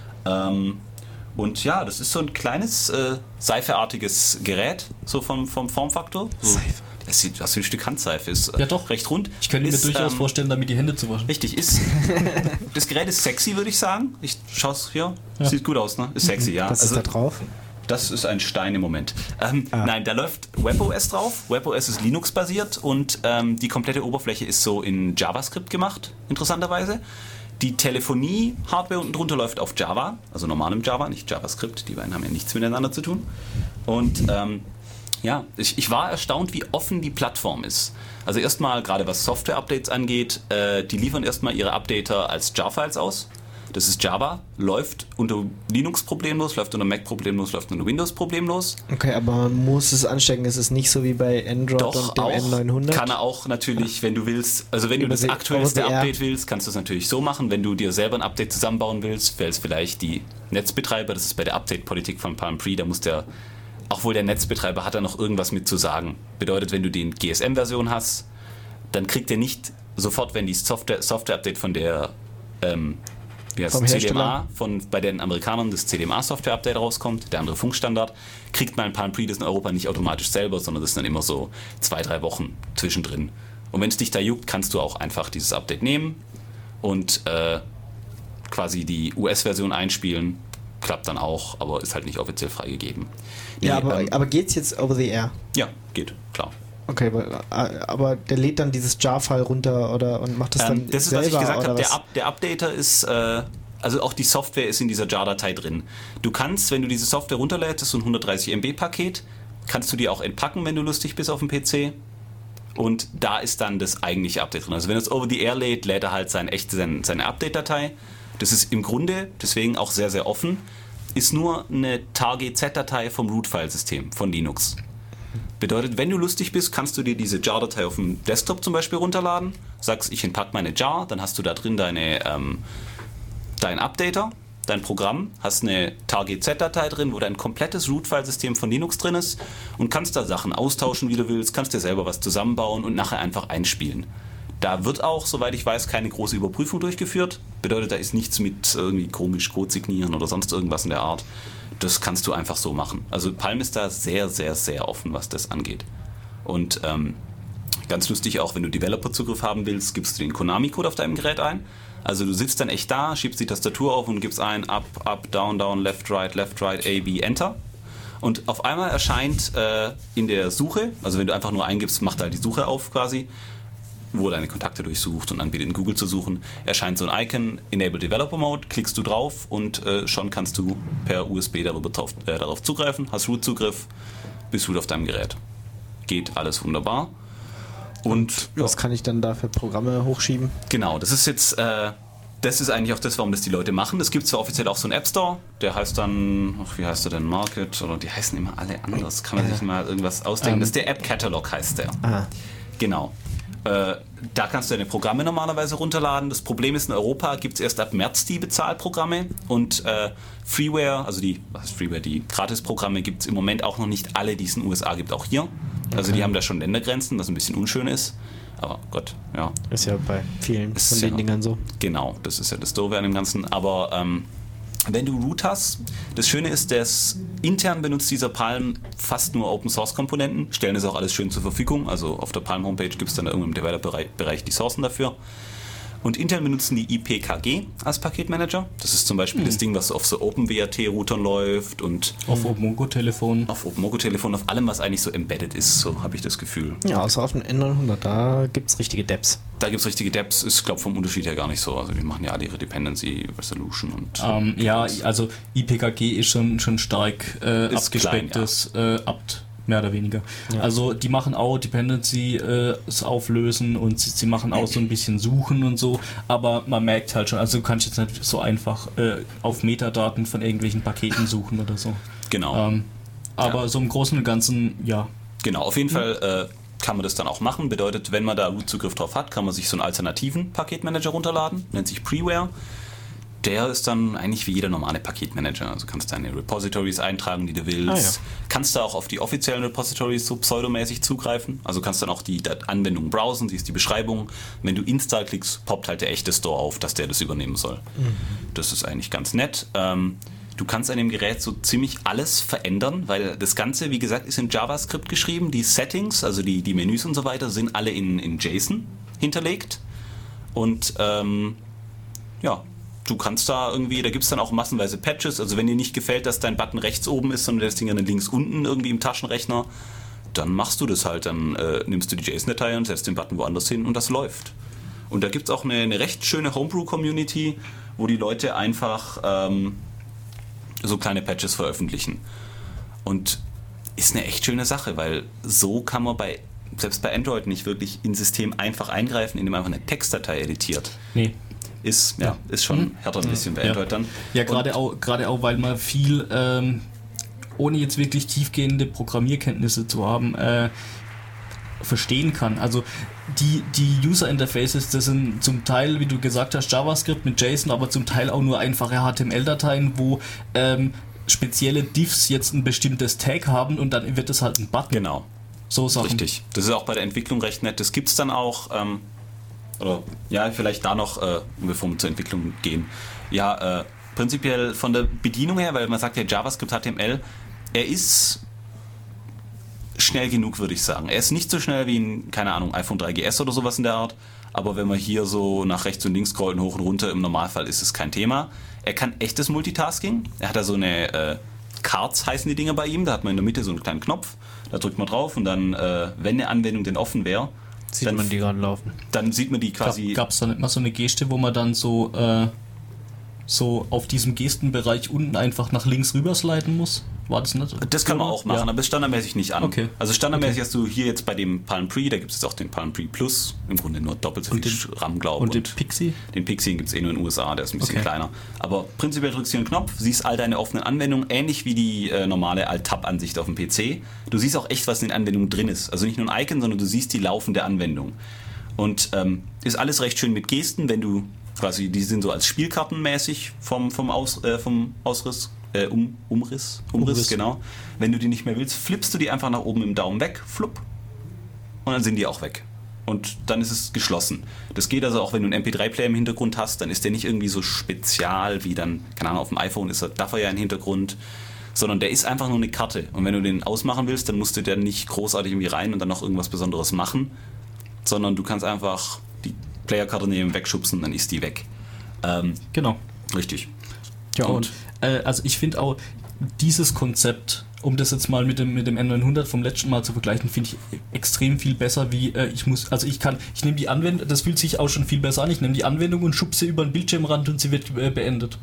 Und ja, das ist so ein kleines seifeartiges Gerät, so vom Formfaktor. So, das sieht aus wie ein Stück Handseife, ist ja, doch recht rund. Ich könnte mir durchaus vorstellen, damit die Hände zu waschen. Richtig, das Gerät ist sexy, würde ich sagen. Ich schaue hier, sieht gut aus, ne? Ist sexy, ja. Was ist da drauf? Das ist ein Stein im Moment. Nein, da läuft WebOS drauf. WebOS ist Linux-basiert und die komplette Oberfläche ist so in JavaScript gemacht, interessanterweise. Die Telefonie-Hardware unten drunter läuft auf Java, also normalem Java, nicht JavaScript. Die beiden haben ja nichts miteinander zu tun. Und ich war erstaunt, wie offen die Plattform ist. Also erstmal, gerade was Software-Updates angeht, die liefern erstmal ihre Updater als Jar-Files aus. Das ist Java, läuft unter Linux problemlos, läuft unter Mac problemlos, läuft unter Windows problemlos. Okay, aber man muss es anstecken, es ist nicht so wie bei Android und dem N900? Kann er auch natürlich, wenn du willst, also wenn du das aktuellste Update willst, kannst du es natürlich so machen. Wenn du dir selber ein Update zusammenbauen willst, wäre es vielleicht die Netzbetreiber, das ist bei der Update-Politik von Palm Pre, da muss auch wohl der Netzbetreiber hat da noch irgendwas mit zu sagen. Bedeutet, wenn du die GSM-Version hast, dann kriegt er nicht sofort, wenn die Software-Update von der CDMA, bei den Amerikanern das CDMA-Software-Update rauskommt, der andere Funkstandard, kriegt man ein Palm Pre das in Europa nicht automatisch selber, sondern das ist dann immer so 2-3 Wochen zwischendrin. Und wenn es dich da juckt, kannst du auch einfach dieses Update nehmen und quasi die US-Version einspielen. Klappt dann auch, aber ist halt nicht offiziell freigegeben. Ja, aber geht's jetzt over the air? Ja, geht, klar. Okay, aber der lädt dann dieses Jar-File runter und macht das dann das ist, selber, was ich gesagt habe. was? Der Updater ist, also auch die Software ist in dieser Jar-Datei drin. Du kannst, wenn du diese Software runterlädst, das ist so ein 130 MB-Paket, kannst du die auch entpacken, wenn du lustig bist auf dem PC. Und da ist dann das eigentliche Update drin. Also wenn es over the air lädt, lädt er halt seine Update-Datei. Das ist im Grunde, deswegen auch sehr, sehr offen, ist nur eine tar-gz-Datei vom Root-File-System von Linux. Bedeutet, wenn du lustig bist, kannst du dir diese Jar-Datei auf dem Desktop zum Beispiel runterladen, sagst, ich entpacke meine Jar, dann hast du da drin dein Updater, dein Programm, hast eine tar-gz-Datei drin, wo dein komplettes Root-File-System von Linux drin ist und kannst da Sachen austauschen, wie du willst, kannst dir selber was zusammenbauen und nachher einfach einspielen. Da wird auch, soweit ich weiß, keine große Überprüfung durchgeführt. Bedeutet, da ist nichts mit irgendwie komisch Code signieren oder sonst irgendwas in der Art. Das kannst du einfach so machen. Also Palm ist da sehr, sehr, sehr offen, was das angeht. Und ganz lustig auch, wenn du Developer-Zugriff haben willst, gibst du den Konami-Code auf deinem Gerät ein. Also du sitzt dann echt da, schiebst die Tastatur auf und gibst ein Up, Up, Down, Down, Left, Right, A, B, Enter. Und auf einmal erscheint in der Suche, also wenn du einfach nur eingibst, macht er die Suche auf quasi, wo deine Kontakte durchsucht und anbietet in Google zu suchen, erscheint so ein Icon, Enable Developer Mode, klickst du drauf und schon kannst du per USB darauf zugreifen, hast Root-Zugriff, bist Root auf deinem Gerät. Geht alles wunderbar. Und was kann ich dann da für Programme hochschieben? Genau, das ist jetzt, das ist eigentlich auch das, warum das die Leute machen. Es gibt zwar offiziell auch so einen App Store, der heißt dann, wie heißt der denn, Market, oder die heißen immer alle anders, kann man sich mal irgendwas ausdenken. Das ist der App Catalog, heißt der. Aha. Genau. Da kannst du deine Programme normalerweise runterladen. Das Problem ist, in Europa gibt es erst ab März die Bezahlprogramme und Freeware, also die Gratisprogramme gibt es im Moment auch noch nicht alle, die es in den USA gibt, auch hier. Also die haben da schon Ländergrenzen, was ein bisschen unschön ist. Aber Gott, ja. Ist ja bei vielen von den Dingern so. Genau, das ist ja das Doofe an dem Ganzen. Aber wenn du Root hast, das Schöne ist, dass intern benutzt dieser Palm fast nur Open-Source-Komponenten, stellen das auch alles schön zur Verfügung. Also auf der Palm-Homepage gibt es dann irgendwo im Developer-Bereich die Sourcen dafür. Und Intel benutzen die IPKG als Paketmanager. Das ist zum Beispiel das Ding, was auf so OpenWrt-Routern läuft und auf OpenMoko-Telefon. Auf OpenMoko-Telefon, auf allem, was eigentlich so embedded ist, so habe ich das Gefühl. Ja, außer auf dem N900, da gibt es richtige Depps. Da gibt es richtige Depps, ist, glaube ich, vom Unterschied her gar nicht so. Also die machen ja alle ihre Dependency Resolution und... ja, also IPKG ist schon stark abgespecktes Apt. Mehr oder weniger. Ja. Also die machen auch Dependency auflösen und sie machen auch so ein bisschen Suchen und so, aber man merkt halt schon, also du kannst jetzt nicht so einfach auf Metadaten von irgendwelchen Paketen suchen oder so. Genau. Aber so im Großen und Ganzen, ja. Genau, auf jeden Fall kann man das dann auch machen. Bedeutet, wenn man da Root-Zugriff drauf hat, kann man sich so einen alternativen Paketmanager runterladen, nennt sich Preware. Der ist dann eigentlich wie jeder normale Paketmanager. Also kannst deine Repositories eintragen, die du willst. Kannst du auch auf die offiziellen Repositories so pseudomäßig zugreifen. Also kannst dann auch die Anwendung browsen, siehst die Beschreibung. Wenn du Install klickst, poppt halt der echte Store auf, dass der das übernehmen soll. Das ist eigentlich ganz nett. Du kannst an dem Gerät so ziemlich alles verändern, weil das Ganze, wie gesagt, ist in JavaScript geschrieben. Die Settings, also die Menüs und so weiter, sind alle in JSON hinterlegt. Und du kannst da irgendwie, da gibt es dann auch massenweise Patches, also wenn dir nicht gefällt, dass dein Button rechts oben ist, sondern das Ding dann links unten irgendwie im Taschenrechner, dann machst du das halt, dann nimmst du die JSON-Datei und setzt den Button woanders hin und das läuft. Und da gibt es auch eine recht schöne Homebrew-Community, wo die Leute einfach so kleine Patches veröffentlichen. Und ist eine echt schöne Sache, weil so kann man selbst bei Android nicht wirklich ins System einfach eingreifen, indem man einfach eine Textdatei editiert. Nee. Ist schon härter ein bisschen bei Android dann. Ja, gerade auch, weil man viel, ohne jetzt wirklich tiefgehende Programmierkenntnisse zu haben, verstehen kann. Also die User Interfaces, das sind zum Teil, wie du gesagt hast, JavaScript mit JSON, aber zum Teil auch nur einfache HTML-Dateien, wo spezielle Diffs jetzt ein bestimmtes Tag haben und dann wird es halt ein Button. Genau. So Sachen. Richtig. Das ist auch bei der Entwicklung recht nett. Das gibt es dann auch... vielleicht da noch, bevor wir zur Entwicklung gehen. Ja, prinzipiell von der Bedienung her, weil man sagt ja JavaScript, HTML, er ist schnell genug, würde ich sagen. Er ist nicht so schnell wie ein, keine Ahnung, iPhone 3GS oder sowas in der Art, aber wenn man hier so nach rechts und links scrollen, hoch und runter, im Normalfall ist es kein Thema. Er kann echtes Multitasking. Er hat da so eine Cards heißen die Dinger bei ihm, da hat man in der Mitte so einen kleinen Knopf, da drückt man drauf und dann, wenn eine Anwendung denn offen wäre, sieht man die gerade laufen. Dann sieht man die quasi... Gab es da nicht mal so eine Geste, wo man dann so auf diesem Gestenbereich unten einfach nach links rüber sliden muss? War das nicht? Das kann man auch machen, aber ist standardmäßig nicht an. Okay. Also standardmäßig hast du hier jetzt bei dem Palm Pre, da gibt es jetzt auch den Palm Pre Plus, im Grunde nur doppelt so viel RAM, glaube ich. Und den Pixie? Den Pixie gibt es nur in den USA, der ist ein bisschen kleiner. Aber prinzipiell drückst du hier einen Knopf, siehst all deine offenen Anwendungen, ähnlich wie die normale Alt-Tab-Ansicht auf dem PC. Du siehst auch echt, was in den Anwendungen drin ist. Also nicht nur ein Icon, sondern du siehst die laufende Anwendung. Und ist alles recht schön mit Gesten, wenn du quasi, die sind so als Spielkartenmäßig vom Ausriss, Umriss, genau. Wenn du die nicht mehr willst, flippst du die einfach nach oben im Daumen weg, flupp, und dann sind die auch weg. Und dann ist es geschlossen. Das geht also auch, wenn du einen MP3-Player im Hintergrund hast, dann ist der nicht irgendwie so spezial wie dann, keine Ahnung, auf dem iPhone darf er ja im Hintergrund, sondern der ist einfach nur eine Karte. Und wenn du den ausmachen willst, dann musst du den nicht großartig irgendwie rein und dann noch irgendwas Besonderes machen, sondern du kannst einfach die Playerkarte nehmen, wegschubsen, dann ist die weg. Genau. Richtig. Ja, und also ich finde auch dieses Konzept, um das jetzt mal mit dem N900 vom letzten Mal zu vergleichen, finde ich extrem viel besser, wie ich nehme die Anwendung, das fühlt sich auch schon viel besser an, ich nehme die Anwendung und schub sie über den Bildschirmrand und sie wird beendet.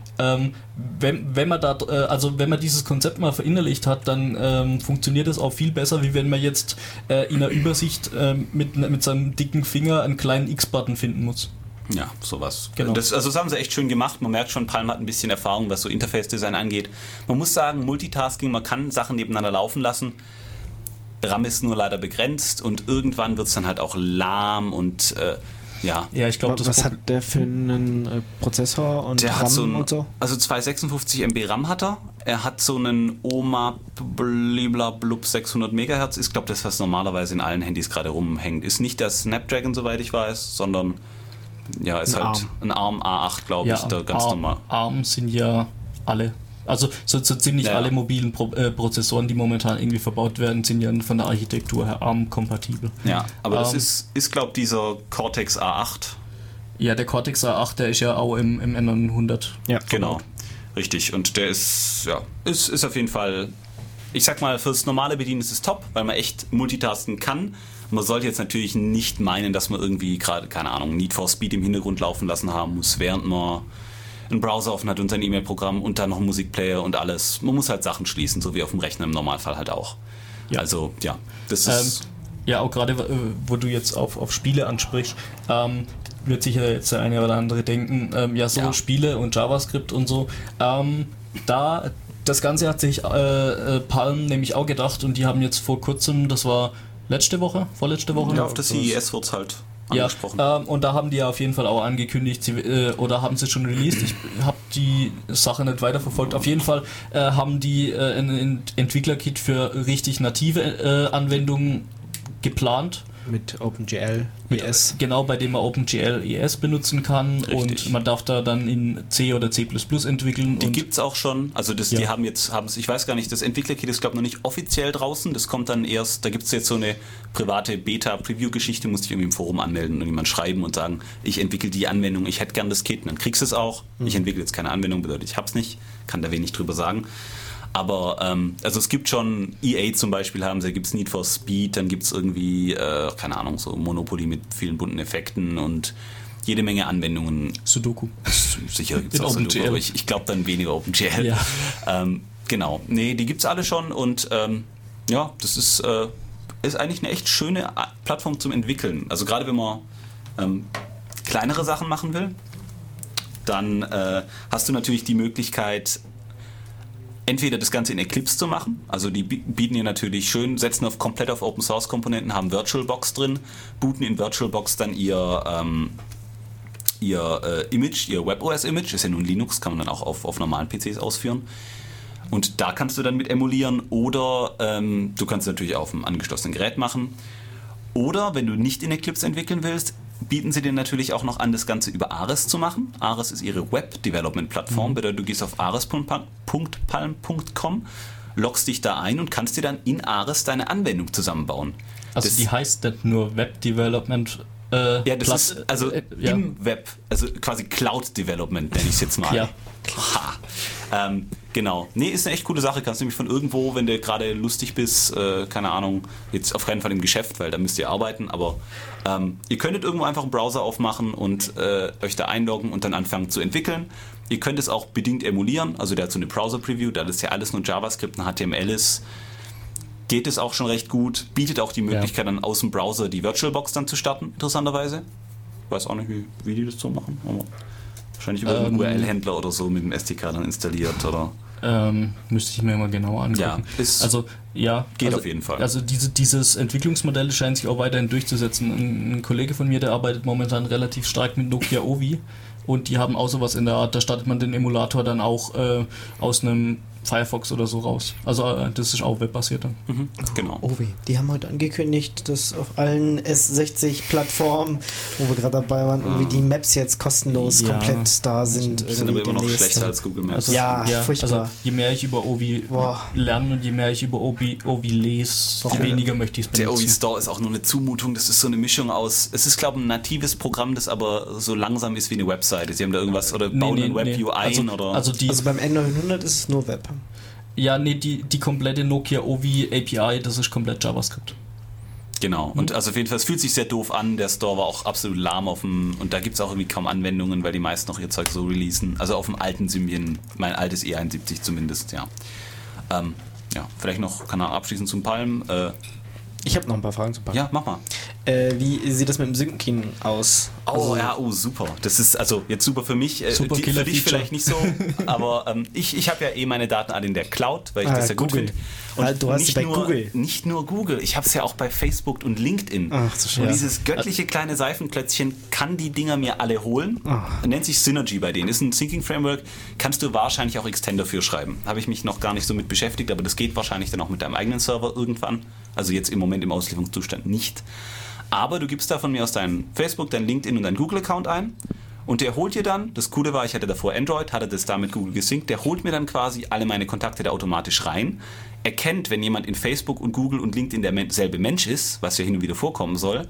Wenn man dieses Konzept mal verinnerlicht hat, dann funktioniert es auch viel besser, wie wenn man jetzt in der Übersicht mit seinem dicken Finger einen kleinen X-Button finden muss. Ja, sowas. Genau. Das haben sie echt schön gemacht. Man merkt schon, Palm hat ein bisschen Erfahrung, was so Interface-Design angeht. Man muss sagen, Multitasking, man kann Sachen nebeneinander laufen lassen. RAM ist nur leider begrenzt und irgendwann wird es dann halt auch lahm und ja. Ja, ich glaube, was hat der für einen Prozessor und der RAM hat so und so? Also 256 MB RAM hat er. Er hat so einen OMA blub 600 MHz. Ich glaube, das, was normalerweise in allen Handys gerade rumhängt, ist nicht der Snapdragon, soweit ich weiß, sondern ja, ist ein halt ein ARM A8, glaube ich, da ganz normal. ARM sind ja alle. Also so ziemlich alle mobilen Prozessoren, die momentan irgendwie verbaut werden, sind ja von der Architektur her ARM-kompatibel. Ja, aber das ist glaube ich, dieser Cortex A8. Ja, der Cortex A8, der ist ja auch im N900. Ja, Genau, richtig. Und der ist auf jeden Fall, ich sag mal, fürs normale Bedienen ist es top, weil man echt multitasken kann. Man sollte jetzt natürlich nicht meinen, dass man irgendwie gerade, keine Ahnung, Need for Speed im Hintergrund laufen lassen haben muss, während man einen Browser offen hat und sein E-Mail-Programm und dann noch einen Musikplayer und alles. Man muss halt Sachen schließen, so wie auf dem Rechner im Normalfall halt auch. Ja. Also, ja, das ist... Ja, auch gerade, wo du jetzt auf Spiele ansprichst, wird sicher jetzt der eine oder andere denken, Spiele und JavaScript und so, das Ganze hat sich Palm nämlich auch gedacht und die haben jetzt vor kurzem, das war vorletzte Woche? Ja, auf der CES wird es halt angesprochen. Ja, und da haben die ja auf jeden Fall auch angekündigt, oder haben sie schon released, ich habe die Sache nicht weiterverfolgt, auf jeden Fall haben die ein Entwickler-Kit für richtig native Anwendungen geplant. Mit OpenGL ES. Genau, bei dem man OpenGL ES benutzen kann. Richtig. Und man darf da dann in C oder C++ entwickeln. Die gibt es auch schon, also die haben es, ich weiß gar nicht, das Entwicklerkit ist glaube ich noch nicht offiziell draußen, das kommt dann erst, da gibt es jetzt so eine private Beta-Preview-Geschichte, musste ich irgendwie im Forum anmelden und jemand schreiben und sagen, ich entwickle die Anwendung, ich hätte gern das Kit, und dann kriegst du es auch. Ich entwickle jetzt keine Anwendung, bedeutet ich hab's nicht, kann da wenig drüber sagen. Aber also es gibt schon, EA zum Beispiel haben sie, gibt es Need for Speed, dann gibt es irgendwie, keine Ahnung, so Monopoly mit vielen bunten Effekten und jede Menge Anwendungen. Sudoku. Sicher gibt es auch Sudoku, aber ich glaube dann weniger OpenGL. Ja. Genau, nee, die gibt es alle schon und das ist eigentlich eine echt schöne Plattform zum Entwickeln. Also gerade wenn man kleinere Sachen machen will, dann hast du natürlich die Möglichkeit, entweder das Ganze in Eclipse zu machen, also die bieten hier natürlich schön, setzen komplett auf Open Source Komponenten, haben VirtualBox drin, booten in VirtualBox dann ihr Image, ihr WebOS Image, ist ja nun Linux, kann man dann auch auf normalen PCs ausführen. Und da kannst du dann mit emulieren oder du kannst es natürlich auf einem angeschlossenen Gerät machen. Oder wenn du nicht in Eclipse entwickeln willst, bieten sie dir natürlich auch noch an, das Ganze über Ares zu machen. Ares ist ihre Web-Development-Plattform, bedeutet, du gehst auf ares.palm.com, loggst dich da ein und kannst dir dann in Ares deine Anwendung zusammenbauen. Also die heißt nicht nur Web-Development ist im Web, also quasi Cloud-Development nenne ich es jetzt mal. Ja. Genau. Nee, ist eine echt coole Sache. Kannst nämlich von irgendwo, wenn du gerade lustig bist, keine Ahnung, jetzt auf keinen Fall im Geschäft, weil da müsst ihr arbeiten, aber ihr könntet irgendwo einfach einen Browser aufmachen und euch da einloggen und dann anfangen zu entwickeln. Ihr könnt es auch bedingt emulieren, also der hat so eine Browser-Preview, da das ja alles nur JavaScript und HTML ist, geht es auch schon recht gut, bietet auch die Möglichkeit dann aus dem Browser die VirtualBox dann zu starten, interessanterweise. Ich weiß auch nicht, wie die das so machen, aber wahrscheinlich über einen URL-Händler oder so mit dem SDK dann installiert, oder? Müsste ich mir mal genauer angucken. Geht auf jeden Fall. Also dieses Entwicklungsmodell scheint sich auch weiterhin durchzusetzen. Ein Kollege von mir, der arbeitet momentan relativ stark mit Nokia Ovi und die haben auch sowas in der Art, da startet man den Emulator dann auch aus einem Firefox oder so raus. Also das ist auch webbasiert dann. Genau. Ovi, die haben heute angekündigt, dass auf allen S60-Plattformen, wo wir gerade dabei waren, irgendwie die Maps jetzt kostenlos komplett da sind. Die sind aber immer noch schlechter als Google Maps. Also, furchtbar. Also je mehr ich über Ovi lerne und je mehr ich über Ovi lese, je weniger möchte ich es benutzen. Der Ovi Store ist auch nur eine Zumutung, das ist so eine Mischung aus, es ist glaube ich ein natives Programm, das aber so langsam ist wie eine Webseite. Sie haben da irgendwas, oder bauen ein Web-UI ein, oder? Also beim N900 ist es nur Web. Ja, nee, die komplette Nokia Ovi API, das ist komplett JavaScript. Genau, und also auf jeden Fall, es fühlt sich sehr doof an, der Store war auch absolut lahm und da gibt es auch irgendwie kaum Anwendungen, weil die meisten noch ihr Zeug so releasen. Also auf dem alten Symbian, mein altes E71 zumindest, ja. Vielleicht noch, kann er abschließend zum Palm. Ich habe noch ein paar Fragen zum Palm. Ja, mach mal. Wie sieht das mit dem Syncing aus? Super. Das ist also jetzt super für mich. Super für dich vielleicht nicht so, aber ich habe ja meine Daten alle in der Cloud, weil ich das ja gut finde. Und du hast sie bei Google. Nicht nur Google, ich habe es ja auch bei Facebook und LinkedIn. Ach, so schön. Und dieses göttliche kleine Seifenklötzchen kann die Dinger mir alle holen. Nennt sich Synergy bei denen. Ist ein Syncing-Framework, kannst du wahrscheinlich auch Extender für schreiben. Habe ich mich noch gar nicht so mit beschäftigt, aber das geht wahrscheinlich dann auch mit deinem eigenen Server irgendwann. Also jetzt im Moment im Auslieferungszustand nicht. Aber du gibst da von mir aus deinen Facebook, dein LinkedIn und dein Google-Account ein und der holt dir dann, das Coole war, ich hatte davor Android, hatte das da mit Google gesynkt, der holt mir dann quasi alle meine Kontakte da automatisch rein, erkennt, wenn jemand in Facebook und Google und LinkedIn derselbe Mensch ist, was ja hin und wieder vorkommen soll,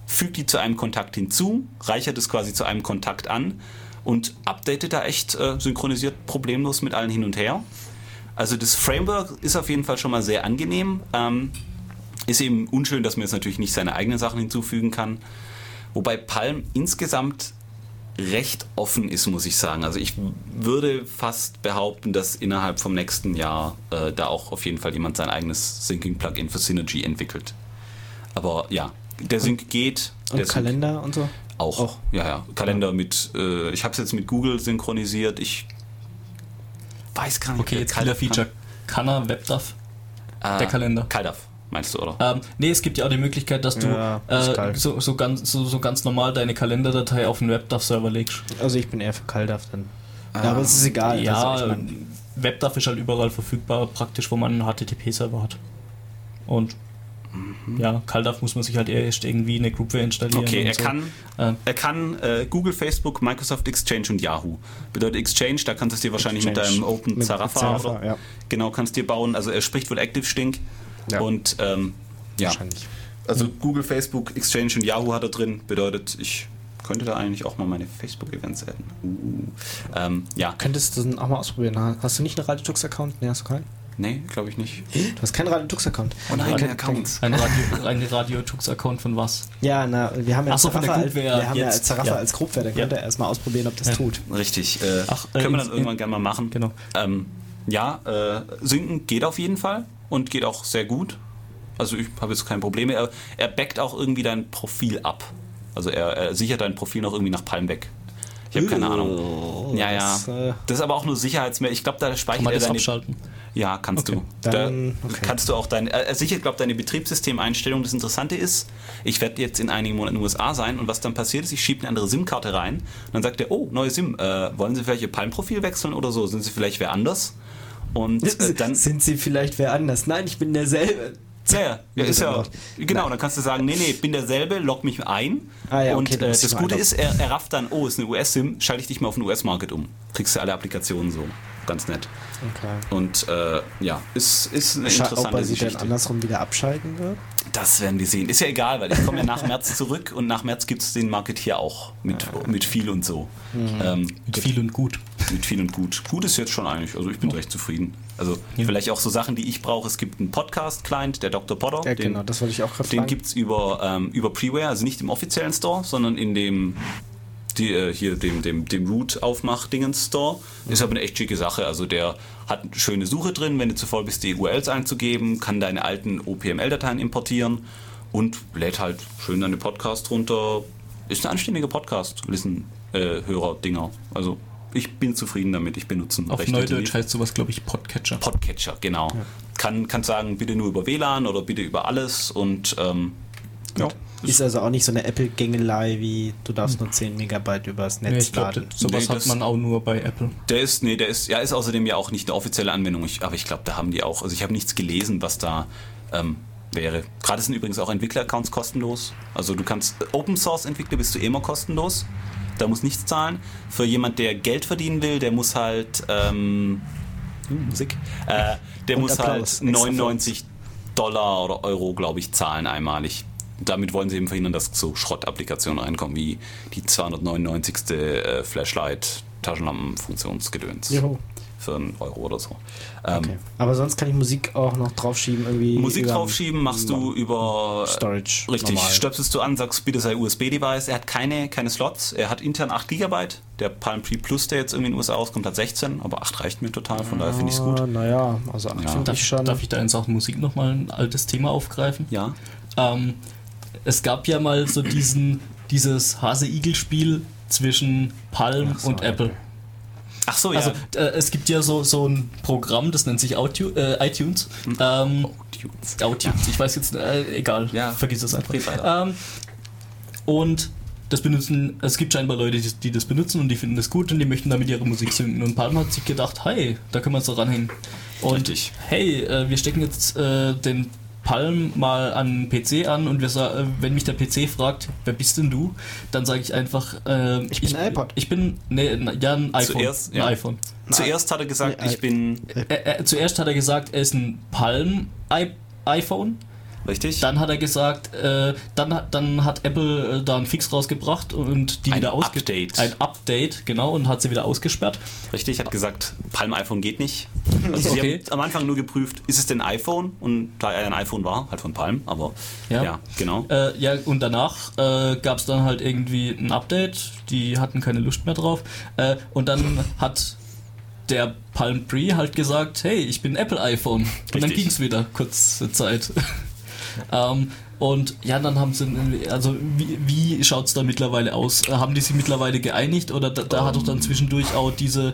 fügt die zu einem Kontakt hinzu, reichert es quasi zu einem Kontakt an und updatet da echt synchronisiert problemlos mit allen hin und her. Also das Framework ist auf jeden Fall schon mal sehr angenehm. Ist eben unschön, dass man jetzt natürlich nicht seine eigenen Sachen hinzufügen kann. Wobei Palm insgesamt recht offen ist, muss ich sagen. Also ich würde fast behaupten, dass innerhalb vom nächsten Jahr da auch auf jeden Fall jemand sein eigenes Syncing-Plugin für Synergy entwickelt. Aber ja, der Sync geht. Und der Kalender Sync und so? auch. Ja. Kalender mit, ich habe es jetzt mit Google synchronisiert. Ich weiß gar nicht. Okay, jetzt Killer-Feature. Kann er WebDAV? Der Kalender. CalDAV, meinst du, oder? Nee, es gibt ja auch die Möglichkeit, dass du so ganz normal deine Kalenderdatei auf einen WebDAV-Server legst. Also ich bin eher für CalDAV dann. Ja, aber es ist egal. Ja, also ich mein, WebDAV ist halt überall verfügbar, praktisch, wo man einen HTTP-Server hat. Und ja, CalDAV muss man sich halt erst irgendwie eine Groupware installieren. Okay, und er kann Google, Facebook, Microsoft Exchange und Yahoo. Bedeutet Exchange, da kannst du es dir wahrscheinlich mit deinem Open Zarafa oder ja. Genau, kannst dir bauen. Also er spricht wohl ActiveSync und ja. Wahrscheinlich. Also Google, Facebook, Exchange und Yahoo hat er drin. Bedeutet, ich könnte da eigentlich auch mal meine Facebook-Events adden. Ja. Könntest du das auch mal ausprobieren? Hast du nicht einen Radiotux-Account? Nee, hast du keinen? Nee, glaube ich nicht. Du hast keinen Radiotux-Account. Oh nein, keine Accounts. Ein Radio-Tux-Account von was? Ja, wir haben ja Zarafa als Groupware, dann könnt ihr erstmal ausprobieren, ob das tut. Richtig. Können wir dann irgendwann gerne mal machen. Genau. Synken geht auf jeden Fall und geht auch sehr gut. Also ich habe jetzt keine Probleme. Er backt auch irgendwie dein Profil ab. Also er sichert dein Profil noch irgendwie nach Palm weg. Ich habe keine Ahnung. Ja. Das ist aber auch nur Sicherheitsmäßig. Ich glaube, da speichert er deine... abschalten? Ja, kannst du. Kannst du auch er sichert, glaube ich, deine Betriebssystemeinstellung. Das Interessante ist, ich werde jetzt in einigen Monaten in den USA sein und was dann passiert ist, ich schiebe eine andere SIM-Karte rein und dann sagt er, oh, neue SIM, wollen Sie vielleicht Ihr Palm-Profil wechseln oder so? Sind Sie vielleicht wer anders? Und dann... Sind Sie vielleicht wer anders? Nein, ich bin derselbe. Ja, ist ja. Genau, dann kannst du sagen, nee, ich bin derselbe, log mich ein. Und das Gute ist, er rafft dann, oh, ist eine US-SIM, schalte ich dich mal auf den US-Market um. Kriegst du alle Applikationen so. Ganz nett. Okay. Und ist eine interessante Ob er sie Geschichte. dann andersrum wieder abschalten wird? Das werden wir sehen. Ist ja egal, weil ich komme ja nach März zurück und nach März gibt es den Market hier auch mit viel und so. Mit viel und gut. Mit viel und gut. Gut ist jetzt schon eigentlich, also ich bin recht zufrieden. Also vielleicht auch so Sachen, die ich brauche. Es gibt einen Podcast-Client, der Dr. Potter. Ja, genau, das wollte ich auch gerade fragen. Den gibt es über Freeware, also nicht im offiziellen Store, sondern in dem Root-Aufmach-Dingens-Store. Ist aber eine echt schicke Sache. Also der hat eine schöne Suche drin, wenn du zu faul bist, die URLs einzugeben, kann deine alten OPML-Dateien importieren und lädt halt schön deine Podcasts runter. Ist ein anständiger Podcast-Hörer-Dinger. Also ich bin zufrieden damit, ich benutze ihn. Auf Neudeutsch heißt sowas, glaube ich, Podcatcher. Podcatcher, genau. Ja. Kann sagen, bitte nur über WLAN oder bitte über alles und ist also auch nicht so eine Apple-Gängelei wie du darfst nur 10 Megabyte übers Netz laden. Sowas hat man auch nur bei Apple. Der ist außerdem ja auch nicht eine offizielle Anwendung, aber ich glaube, da haben die auch, also ich habe nichts gelesen, was da wäre. Gerade sind übrigens auch Entwickler-Accounts kostenlos. Also du kannst Open-Source-Entwickler bist du immer kostenlos. Da muss nichts zahlen. Für jemand, der Geld verdienen will, der muss halt Musik. Der muss halt 99 Dollar oder Euro, glaube ich, zahlen einmalig. Damit wollen sie eben verhindern, dass so Schrottapplikationen reinkommen, wie die 299. Flashlight-Taschenlampen-Funktionsgedöns. Für einen Euro oder so. Okay. Aber sonst kann ich Musik auch noch draufschieben irgendwie. Musik draufschieben machst du über Storage. Richtig, normal. stöpselst du an, sagst bitte sei USB-Device. Er hat keine Slots, er hat intern 8 GB. Der Palm Pre Plus, der jetzt irgendwie in den USA rauskommt, hat 16, aber 8 reicht mir total, von daher finde ich es gut. Naja, also 8 finde ich schon. Darf ich da in Sachen Musik nochmal ein altes Thema aufgreifen? Ja. Es gab ja mal so dieses Hase-Igel-Spiel zwischen Palm und Apple. Ach so, ja. Also es gibt ja so ein Programm, das nennt sich iTunes. iTunes. Ich weiß jetzt, egal, vergiss es einfach. Und es gibt scheinbar Leute, die das benutzen und die finden das gut und die möchten damit ihre Musik synken. Und Palm hat sich gedacht, hey, da können wir uns doch ranhängen. Und richtig. Hey, wir stecken jetzt den Palm mal an den PC an und wenn mich der PC fragt, wer bist denn du, dann sage ich einfach, ich bin ein iPod. Ich bin, ein iPhone. Ein iPhone. Zuerst hat er gesagt, ich bin... Zuerst hat er gesagt, er ist ein Palm-iPhone richtig? Dann hat er gesagt, dann hat Apple da einen Fix rausgebracht und die wieder Update. Ein Update, genau, und hat sie wieder ausgesperrt. Richtig, hat gesagt, Palm iPhone geht nicht. Also Okay. sie haben am Anfang nur geprüft, ist es denn ein iPhone? Und da er ein iPhone war, halt von Palm, aber ja genau. Und danach gab es dann halt irgendwie ein Update, die hatten keine Lust mehr drauf. Und dann hat der Palm Pre halt gesagt, hey, ich bin Apple iPhone. Und dann ging es wieder, kurze Zeit. Und ja, dann haben sie, also wie schaut es da mittlerweile aus? Haben die sich mittlerweile geeinigt oder da hat doch dann zwischendurch auch diese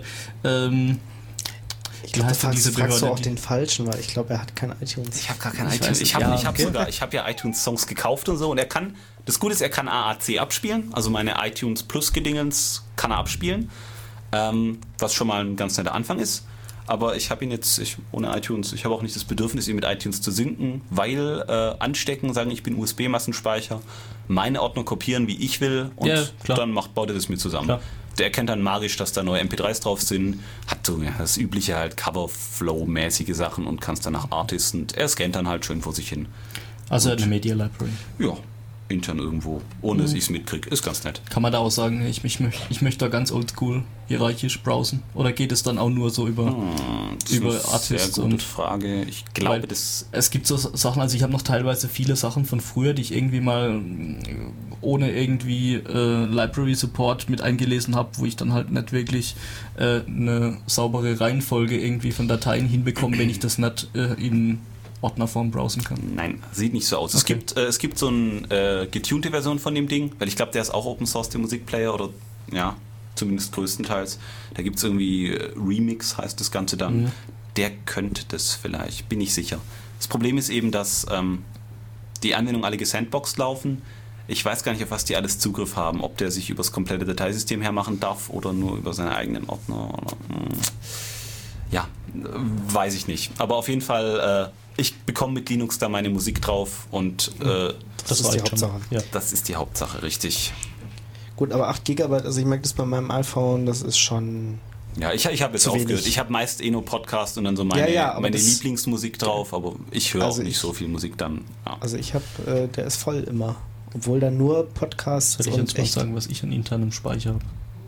Ich glaube, du fragst du auch den Falschen, weil ich glaube, er hat kein iTunes. Ich habe gar kein Ich iTunes. weiß Ich nicht. habe ja iTunes-Songs gekauft und so und das Gute ist, er kann AAC abspielen, also meine iTunes Plus-Gedingens kann er abspielen, was schon mal ein ganz netter Anfang ist. Aber ich habe ihn jetzt, ohne iTunes, ich habe auch nicht das Bedürfnis, ihn mit iTunes zu synken, weil anstecken, sagen, ich bin USB-Massenspeicher, meine Ordner kopieren, wie ich will und dann baut er das mir zusammen. Klar. Der erkennt dann magisch, dass da neue MP3s drauf sind, hat so das übliche halt Coverflow-mäßige Sachen und kannst dann nach Artist und er scannt dann halt schön vor sich hin. Also eine Media Library. Ja, intern irgendwo, ohne dass ich es mitkriege. Ist ganz nett. Kann man da auch sagen, ich möchte da ganz oldschool hierarchisch browsen? Oder geht es dann auch nur so über Artists? Sehr gute Frage. Ich glaube, Es gibt so Sachen, also ich habe noch teilweise viele Sachen von früher, die ich irgendwie mal ohne irgendwie Library Support mit eingelesen habe, wo ich dann halt nicht wirklich eine saubere Reihenfolge irgendwie von Dateien hinbekomme, wenn ich das nicht in Ordnerform browsen kann. Nein, sieht nicht so aus. Okay. Es gibt so eine getunte Version von dem Ding, weil ich glaube, der ist auch Open Source, der Musikplayer, oder ja, zumindest größtenteils. Da gibt es irgendwie Remix, heißt das Ganze dann. Mhm. Der könnte das vielleicht, bin ich sicher. Das Problem ist eben, dass die Anwendungen alle gesandboxed laufen. Ich weiß gar nicht, auf was die alles Zugriff haben, ob der sich über das komplette Dateisystem hermachen darf oder nur über seine eigenen Ordner. Oder, ja, weiß ich nicht. Aber auf jeden Fall, ich bekomme mit Linux da meine Musik drauf und Das ist die Hauptsache. Ja. das ist die Hauptsache, richtig. Gut, aber 8 GB, also ich merke das bei meinem iPhone, das ist schon... Ja, ich habe jetzt Zu aufgehört. wenig. Ich habe meist nur Podcast und dann so meine Lieblingsmusik drauf, aber ich höre Also auch nicht so viel Musik dann. Ja. Also ich habe, der ist voll immer. Obwohl da nur Podcasts Soll ich jetzt mal sagen, was ich an internem Speicher habe?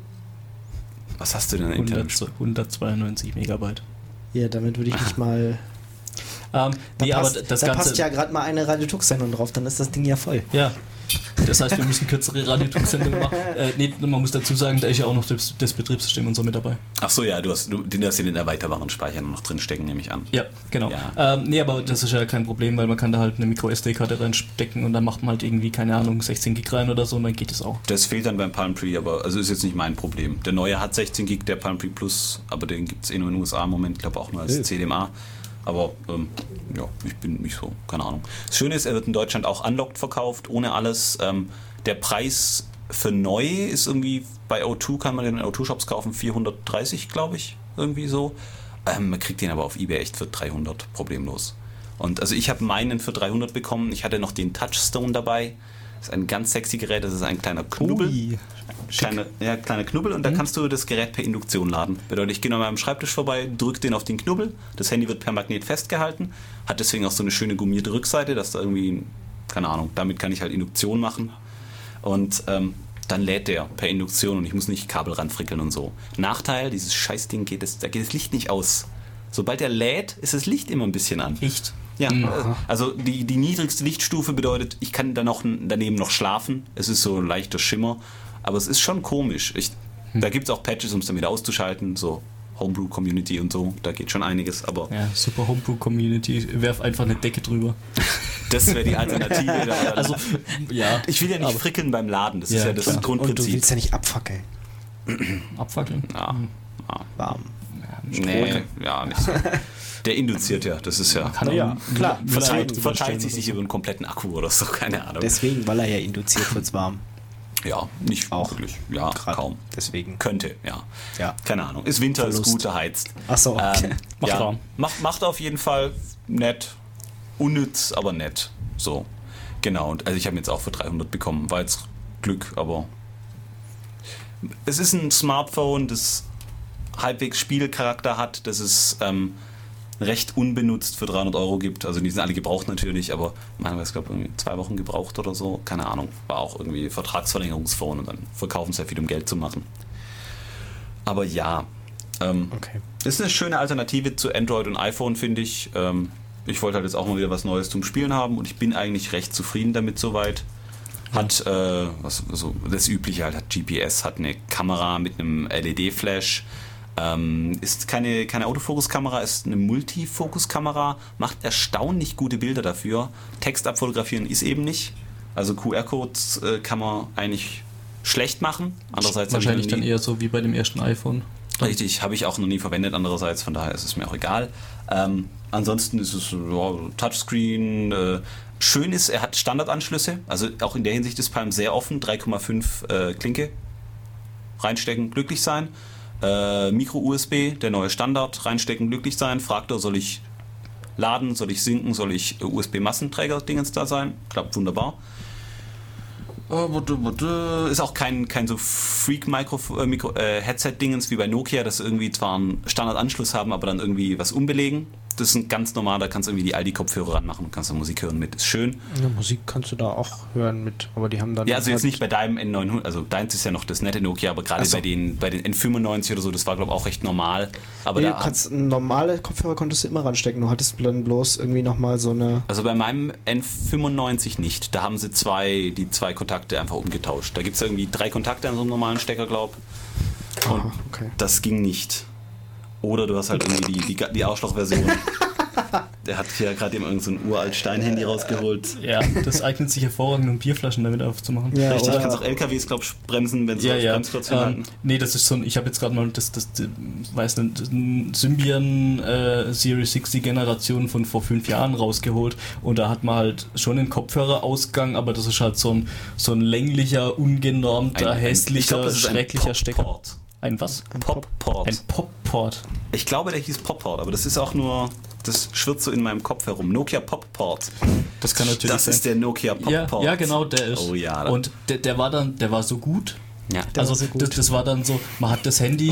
Was hast du denn intern? 192 Megabyte. Ja, damit würde ich nicht mal... Da passt ja gerade mal eine Radio-Tux-Sendung drauf, dann ist das Ding ja voll. Ja. Das heißt, wir müssen kürzere Radio-Tux-Sendungen machen. Man muss dazu sagen, da ist ja auch noch das Betriebssystem und so mit dabei. Ach so, ja, du hast den erweiterbaren Speicher noch drin stecken, nehme ich an. Ja, genau. Ja. Aber das ist ja kein Problem, weil man kann da halt eine Micro-SD-Karte reinstecken und dann macht man halt irgendwie, keine Ahnung, 16 Gig rein oder so und dann geht es auch. Das fehlt dann beim Palm Pre, aber also ist jetzt nicht mein Problem. Der neue hat 16 Gig, der Palm Pre Plus, aber den gibt es nur in den USA im Moment, ich glaube auch nur als CDMA. Aber ja, ich bin nicht so, keine Ahnung. Das Schöne ist, er wird in Deutschland auch unlocked verkauft, ohne alles. Der Preis für neu ist irgendwie, bei O2 kann man den in O2-Shops kaufen, 430, glaube ich, irgendwie so. Man kriegt den aber auf eBay echt für 300 problemlos. Und also ich habe meinen für 300 bekommen, ich hatte noch den Touchstone dabei. Das ist ein ganz sexy Gerät, das ist ein kleiner Knubbel. Kleiner Knubbel und da kannst du das Gerät per Induktion laden. Bedeutet, ich gehe an meinem Schreibtisch vorbei, drücke den auf den Knubbel, das Handy wird per Magnet festgehalten, hat deswegen auch so eine schöne gummierte Rückseite, dass da irgendwie, keine Ahnung, damit kann ich halt Induktion machen und dann lädt der per Induktion und ich muss nicht Kabel ranfrickeln und so. Nachteil, dieses Scheißding da geht das Licht nicht aus. Sobald er lädt, ist das Licht immer ein bisschen an. Echt? Ja, also die niedrigste Lichtstufe bedeutet, ich kann dann daneben noch schlafen. Es ist so ein leichter Schimmer, aber es ist schon komisch. Da gibt es auch Patches, um es dann wieder auszuschalten, so Homebrew-Community und so, da geht schon einiges. Aber ja, super Homebrew-Community, werf einfach eine Decke drüber. Das wäre die Alternative. Also, ja. Ich will ja nicht frickeln beim Laden, das ist ja das Grundprinzip. Und du willst ja nicht abfackeln. Abfackeln? Ja. Warm. Nee, ja, nicht so. Der induziert ja, das ist ja... Klar. Verteilt sich über einen kompletten Akku oder so, keine Ahnung. Deswegen, weil er ja induziert, wird es warm. Ja, nicht auch wirklich. Ja, kaum. Deswegen. Könnte, ja. Ja. Keine Ahnung. Ist Winter, Verlust. ist gut, heizt. Ach so, okay. Macht warm. Macht auf jeden Fall nett. Unnütz, aber nett. So. Genau. Und also ich habe ihn jetzt auch für 300 bekommen. War jetzt Glück, aber es ist ein Smartphone, das halbwegs Spielcharakter hat. Das ist recht unbenutzt für 300 Euro gibt. Also die sind alle gebraucht natürlich, aber manchmal ist, glaube ich, irgendwie 2 Wochen gebraucht oder so. Keine Ahnung. War auch irgendwie Vertragsverlängerungsphone und dann verkaufen sie ja viel, um Geld zu machen. Aber ja, Okay. ist eine schöne Alternative zu Android und iPhone, finde ich. Ich wollte halt jetzt auch mal wieder was Neues zum Spielen haben und ich bin eigentlich recht zufrieden damit soweit. Hat das Übliche halt, hat GPS, hat eine Kamera mit einem LED-Flash, ist keine Autofokuskamera, ist eine Multifokuskamera, macht erstaunlich gute Bilder dafür. Text abfotografieren ist eben nicht. Also QR-Codes kann man eigentlich schlecht machen. Andererseits wahrscheinlich dann eher so wie bei dem ersten iPhone. Richtig, habe ich auch noch nie verwendet, andererseits, von daher ist es mir auch egal. Ansonsten ist es Touchscreen. Schön ist, er hat Standardanschlüsse, also auch in der Hinsicht ist Palm sehr offen, 3,5 Klinke reinstecken, glücklich sein. Micro-USB, der neue Standard, reinstecken, glücklich sein. Fragt er, soll ich laden, soll ich synken, soll ich USB-Massenträger-Dingens da sein? Klappt wunderbar. Ist auch kein so Freak-Headset-Dingens wie bei Nokia, dass sie irgendwie zwar einen Standardanschluss haben, aber dann irgendwie was umbelegen. Das ist ein ganz normal, da kannst du irgendwie die Aldi-Kopfhörer ranmachen und kannst da Musik hören mit. Ist schön. Ja, Musik kannst du da auch hören mit, aber die haben dann... Ja, also jetzt nicht bei deinem N900, also deins ist ja noch das nette Nokia, aber gerade bei den N95 oder so, das war glaube ich auch recht normal. Aber nee, normale Kopfhörer konntest du immer ranstecken, du hattest dann bloß irgendwie nochmal so eine... Also bei meinem N95 nicht, da haben sie die zwei Kontakte einfach umgetauscht. Da gibt es irgendwie 3 Kontakte an so einem normalen Stecker, glaube ich. Und okay. Das ging nicht. Oder du hast halt irgendwie die Arschloch-Version. Der hat hier gerade eben irgend so ein uralt Stein-Handy rausgeholt. Ja, das eignet sich hervorragend, um Bierflaschen damit aufzumachen. Ja, richtig, du kannst auch LKWs, glaube ich, bremsen, wenn sie auf Bremsklotz halten. Nee, das ist so ein, ich habe jetzt gerade mal das weiß nicht, ein Symbian Series 60 Generation von vor 5 Jahren rausgeholt und da hat man halt schon einen Kopfhörerausgang, aber das ist halt so ein länglicher, ungenormter, hässlicher, schrecklicher Stecker. Ein was? Ein Pop-Port. Ein Pop-Port. Ich glaube, der hieß Pop-Port, aber das ist auch nur, das schwirrt so in meinem Kopf herum. Nokia Pop-Port. Das kann natürlich sein. Das ist der Nokia Pop-Port. Ja, genau, der ist. Oh ja. Und der war so gut. Ja, also das war dann so, man hat das Handy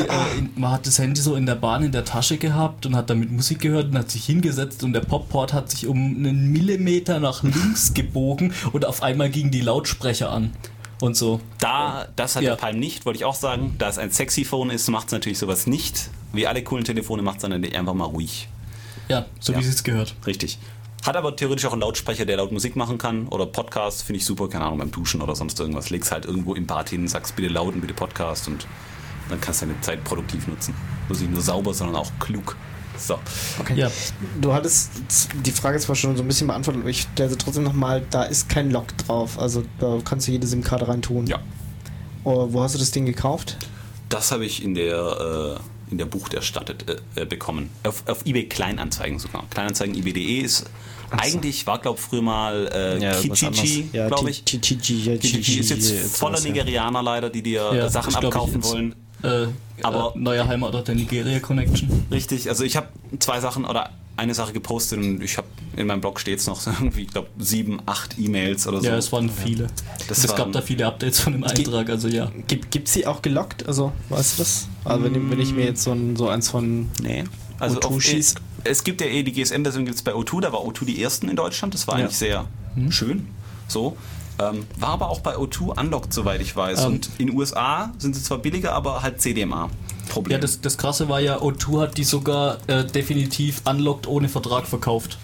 so in der Bahn in der Tasche gehabt und hat damit Musik gehört und hat sich hingesetzt und der Pop-Port hat sich um einen Millimeter nach links gebogen und auf einmal gingen die Lautsprecher an. Und so. Das hat der Palm nicht, wollte ich auch sagen. Da es ein sexy Phone ist, macht es natürlich sowas nicht. Wie alle coolen Telefone macht es dann einfach mal ruhig. Ja, so wie es jetzt gehört. Richtig. Hat aber theoretisch auch einen Lautsprecher, der laut Musik machen kann. Oder Podcast, finde ich super, keine Ahnung, beim Duschen oder sonst irgendwas. Legst halt irgendwo im Bad hin, sagst bitte laut und bitte Podcast und dann kannst du deine Zeit produktiv nutzen. Nicht nur sauber, sondern auch klug. So. Okay. Ja. Du hattest die Frage zwar schon so ein bisschen beantwortet, aber ich stelle sie trotzdem nochmal, da ist kein Lock drauf, also da kannst du jede SIM-Karte rein tun. Ja. Wo hast du das Ding gekauft? Das habe ich in der Bucht erstattet bekommen. Auf eBay Kleinanzeigen sogar. Kleinanzeigen eBay.de ist eigentlich, war glaube ich früher mal Kijiji, glaube ich. Kijiji ist jetzt voller Nigerianer leider, die dir Sachen abkaufen wollen. Aber neuer Heimatort der Nigeria Connection. Richtig, also ich habe 2 Sachen oder eine Sache gepostet und ich habe in meinem Blog steht es noch irgendwie, ich glaube 7, 8 E-Mails oder so. Ja, es waren viele. Es gab da viele Updates von dem Eintrag, also ja. Gibt sie auch gelockt? Also, weißt du das? Also wenn ich mir jetzt so eins von O2 schieße. Es gibt ja die GSM-Version gibt es bei O2, da war O2 die ersten in Deutschland, das war eigentlich sehr schön. So. War aber auch bei O2 unlocked, soweit ich weiß. Und in den USA sind sie zwar billiger, aber halt CDMA. Problem. Ja, das Krasse war ja, O2 hat die sogar definitiv unlocked ohne Vertrag verkauft.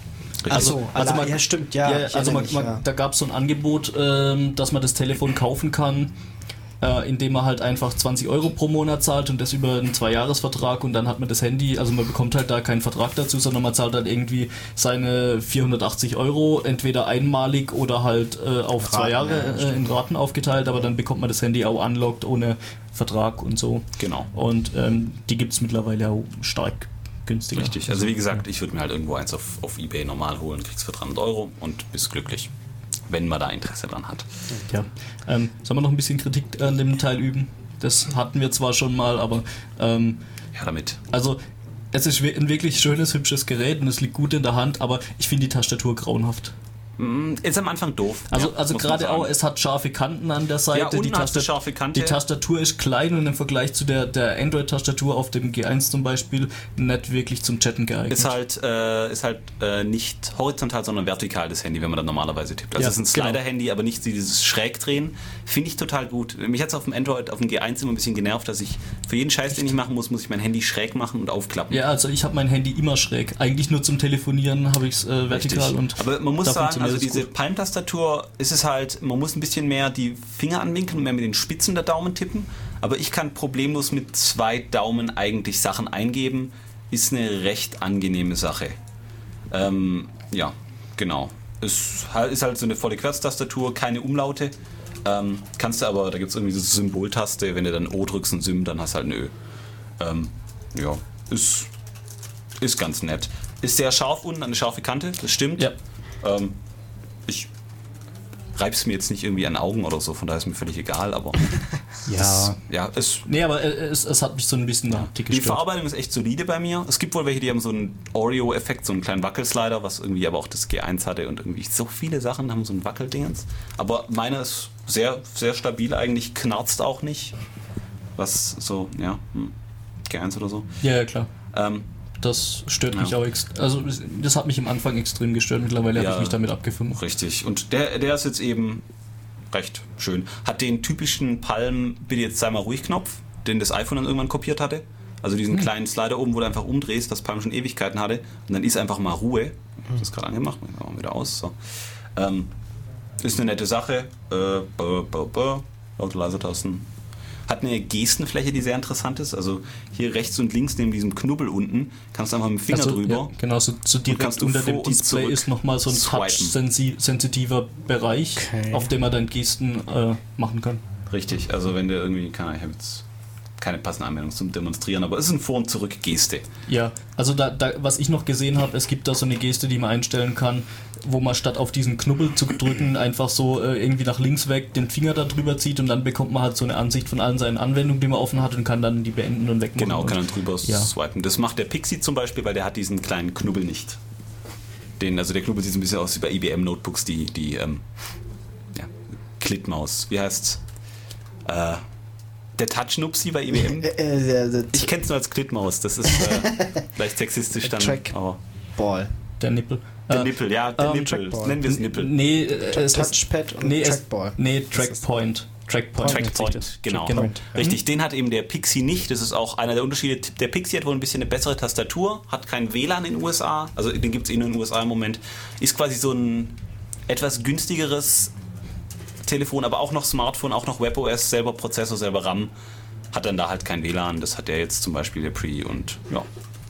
Stimmt, da gab es so ein Angebot, dass man das Telefon kaufen kann, indem man halt einfach 20 Euro pro Monat zahlt und das über einen 2-Jahres-Vertrag und dann hat man das Handy, also man bekommt halt da keinen Vertrag dazu, sondern man zahlt halt irgendwie seine 480 Euro, entweder einmalig oder halt auf 2 Jahre in Raten aufgeteilt, aber dann bekommt man das Handy auch unlocked ohne Vertrag und so. Genau. Und die gibt es mittlerweile auch stark günstiger. Richtig, also wie gesagt, ich würde mir halt irgendwo eins auf eBay normal holen, kriegst für 300 Euro und bist glücklich. Wenn man da Interesse dran hat. Ja. Sollen wir noch ein bisschen Kritik an dem Teil üben? Das hatten wir zwar schon mal, aber damit. Also es ist ein wirklich schönes, hübsches Gerät und es liegt gut in der Hand, aber ich finde die Tastatur grauenhaft. Ist am Anfang doof. Also muss man gerade sagen. auch, es hat scharfe Kanten an der Seite. Ja, unten hast du scharfe Kante. Die Tastatur ist klein und im Vergleich zu der Android-Tastatur auf dem G1 zum Beispiel nicht wirklich zum Chatten geeignet. Ist halt nicht horizontal, sondern vertikal das Handy, wenn man dann normalerweise tippt. Also Ja, es ist ein Slider-Handy, aber nicht dieses Schrägdrehen. Finde ich total gut. Mich hat es auf dem Android, auf dem G1 immer ein bisschen genervt, dass ich für jeden Scheiß, den ich machen muss ich mein Handy schräg machen und aufklappen. Ja, also ich habe mein Handy immer schräg. Eigentlich nur zum Telefonieren habe ich es vertikal. Richtig. Und aber man muss da sagen, funktioniert also es diese gut. Palm-Tastatur ist es halt, man muss ein bisschen mehr die Finger anwinkeln und mehr mit den Spitzen der Daumen tippen. Aber ich kann problemlos mit 2 Daumen eigentlich Sachen eingeben. Ist eine recht angenehme Sache. Ja, genau. Es ist halt so eine volle Querztastatur, keine Umlaute. Kannst du aber, da gibt es irgendwie so eine Symboltaste, wenn du dann O drückst und Sym, dann hast du halt ein Ö. Ja, ist ganz nett. Ist sehr scharf unten, eine scharfe Kante, das stimmt. Ja. Ich reib's mir jetzt nicht irgendwie an Augen oder so, von daher ist mir völlig egal, aber Nee, aber es hat mich so ein bisschen Haptik die gestört. Verarbeitung ist echt solide bei mir. Es gibt wohl welche, die haben so einen Oreo-Effekt, so einen kleinen Wackelslider, was irgendwie aber auch das G1 hatte und irgendwie so viele Sachen haben so ein Wackeldingens. Aber meiner ist sehr, sehr stabil eigentlich, knarzt auch nicht. Was so, G1 oder so. Ja, klar. Das stört mich auch also das hat mich am Anfang extrem gestört. Mittlerweile habe ich mich damit abgefunden. Richtig. Und der ist jetzt eben recht schön. Hat den typischen Palm, bitte jetzt sei mal ruhig Knopf, den das iPhone dann irgendwann kopiert hatte. Also diesen kleinen Slider oben, wo du einfach umdrehst, das Palm schon Ewigkeiten hatte. Und dann ist einfach mal Ruhe. Ich habe das gerade angemacht, machen wir mal wieder aus. So. Ist eine nette Sache. Laute Leise-Tasten. Hat eine Gestenfläche, die sehr interessant ist. Also hier rechts und links neben diesem Knubbel unten kannst du einfach mit dem Finger drüber. Ja, genau, so direkt kannst du unter vor dem und Display zurück ist nochmal so ein touch-sensitiver Bereich, auf dem man dann Gesten machen kann. Richtig, also wenn du irgendwie, ich habe jetzt keine passende Anwendung zum Demonstrieren, aber es ist eine Vor- und Zurück-Geste. Ja, also was ich noch gesehen habe, es gibt da so eine Geste, die man einstellen kann, wo man statt auf diesen Knubbel zu drücken, einfach so irgendwie nach links weg den Finger da drüber zieht und dann bekommt man halt so eine Ansicht von allen seinen Anwendungen, die man offen hat und kann dann die beenden und wegmachen. Genau, kann dann drüber swipen. Das macht der Pixie zum Beispiel, weil der hat diesen kleinen Knubbel nicht. Also der Knubbel sieht so ein bisschen aus wie bei IBM-Notebooks, die Klittmaus. Wie heißt's? Der Touch-Nupsi bei IBM? Ich kenne es nur als Klittmaus. Das ist vielleicht sexistisch dann. Trackball. Der Nippel. Der Nippel, ja, der Nippel. Trackball. Nennen wir es Nippel. Nee, Touchpad und Trackball. Trackpoint. Trackpoint, genau. Richtig, den hat eben der Pixie nicht. Das ist auch einer der Unterschiede. Der Pixie hat wohl ein bisschen eine bessere Tastatur, hat kein WLAN in den USA, also den gibt es nur in den USA im Moment. Ist quasi so ein etwas günstigeres Telefon, aber auch noch Smartphone, auch noch WebOS, selber Prozessor, selber RAM. Hat dann da halt kein WLAN. Das hat der jetzt zum Beispiel der Pre und ja.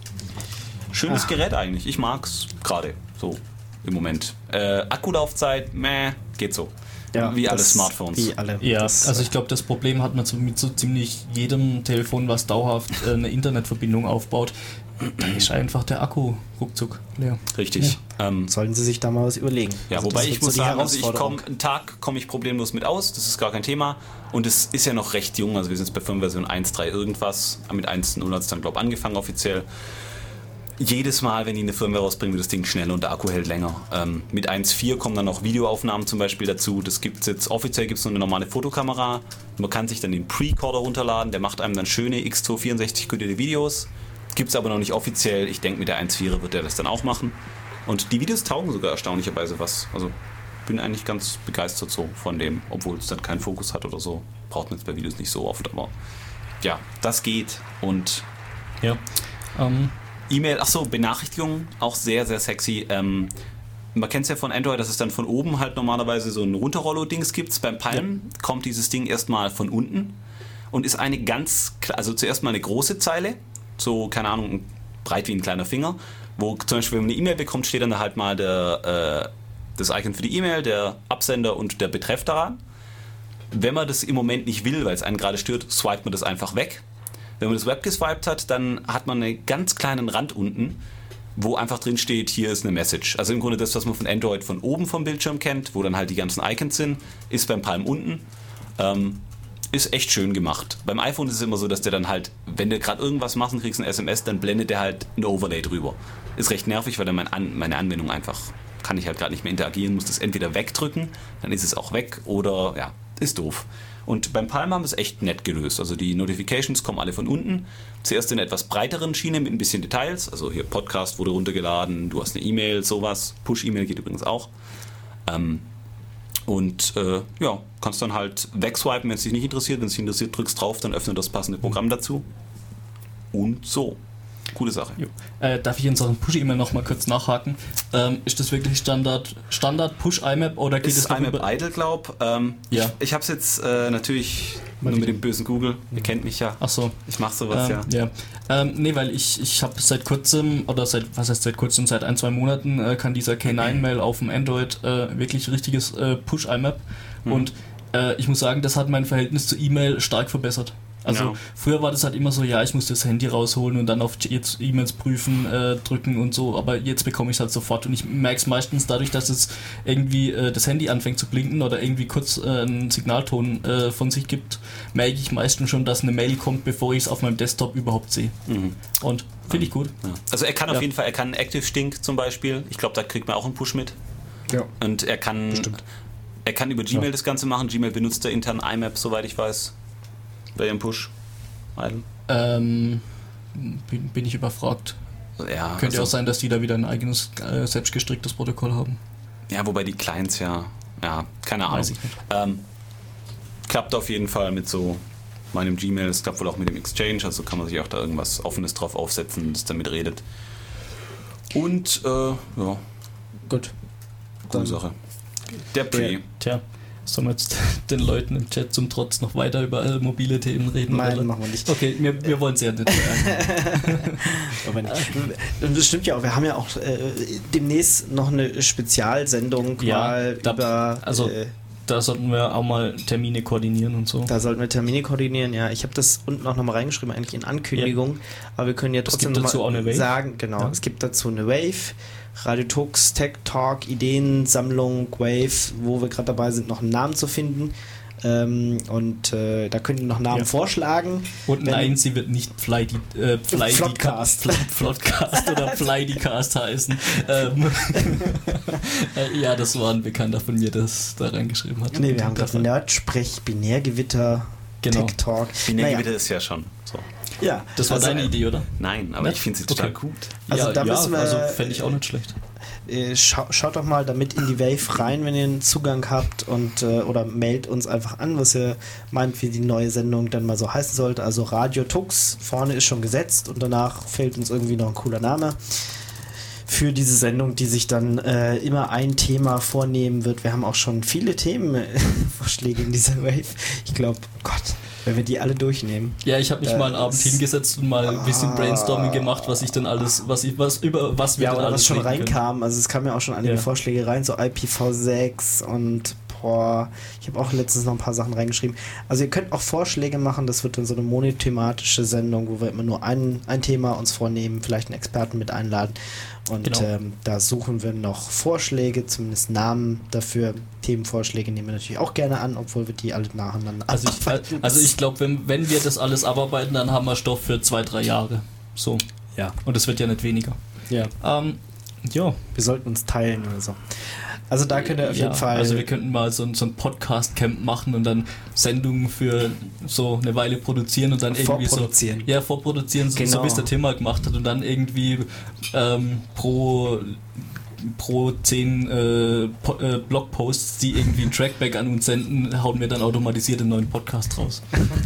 Schönes Gerät eigentlich. Ich mag's gerade so im Moment. Akkulaufzeit, geht so. Ja, wie alle Smartphones. Wie alle. Ja, also ich glaube, das Problem hat man mit so ziemlich jedem Telefon, was dauerhaft eine Internetverbindung aufbaut. Da ist einfach der Akku ruckzuck leer. Richtig. Ja. Sollten Sie sich da mal was überlegen. Ja, also wobei ich muss so sagen, einen Tag komme ich problemlos mit aus, das ist gar kein Thema. Und es ist ja noch recht jung, also wir sind jetzt bei Firmversion 1.3 irgendwas. Mit 1.0 hat es dann, glaube ich, angefangen offiziell. Jedes Mal, wenn die eine Firmware rausbringen, wird das Ding schneller und der Akku hält länger. Mit 1.4 kommen dann noch Videoaufnahmen zum Beispiel dazu. Das gibt's jetzt, offiziell gibt es nur eine normale Fotokamera. Man kann sich dann den Precorder runterladen, der macht einem dann schöne X264 codierte Videos. Gibt es aber noch nicht offiziell. Ich denke, mit der 1.4 wird der das dann auch machen. Und die Videos taugen sogar erstaunlicherweise was. Also bin eigentlich ganz begeistert so von dem, obwohl es dann keinen Fokus hat oder so. Braucht man jetzt bei Videos nicht so oft, aber ja, das geht. Und ja. E-Mail, achso, Benachrichtigungen, auch sehr, sehr sexy. Man kennt es ja von Android, dass es dann von oben halt normalerweise so ein Runterrollo-Dings gibt. Beim Palm kommt dieses Ding erstmal von unten und ist eine also zuerst mal eine große Zeile, so, keine Ahnung, breit wie ein kleiner Finger, wo zum Beispiel, wenn man eine E-Mail bekommt, steht dann halt mal das Icon für die E-Mail, der Absender und der Betreff daran. Wenn man das im Moment nicht will, weil es einen gerade stört, swipet man das einfach weg. Wenn man das Web geswiped hat, dann hat man einen ganz kleinen Rand unten, wo einfach drin steht, hier ist eine Message. Also im Grunde das, was man von Android von oben vom Bildschirm kennt, wo dann halt die ganzen Icons sind, ist beim Palm unten. Ist echt schön gemacht. Beim iPhone ist es immer so, dass der dann halt, wenn du gerade irgendwas machst und kriegst ein SMS, dann blendet der halt ein Overlay drüber. Ist recht nervig, weil dann meine Anwendung einfach kann ich halt gerade nicht mehr interagieren, muss das entweder wegdrücken, dann ist es auch weg oder ja, ist doof. Und beim Palm haben wir es echt nett gelöst. Also die Notifications kommen alle von unten. Zuerst in einer etwas breiteren Schiene mit ein bisschen Details. Also hier Podcast wurde runtergeladen, du hast eine E-Mail, sowas. Push-E-Mail geht übrigens auch. Ja, kannst dann halt wegswipen, wenn es dich nicht interessiert. Wenn es dich interessiert, drückst drauf, dann öffnet das passende Programm dazu. Und so. Coole Sache. Darf ich in Sachen Push-E-Mail noch mal kurz nachhaken? Ist das wirklich Standard Push-IMAP oder geht es noch IMAP Idle, glaub. Ja. Ich habe es jetzt natürlich nur mit dem bösen Google. Ihr kennt mich ja. Ach so. Ich mache sowas ja. Nee, weil ich habe seit kurzem, seit 1-2 Monaten kann dieser K9-Mail auf dem Android wirklich richtiges Push-IMAP und ich muss sagen, das hat mein Verhältnis zu E-Mail stark verbessert. Also früher war das halt immer so, ja, ich musste das Handy rausholen und dann auf jetzt E-Mails prüfen drücken und so, aber jetzt bekomme ich es halt sofort und ich merke es meistens dadurch, dass es irgendwie das Handy anfängt zu blinken oder irgendwie kurz einen Signalton von sich gibt, merke ich meistens schon, dass eine Mail kommt, bevor ich es auf meinem Desktop überhaupt sehe. Und finde ich gut. Ja. Also er kann auf jeden Fall, er kann Active Stink zum Beispiel, ich glaube, da kriegt man auch einen Push mit. Ja. Und er kann über Gmail das Ganze machen, Gmail benutzt der intern IMAP, soweit ich weiß. Bei ihrem Push? Bin ich überfragt. Ja, Könnte auch sein, dass die da wieder ein eigenes, selbstgestricktes Protokoll haben. Ja, wobei die Clients ja, keine Ahnung. Weiß ich nicht. Klappt auf jeden Fall mit so meinem Gmail, es klappt wohl auch mit dem Exchange, also kann man sich auch da irgendwas Offenes drauf aufsetzen, das damit redet. Und, ja. Gut. Coole Sache. Der Pre. Tja. Sollen wir jetzt den Leuten im Chat zum Trotz noch weiter über mobile Themen reden? Nein, oder? machen wir nicht. Okay, wir wollen es ja nicht. Aber nicht. Das stimmt ja auch, wir haben ja auch demnächst noch eine Spezialsendung da sollten wir auch mal Termine koordinieren und so. Da sollten wir Termine koordinieren, ja. Ich habe das unten auch nochmal reingeschrieben, eigentlich in Ankündigung, aber wir können ja trotzdem nochmal sagen, genau, es gibt dazu eine Wave, Radio Tux, Tech Talk, Ideensammlung, Wave, wo wir gerade dabei sind, noch einen Namen zu finden. Da könnt ihr noch Namen vorschlagen. Und nein, sie wird nicht Floodcast oder Flydycast heißen. Ja, das war ein Bekannter von mir, das da reingeschrieben hat. Nee, wir haben gerade Nerdsprech, Binärgewitter, Tech Talk. Binärgewitter ist ja schon so. Ja, das war deine Idee, oder? Nein, aber ich finde sie total gut. Also da müssen wir, fände ich auch nicht schlecht. Schaut doch mal damit in die Wave rein, wenn ihr einen Zugang habt und oder meldet uns einfach an, was ihr meint, wie die neue Sendung dann mal so heißen sollte. Also Radio Tux, vorne ist schon gesetzt und danach fehlt uns irgendwie noch ein cooler Name für diese Sendung, die sich dann immer ein Thema vornehmen wird. Wir haben auch schon viele Themenvorschläge in dieser Wave. Ich glaube, Gott, wenn wir die alle durchnehmen. Ja, ich habe mich mal einen Abend hingesetzt und mal ein bisschen Brainstorming gemacht, was ich dann alles, was wir dann alles was schon reinkam. Also es kamen ja auch schon einige Vorschläge rein, so IPv6 und ich habe auch letztens noch ein paar Sachen reingeschrieben. Also ihr könnt auch Vorschläge machen, das wird dann so eine monothematische Sendung, wo wir immer nur ein Thema uns vornehmen, vielleicht einen Experten mit einladen und da suchen wir noch Vorschläge, zumindest Namen dafür. Themenvorschläge nehmen wir natürlich auch gerne an, obwohl wir die alle nacheinander abarbeiten. Also ich glaube, wenn wir das alles abarbeiten, dann haben wir Stoff für 2-3 Jahre. So. Ja. Und es wird ja nicht weniger. Ja. Wir sollten uns teilen oder so. Also da könnt ihr auf jeden Fall... Also wir könnten mal so ein Podcast-Camp machen und dann Sendungen für so eine Weile produzieren und dann irgendwie vorproduzieren, so wie es der Tim mal gemacht hat und dann irgendwie pro 10 Blogposts, die irgendwie ein Trackback an uns senden, hauen wir dann automatisiert einen neuen Podcast raus.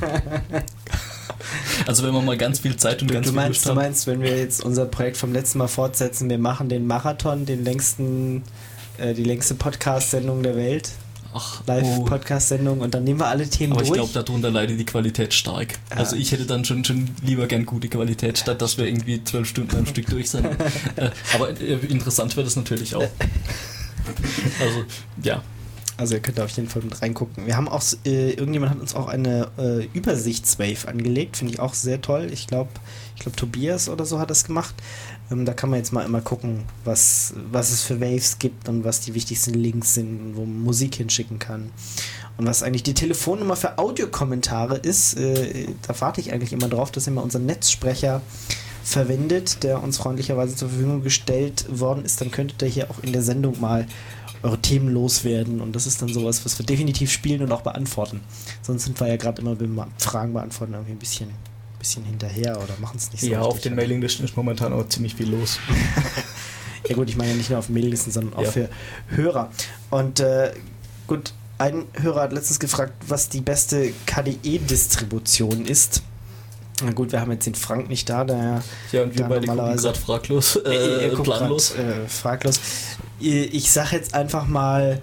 Also wenn wir mal ganz viel Zeit und ganz viel Lust haben. Du meinst, wenn wir jetzt unser Projekt vom letzten Mal fortsetzen, wir machen den Marathon, die längste Podcast-Sendung der Welt. Live-Podcast-Sendung und dann nehmen wir alle Themen durch. Aber ich glaube, darunter leidet die Qualität stark. Ja. Also ich hätte dann schon lieber gern gute Qualität, statt dass wir irgendwie 12 Stunden am Stück durch sind. Aber interessant wird es natürlich auch. Also, ja. Also ihr könnt da auf jeden Fall mit reingucken. Wir haben auch, irgendjemand hat uns auch eine Übersichtswave angelegt, finde ich auch sehr toll. Ich glaube Tobias oder so hat das gemacht. Da kann man jetzt mal immer gucken, was es für Waves gibt und was die wichtigsten Links sind, wo man Musik hinschicken kann. Und was eigentlich die Telefonnummer für Audiokommentare ist, da warte ich eigentlich immer drauf, dass immer unser Netzsprecher verwendet, der uns freundlicherweise zur Verfügung gestellt worden ist, dann könntet ihr hier auch in der Sendung mal eure Themen loswerden. Und das ist dann sowas, was wir definitiv spielen und auch beantworten. Sonst sind wir ja gerade immer beim Fragen beantworten irgendwie ein bisschen hinterher oder machen es nicht so. Ja, richtig. auf den Mailinglisten ist momentan auch ziemlich viel los. Ja gut, ich meine ja nicht nur auf Mailinglisten, sondern auch für Hörer. Und gut, ein Hörer hat letztens gefragt, was die beste KDE-Distribution ist. Na gut, wir haben jetzt den Frank nicht da, daher... Ja, und wir beide gucken gerade fraglos, planlos. Fraglos. Ich sag jetzt einfach mal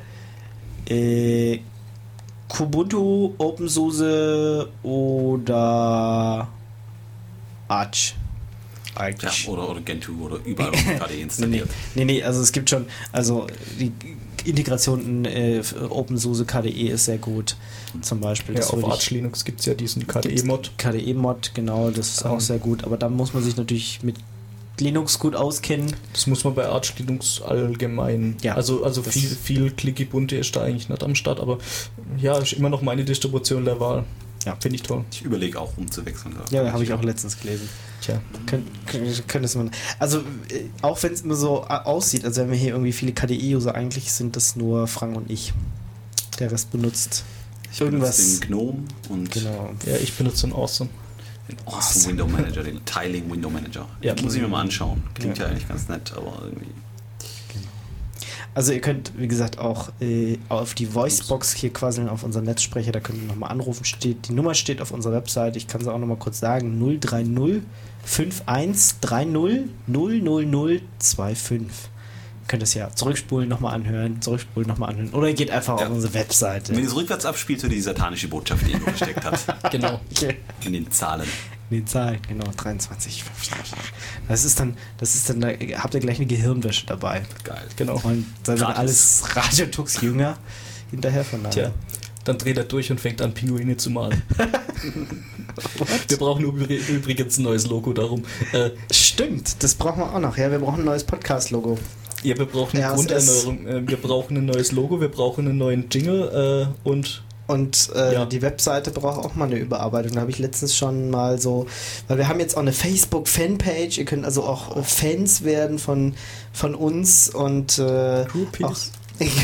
Kubuntu, OpenSUSE oder Arch. Ja, oder Gentoo oder überall gerade installiert. Nee, also es gibt schon, also die Integration in OpenSUSE KDE ist sehr gut, zum Beispiel. Ja, auf Arch Linux gibt es ja diesen KDE-Mod. KDE-Mod, genau, das ist auch sehr gut, aber da muss man sich natürlich mit Linux gut auskennen. Das muss man bei Arch Linux allgemein. Ja, also viel Clicky Bunte ist da eigentlich nicht am Start, aber ja, ist immer noch meine Distribution der Wahl. Ja, finde ich toll. Ich überlege auch umzuwechseln. Ja, habe ich auch letztens gelesen. Tja. Könntest man. Also, auch wenn es immer so aussieht, also wenn wir hier irgendwie viele KDE-User, eigentlich sind das nur Frank und ich. Der Rest benutzt irgendwas. Den GNOME und. Genau. Ja, ich benutze den Awesome. Den Awesome Window Manager, den Tiling Window Manager. Ja, muss ich mir mal anschauen. Klingt ja eigentlich ganz nett, aber irgendwie. Also ihr könnt, wie gesagt, auch auf die Voicebox hier quasi auf unseren Netzsprecher, da könnt ihr nochmal anrufen. Die Nummer steht auf unserer Website, ich kann sie auch nochmal kurz sagen, 030 5130 00025. Ihr könnt das ja zurückspulen, nochmal anhören. Oder ihr geht einfach auf unsere Webseite. Wenn ihr es rückwärts abspielt, so die satanische Botschaft, die ihr versteckt hat. Genau. Okay. In den Zahlen. Genau, 23. Das ist dann, da habt ihr gleich eine Gehirnwäsche dabei. Geil. Genau. Und da sind alles Radiotux-Jünger hinterher von daher. Tja, dann dreht er durch und fängt an, Pinguine zu malen. Wir brauchen übrigens ein neues Logo darum. Stimmt, das brauchen wir auch noch. Ja, wir brauchen ein neues Podcast-Logo. Ja, wir brauchen eine Grunderneuerung. Wir brauchen ein neues Logo, wir brauchen einen neuen Jingle und die Webseite braucht auch mal eine Überarbeitung. Da habe ich letztens schon mal so, weil wir haben jetzt auch eine Facebook-Fanpage, ihr könnt also auch Fans werden von uns und Groupies.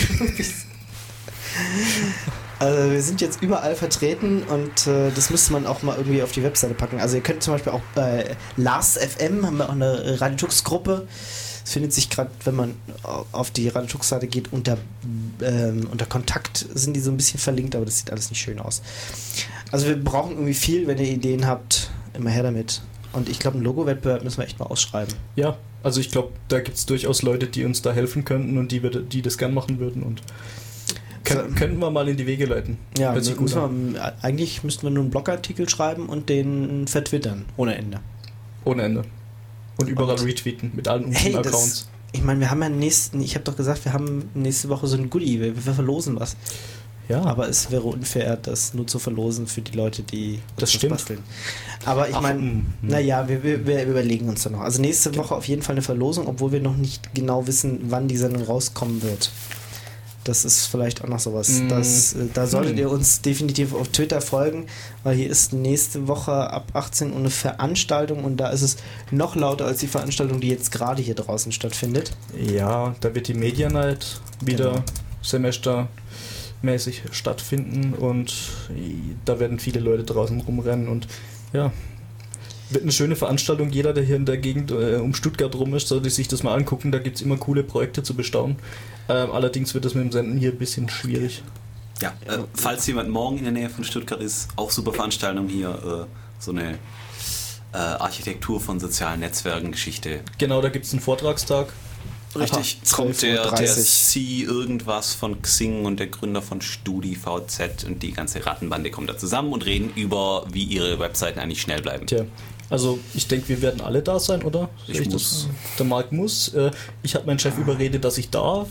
Also wir sind jetzt überall vertreten und das müsste man auch mal irgendwie auf die Webseite packen. Also ihr könnt zum Beispiel auch bei Last.fm haben wir auch eine Radiotux-Gruppe. Das findet sich gerade, wenn man auf die Radiotux-Seite geht, unter Kontakt sind die so ein bisschen verlinkt, aber das sieht alles nicht schön aus. Also wir brauchen irgendwie viel, wenn ihr Ideen habt, immer her damit. Und ich glaube, einen Logo-Wettbewerb müssen wir echt mal ausschreiben. Ja, also ich glaube, da gibt es durchaus Leute, die uns da helfen könnten und die das gern machen würden und könnten wir mal in die Wege leiten. Ja, eigentlich müssten wir nur einen Blogartikel schreiben und den vertwittern, ohne Ende. Ohne Ende. Und überall retweeten mit allen unseren Accounts. Ich meine, wir haben ja ich habe doch gesagt, wir haben nächste Woche so ein Goodie, wir verlosen was. Ja. Aber es wäre unfair, das nur zu verlosen für die Leute, die das basteln. Aber ich meine, naja, wir überlegen uns da noch. Also nächste Woche auf jeden Fall eine Verlosung, obwohl wir noch nicht genau wissen, wann die Sendung rauskommen wird. Das ist vielleicht auch noch sowas. Da solltet ihr uns definitiv auf Twitter folgen, weil hier ist nächste Woche ab 18 Uhr eine Veranstaltung und da ist es noch lauter als die Veranstaltung, die jetzt gerade hier draußen stattfindet. Ja, da wird die Media Night wieder semestermäßig stattfinden und da werden viele Leute draußen rumrennen und ja, wird eine schöne Veranstaltung. Jeder, der hier in der Gegend um Stuttgart rum ist, sollte sich das mal angucken. Da gibt es immer coole Projekte zu bestaunen. Allerdings wird das mit dem Senden hier ein bisschen schwierig. Ja, falls jemand morgen in der Nähe von Stuttgart ist, auch super Veranstaltung hier, so eine Architektur von sozialen Netzwerken Geschichte. Genau, da gibt es einen Vortragstag. Richtig, kommt der C irgendwas von Xing und der Gründer von StudiVZ und die ganze Rattenbande kommt da zusammen und reden über, wie ihre Webseiten eigentlich schnell bleiben. Tja. Also ich denke, wir werden alle da sein, oder? Ich muss. Der Marc muss. Ich habe meinen Chef überredet, dass ich darf.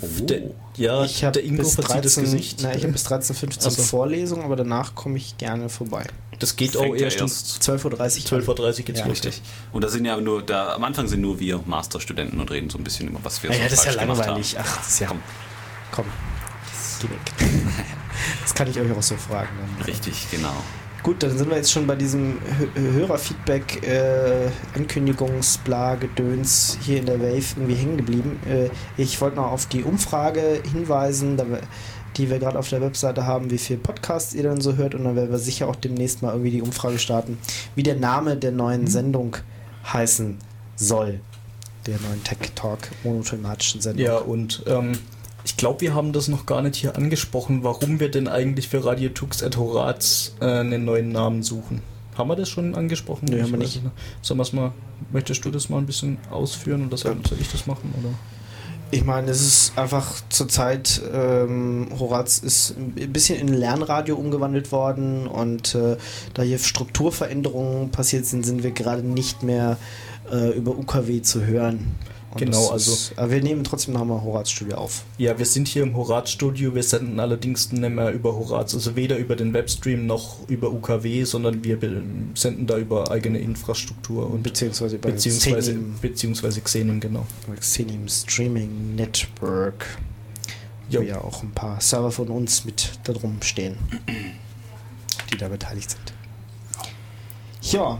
Der Ingo verzieht das Gesicht. Ich habe bis 13:15 Uhr Vorlesung, aber danach komme ich gerne vorbei. Das geht auch erst 12:30 Uhr. 12:30 Uhr geht's los. Richtig. Und da sind ja am Anfang sind nur wir Masterstudenten und reden so ein bisschen über was wir so das ist ja falsch langweilig. gemacht haben. Ach, das ist ja... Komm. Geh weg. Das kann ich euch auch so fragen. Dann. Richtig, genau. Gut, dann sind wir jetzt schon bei diesem Hörerfeedback, Ankündigungsbla-Gedöns hier in der Wave irgendwie hängen geblieben. Ich wollte noch auf die Umfrage hinweisen, die wir gerade auf der Webseite haben, wie viel Podcasts ihr dann so hört, und dann werden wir sicher auch demnächst mal irgendwie die Umfrage starten, wie der Name der neuen Sendung heißen soll. Der neuen Tech Talk monothematischen Sendung. Ja, und ich glaube, wir haben das noch gar nicht hier angesprochen, warum wir denn eigentlich für Radio Tux et Horaz einen neuen Namen suchen. Haben wir das schon angesprochen? Nee, haben wir nicht. Sollen wir's mal, möchtest du das mal ein bisschen ausführen oder soll ich das machen? Oder? Ich meine, es ist einfach zurzeit, Horaz ist ein bisschen in Lernradio umgewandelt worden, und da hier Strukturveränderungen passiert sind wir gerade nicht mehr über UKW zu hören. Und genau, aber wir nehmen trotzdem nochmal Horaz Studio auf. Ja, wir sind hier im Horaz Studio, wir senden allerdings nicht mehr über Horaz, also weder über den Webstream noch über UKW, sondern wir senden da über eigene Infrastruktur und beziehungsweise Xenim, genau. Xenim Streaming Network. Wo ja auch ein paar Server von uns mit da drum stehen, die da beteiligt sind. Ja,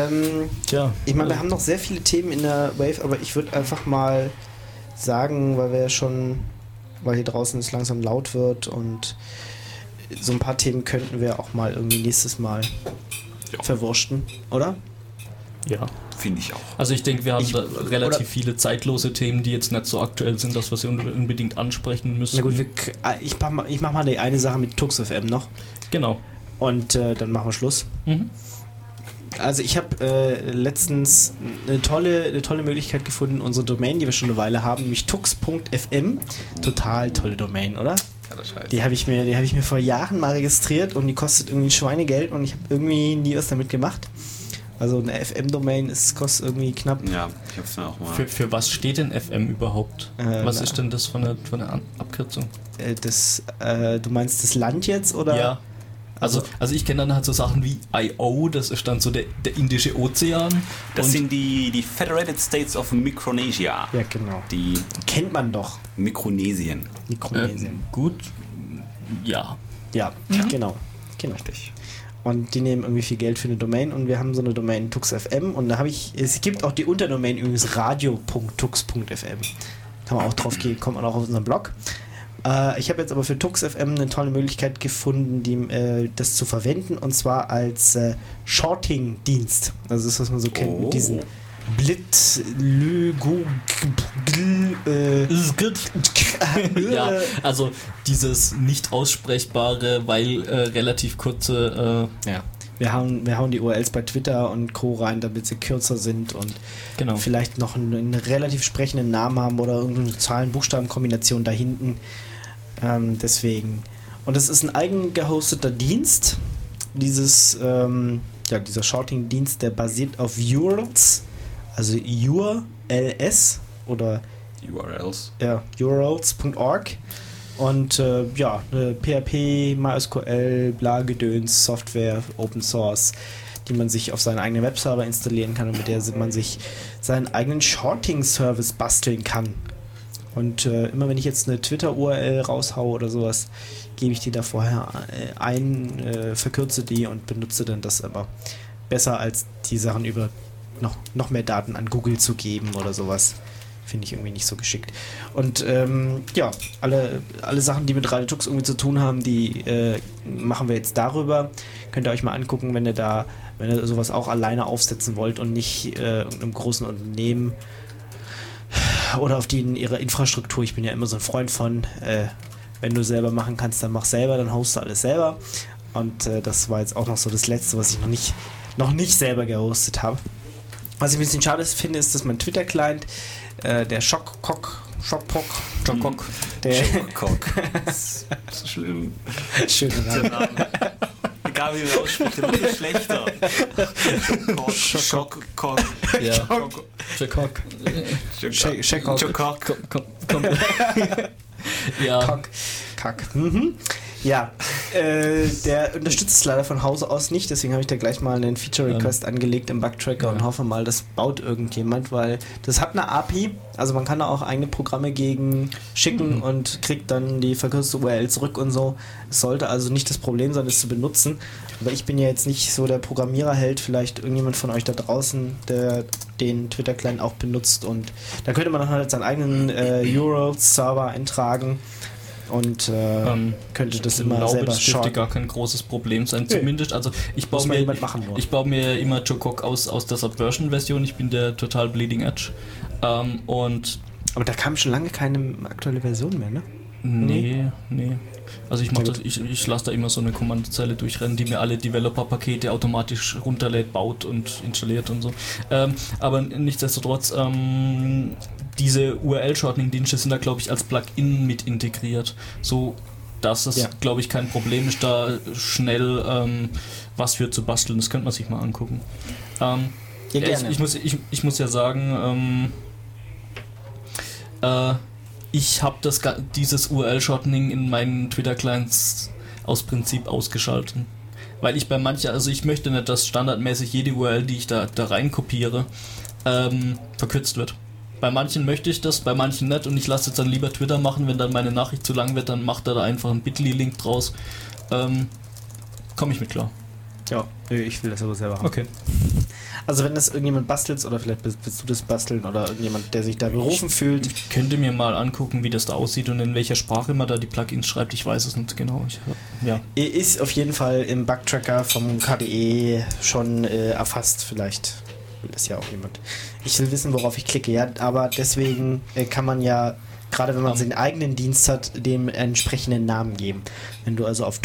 ich meine, wir haben noch sehr viele Themen in der Wave, aber ich würde einfach mal sagen, weil hier draußen es langsam laut wird, und so ein paar Themen könnten wir auch mal irgendwie nächstes Mal verwurschten, oder? Ja. Finde ich auch. Also ich denke, wir haben da relativ viele zeitlose Themen, die jetzt nicht so aktuell sind, dass wir sie unbedingt ansprechen müssen. Na gut, ich mach mal die eine Sache mit Tux FM noch. Genau. Und dann machen wir Schluss. Mhm. Also ich habe letztens eine tolle Möglichkeit gefunden, unsere Domain, die wir schon eine Weile haben, nämlich tux.fm. Total tolle Domain, oder? Ja, das heißt. Die habe ich mir vor Jahren mal registriert, und die kostet irgendwie Schweinegeld, und ich habe irgendwie nie was damit gemacht. Also eine FM-Domain kostet irgendwie knapp. Ja, ich habe es dann auch mal. Für was steht denn FM überhaupt? Was ist denn das von der Abkürzung? Du meinst das Land jetzt, oder? Ja. Also ich kenne dann halt so Sachen wie I.O., das ist dann so der Indische Ozean. Das sind die Federated States of Micronesia. Ja, genau. Die kennt man doch. Mikronesien. Gut. Ja. Ja, genau. Richtig. Und die nehmen irgendwie viel Geld für eine Domain, und wir haben so eine Domain TuxFM, und es gibt auch die Unterdomain übrigens radio.tux.fm. Kann man auch drauf gehen, kommt man auch auf unseren Blog. Ich habe jetzt aber für TuxFM eine tolle Möglichkeit gefunden, das zu verwenden, und zwar als Shorting-Dienst. Also das, was man so kennt mit diesen ja, also dieses nicht aussprechbare, weil relativ kurze Wir hauen die URLs bei Twitter und Co. rein, damit sie kürzer sind und vielleicht noch einen relativ sprechenden Namen haben oder irgendeine Zahlen-Buchstaben-Kombination da hinten. Deswegen. Und es ist ein eigen gehosteter Dienst. Dieser Shorting-Dienst, der basiert auf URLs, also URLs oder URLs. Ja, urls.org. Und PHP, MySQL, Bla-Gedöns, Software, Open Source, die man sich auf seinen eigenen Webserver installieren kann und mit der man sich seinen eigenen Shorting-Service basteln kann. Und immer wenn ich jetzt eine Twitter-URL raushaue oder sowas, gebe ich die da vorher ein, verkürze die und benutze dann das aber besser, als die Sachen über noch mehr Daten an Google zu geben oder sowas. Finde ich irgendwie nicht so geschickt. Und alle Sachen, die mit Radio Tux irgendwie zu tun haben, die machen wir jetzt darüber. Könnt ihr euch mal angucken, wenn ihr sowas auch alleine aufsetzen wollt und nicht irgendeinem großen Unternehmen oder auf die in ihrer Infrastruktur. Ich bin ja immer so ein Freund von, wenn du selber machen kannst, dann mach selber, dann hoste alles selber. Und das war jetzt auch noch so das Letzte, was ich noch nicht selber gehostet habe. Was ich ein bisschen schade finde, ist, dass mein Twitter-Client, der Schockcock, der Schockcock. Das ist schlimm. Schöner Name. Egal wie man ausspricht, der wird schlechter. Schockcock. Ja. Schockcock. Ja. Kack. Ja, der unterstützt es leider von Hause aus nicht, deswegen habe ich da gleich mal einen Feature-Request angelegt im Bugtracker und hoffe mal, das baut irgendjemand, weil das hat eine API, also man kann da auch eigene Programme gegen schicken und kriegt dann die verkürzte URL zurück und so. Es sollte also nicht das Problem sein, das zu benutzen, aber ich bin ja jetzt nicht so der Programmiererheld, vielleicht irgendjemand von euch da draußen, der den Twitter-Client auch benutzt, und da könnte man dann halt seinen eigenen URL-Server eintragen und könnte das immer selber das dürfte shorten. gar kein großes Problem sein, zumindest. Also ich baue mir immer Jokok aus der Subversion-Version, ich bin der total Bleeding Edge. Aber da kam schon lange keine aktuelle Version mehr, ne? Nee. Also ich lasse da immer so eine Kommandozeile durchrennen, die mir alle Developer-Pakete automatisch runterlädt, baut und installiert und so. Aber nichtsdestotrotz, diese URL-Shortening-Dienste sind da, glaube ich, als Plugin mit integriert. So, dass es, glaube ich, kein Problem ist, da schnell was für zu basteln. Das könnte man sich mal angucken. Ich muss ja sagen, ich habe dieses URL-Shortening in meinen Twitter-Clients aus Prinzip ausgeschalten. Weil ich ich möchte nicht, dass standardmäßig jede URL, die ich da rein kopiere, verkürzt wird. Bei manchen möchte ich das, bei manchen nicht, und ich lasse jetzt dann lieber Twitter machen, wenn dann meine Nachricht zu lang wird, dann macht er da einfach einen Bitly-Link draus. Komme ich mit klar. Ja, ich will das aber selber haben. Okay. Also wenn das irgendjemand bastelt, oder vielleicht willst du das basteln, oder irgendjemand, der sich da berufen fühlt. Ich könnte mir mal angucken, wie das da aussieht und in welcher Sprache man da die Plugins schreibt. Ich weiß es nicht genau. Ist auf jeden Fall im Bugtracker vom KDE schon erfasst. Vielleicht will das ja auch jemand. Ich will wissen, worauf ich klicke. Ja, aber deswegen kann man ja, gerade wenn man seinen eigenen Dienst hat, dem entsprechenden Namen geben. Wenn du also auf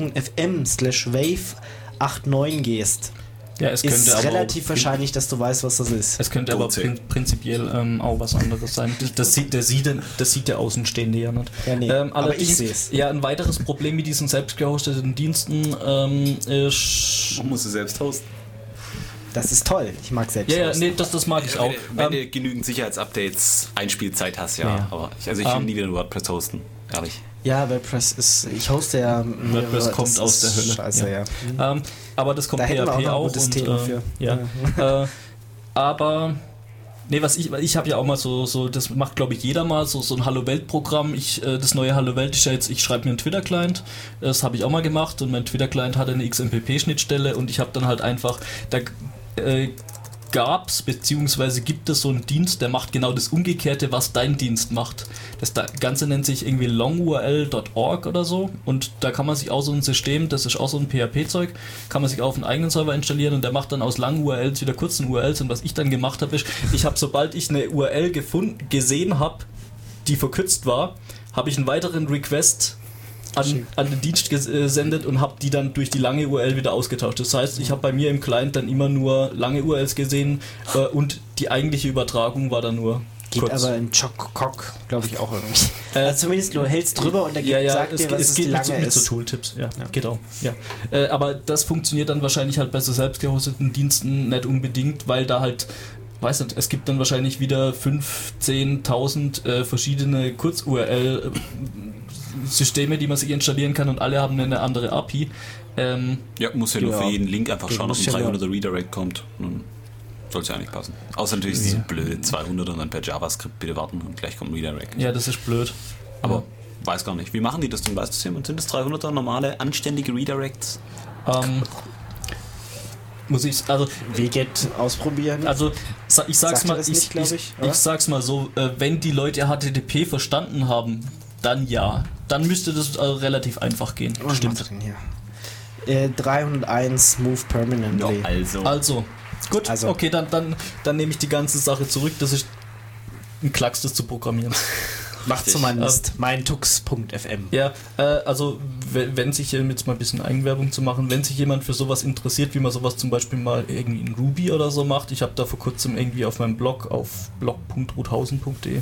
tux.fm/wave89 gehst, ist relativ wahrscheinlich, dass du weißt, was das ist. Es könnte aber prinzipiell auch was anderes sein. Das sieht der Außenstehende ja nicht. Ja, nee, aber ich sehe es. Ja, ein weiteres Problem mit diesen selbst gehosteten Diensten ist... Man muss sie selbst hosten. Das ist toll. Ich mag selbst hosten. Das mag ich auch. Wenn du genügend Sicherheitsupdates, Einspielzeit hast, ja. Aber ich will nie wieder ein WordPress hosten, ehrlich. Ja, WordPress ist... Ich hoste ja... WordPress kommt aus der Hölle. Scheiße, ja. Aber das kommt da PHP auch. Das Thema für. Aber... Nee, ich habe ja auch mal so, das macht glaube ich jeder mal, so ein Hallo-Welt-Programm. Das neue Hallo-Welt ist ja jetzt, ich schreibe mir einen Twitter-Client, das habe ich auch mal gemacht, und mein Twitter-Client hatte eine XMPP-Schnittstelle, und ich habe dann halt einfach, gab's beziehungsweise gibt es so einen Dienst, der macht genau das Umgekehrte, was dein Dienst macht. Das Ganze nennt sich irgendwie longurl.org oder so, und da kann man sich auch so ein System, das ist auch so ein PHP-Zeug, kann man sich auf einen eigenen Server installieren, und der macht dann aus langen URLs wieder kurzen URLs, und was ich dann gemacht habe, ist, sobald ich eine URL gesehen habe, die verkürzt war, habe ich einen weiteren Request an den Dienst gesendet und habe die dann durch die lange URL wieder ausgetauscht. Das heißt, ich habe bei mir im Client dann immer nur lange URLs gesehen, und die eigentliche Übertragung war dann nur Geht kurz. Aber im Chok-Kok, glaube ich, auch irgendwie. Also zumindest du hältst drüber und der sagt dir, was es geht lange mit so Tooltips. Ja, geht auch. Ja. Aber das funktioniert dann wahrscheinlich halt bei so selbst gehosteten Diensten nicht unbedingt, weil da halt, weiß nicht, es gibt dann wahrscheinlich wieder 5.000-10.000 verschiedene Kurz-URL Systeme, die man sich installieren kann, und alle haben eine andere API. Muss ja nur für jeden Link einfach schauen, ob ein 300er Redirect kommt. Soll es ja eigentlich passen. Außer natürlich ist es blöd, 200 und dann per JavaScript bitte warten und gleich kommt ein Redirect. Ja, das ist blöd. Aber weiß gar nicht. Wie machen die das denn? Weißt du jemand? Sind das 300er normale, anständige Redirects? Muss ich, also Wget ausprobieren. Also ich sag's mal so, wenn die Leute HTTP verstanden haben, dann ja. Dann müsste das relativ einfach gehen. Was stimmt denn hier? 301 Move Permanently. Also. Gut, okay, dann nehme ich die ganze Sache zurück. Das ist ein Klacks, das zu programmieren. Macht zumindest meintux.fm. Ja, also wenn sich jetzt mal ein bisschen Eigenwerbung zu machen, wenn sich jemand für sowas interessiert, wie man sowas zum Beispiel mal irgendwie in Ruby oder so macht, ich habe da vor kurzem irgendwie auf meinem Blog, auf blog.ruthausen.de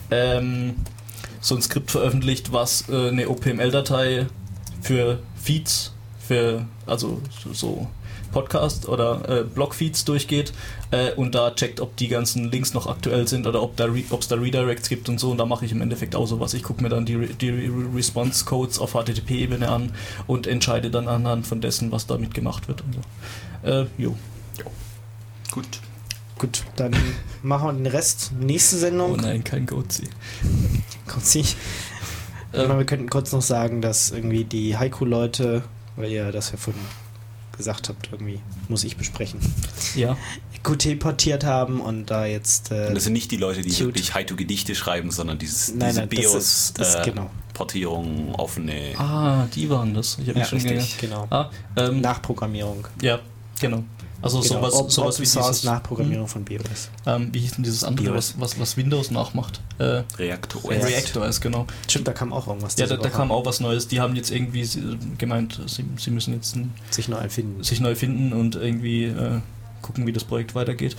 so ein Skript veröffentlicht, was eine OPML-Datei für Feeds, also so Podcast oder Blogfeeds durchgeht und da checkt, ob die ganzen Links noch aktuell sind oder ob es da Redirects gibt und so. Und da mache ich im Endeffekt auch sowas. Ich gucke mir dann die Response-Codes auf HTTP-Ebene an und entscheide dann anhand von dessen, was damit gemacht wird. Und so. Jo. Gut, dann machen wir den Rest. Nächste Sendung. Oh nein, kein Gozi. Wir könnten kurz noch sagen, dass irgendwie die Haiku-Leute, weil ihr das ja vorhin gesagt habt, irgendwie muss ich besprechen. Ja. Qt portiert haben und da jetzt. Und das sind nicht die Leute, die wirklich Haiku-Gedichte schreiben, sondern diese BIOS genau. Portierung, offene. Die waren das. Ich habe schon richtig, genau. Nachprogrammierung. Ja, genau. Also genau. sowas wie dieses Nachprogrammierung von BIOS. Wie hieß denn dieses andere, was Windows nachmacht? Reactor OS. Reactor OS, genau. Stimmt, da kam auch irgendwas. Ja, da kam auch was Neues. Die haben jetzt irgendwie gemeint, sie müssen jetzt sich neu finden und irgendwie gucken, wie das Projekt weitergeht.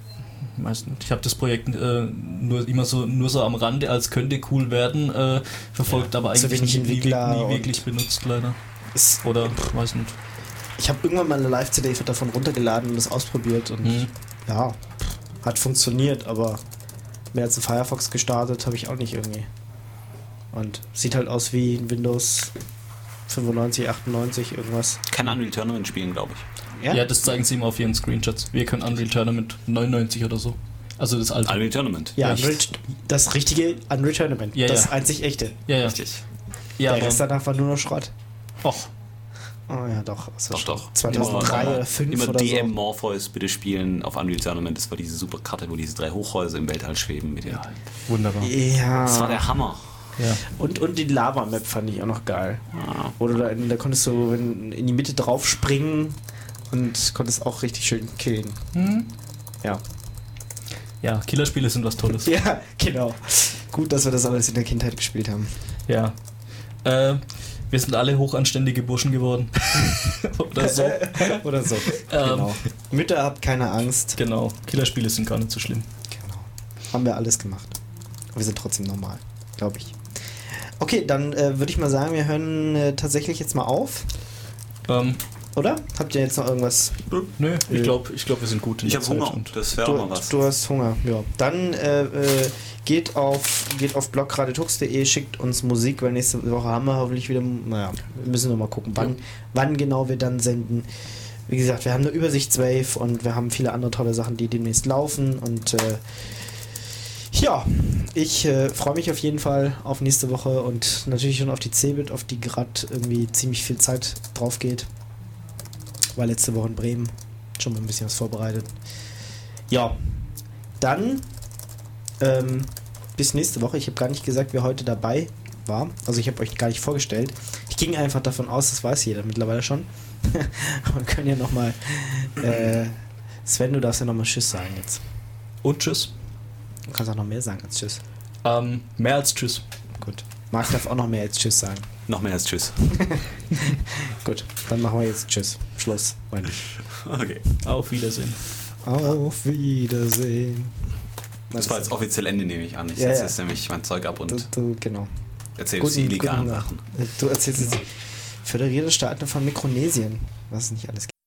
Ich habe das Projekt nur so am Rande, als könnte cool werden, verfolgt, aber eigentlich nie wirklich benutzt, leider. Oder, weiß nicht. Ich habe irgendwann mal eine Live-CD davon runtergeladen und das ausprobiert und ja, hat funktioniert, aber mehr als ein Firefox gestartet habe ich auch nicht irgendwie. Und sieht halt aus wie ein Windows 95, 98, irgendwas. Kann Unreal Tournament spielen, glaube ich. Ja, das zeigen sie immer auf ihren Screenshots. Wir können Unreal Tournament 99 oder so. Also das alte. Unreal Tournament. Ja, das richtige Unreal Tournament. Ja, das einzig echte. Ja. Richtig. Ja, der Rest danach war nur noch Schrott. Och. Oh ja, doch. Doch. 2003 oder 2005 immer oder DM so. Morpheus bitte spielen auf Unreal Tournament. Das war diese super Karte, wo diese 3 Hochhäuser im Weltall schweben. Mit ja, wunderbar. Ja. Das war der Hammer. Ja. Und die Lava-Map fand ich auch noch geil. Ja. Wo du da konntest du in die Mitte drauf springen und konntest auch richtig schön killen. Ja. Ja, Killerspiele sind was Tolles. Ja, genau. Gut, dass wir das alles in der Kindheit gespielt haben. Ja. Wir sind alle hochanständige Burschen geworden. Oder so. Oder so. Genau. Mütter, habt keine Angst. Genau. Killerspiele sind gar nicht so schlimm. Genau. Haben wir alles gemacht. Aber wir sind trotzdem normal, glaube ich. Okay, dann würde ich mal sagen, wir hören tatsächlich jetzt mal auf. Oder? Habt ihr jetzt noch irgendwas? Nö, ich glaube, wir sind gut in der Zeit. Ich habe Hunger, das wäre auch mal was. Du hast Hunger, ja. Dann geht auf blogradetux.de, schickt uns Musik, weil nächste Woche haben wir hoffentlich wieder, wir müssen noch mal gucken, wann genau wir dann senden. Wie gesagt, wir haben eine Übersichtswave und wir haben viele andere tolle Sachen, die demnächst laufen und ich freue mich auf jeden Fall auf nächste Woche und natürlich schon auf die CeBIT, auf die gerade irgendwie ziemlich viel Zeit drauf geht. War letzte Woche in Bremen, schon mal ein bisschen was vorbereitet. Ja, dann bis nächste Woche. Ich habe gar nicht gesagt, wer heute dabei war. Also ich habe euch gar nicht vorgestellt. Ich ging einfach davon aus, das weiß jeder mittlerweile schon. Aber wir können ja nochmal Sven, du darfst ja nochmal Tschüss sagen jetzt. Und Tschüss. Du kannst auch noch mehr sagen als Tschüss. Mehr als Tschüss. Gut. Marc darf auch noch mehr als Tschüss sagen. Noch mehr als Tschüss. Gut, dann machen wir jetzt Tschüss. Schluss, meine ich. Okay. Auf Wiedersehen. Auf Wiedersehen. Das war jetzt offiziell Ende, nehme ich an. Ich setze jetzt nämlich mein Zeug ab und genau. erzähle die illegalen Sachen. Du erzählst jetzt föderierte Staaten von Mikronesien. Was es nicht alles gibt.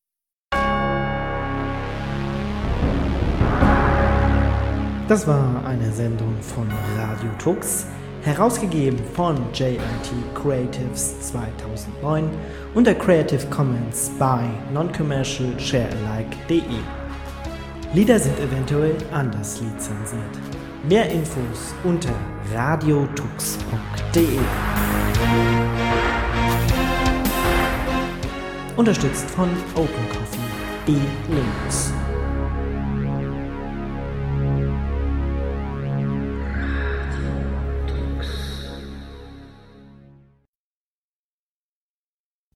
Das war eine Sendung von Radio Tux, herausgegeben von JIT Creatives 2009 unter Creative Commons by Non-Commercial Sharealike.de. Lieder sind eventuell anders lizenziert. Mehr Infos unter radiotux.de. Unterstützt von OpenCoffee, die Linux.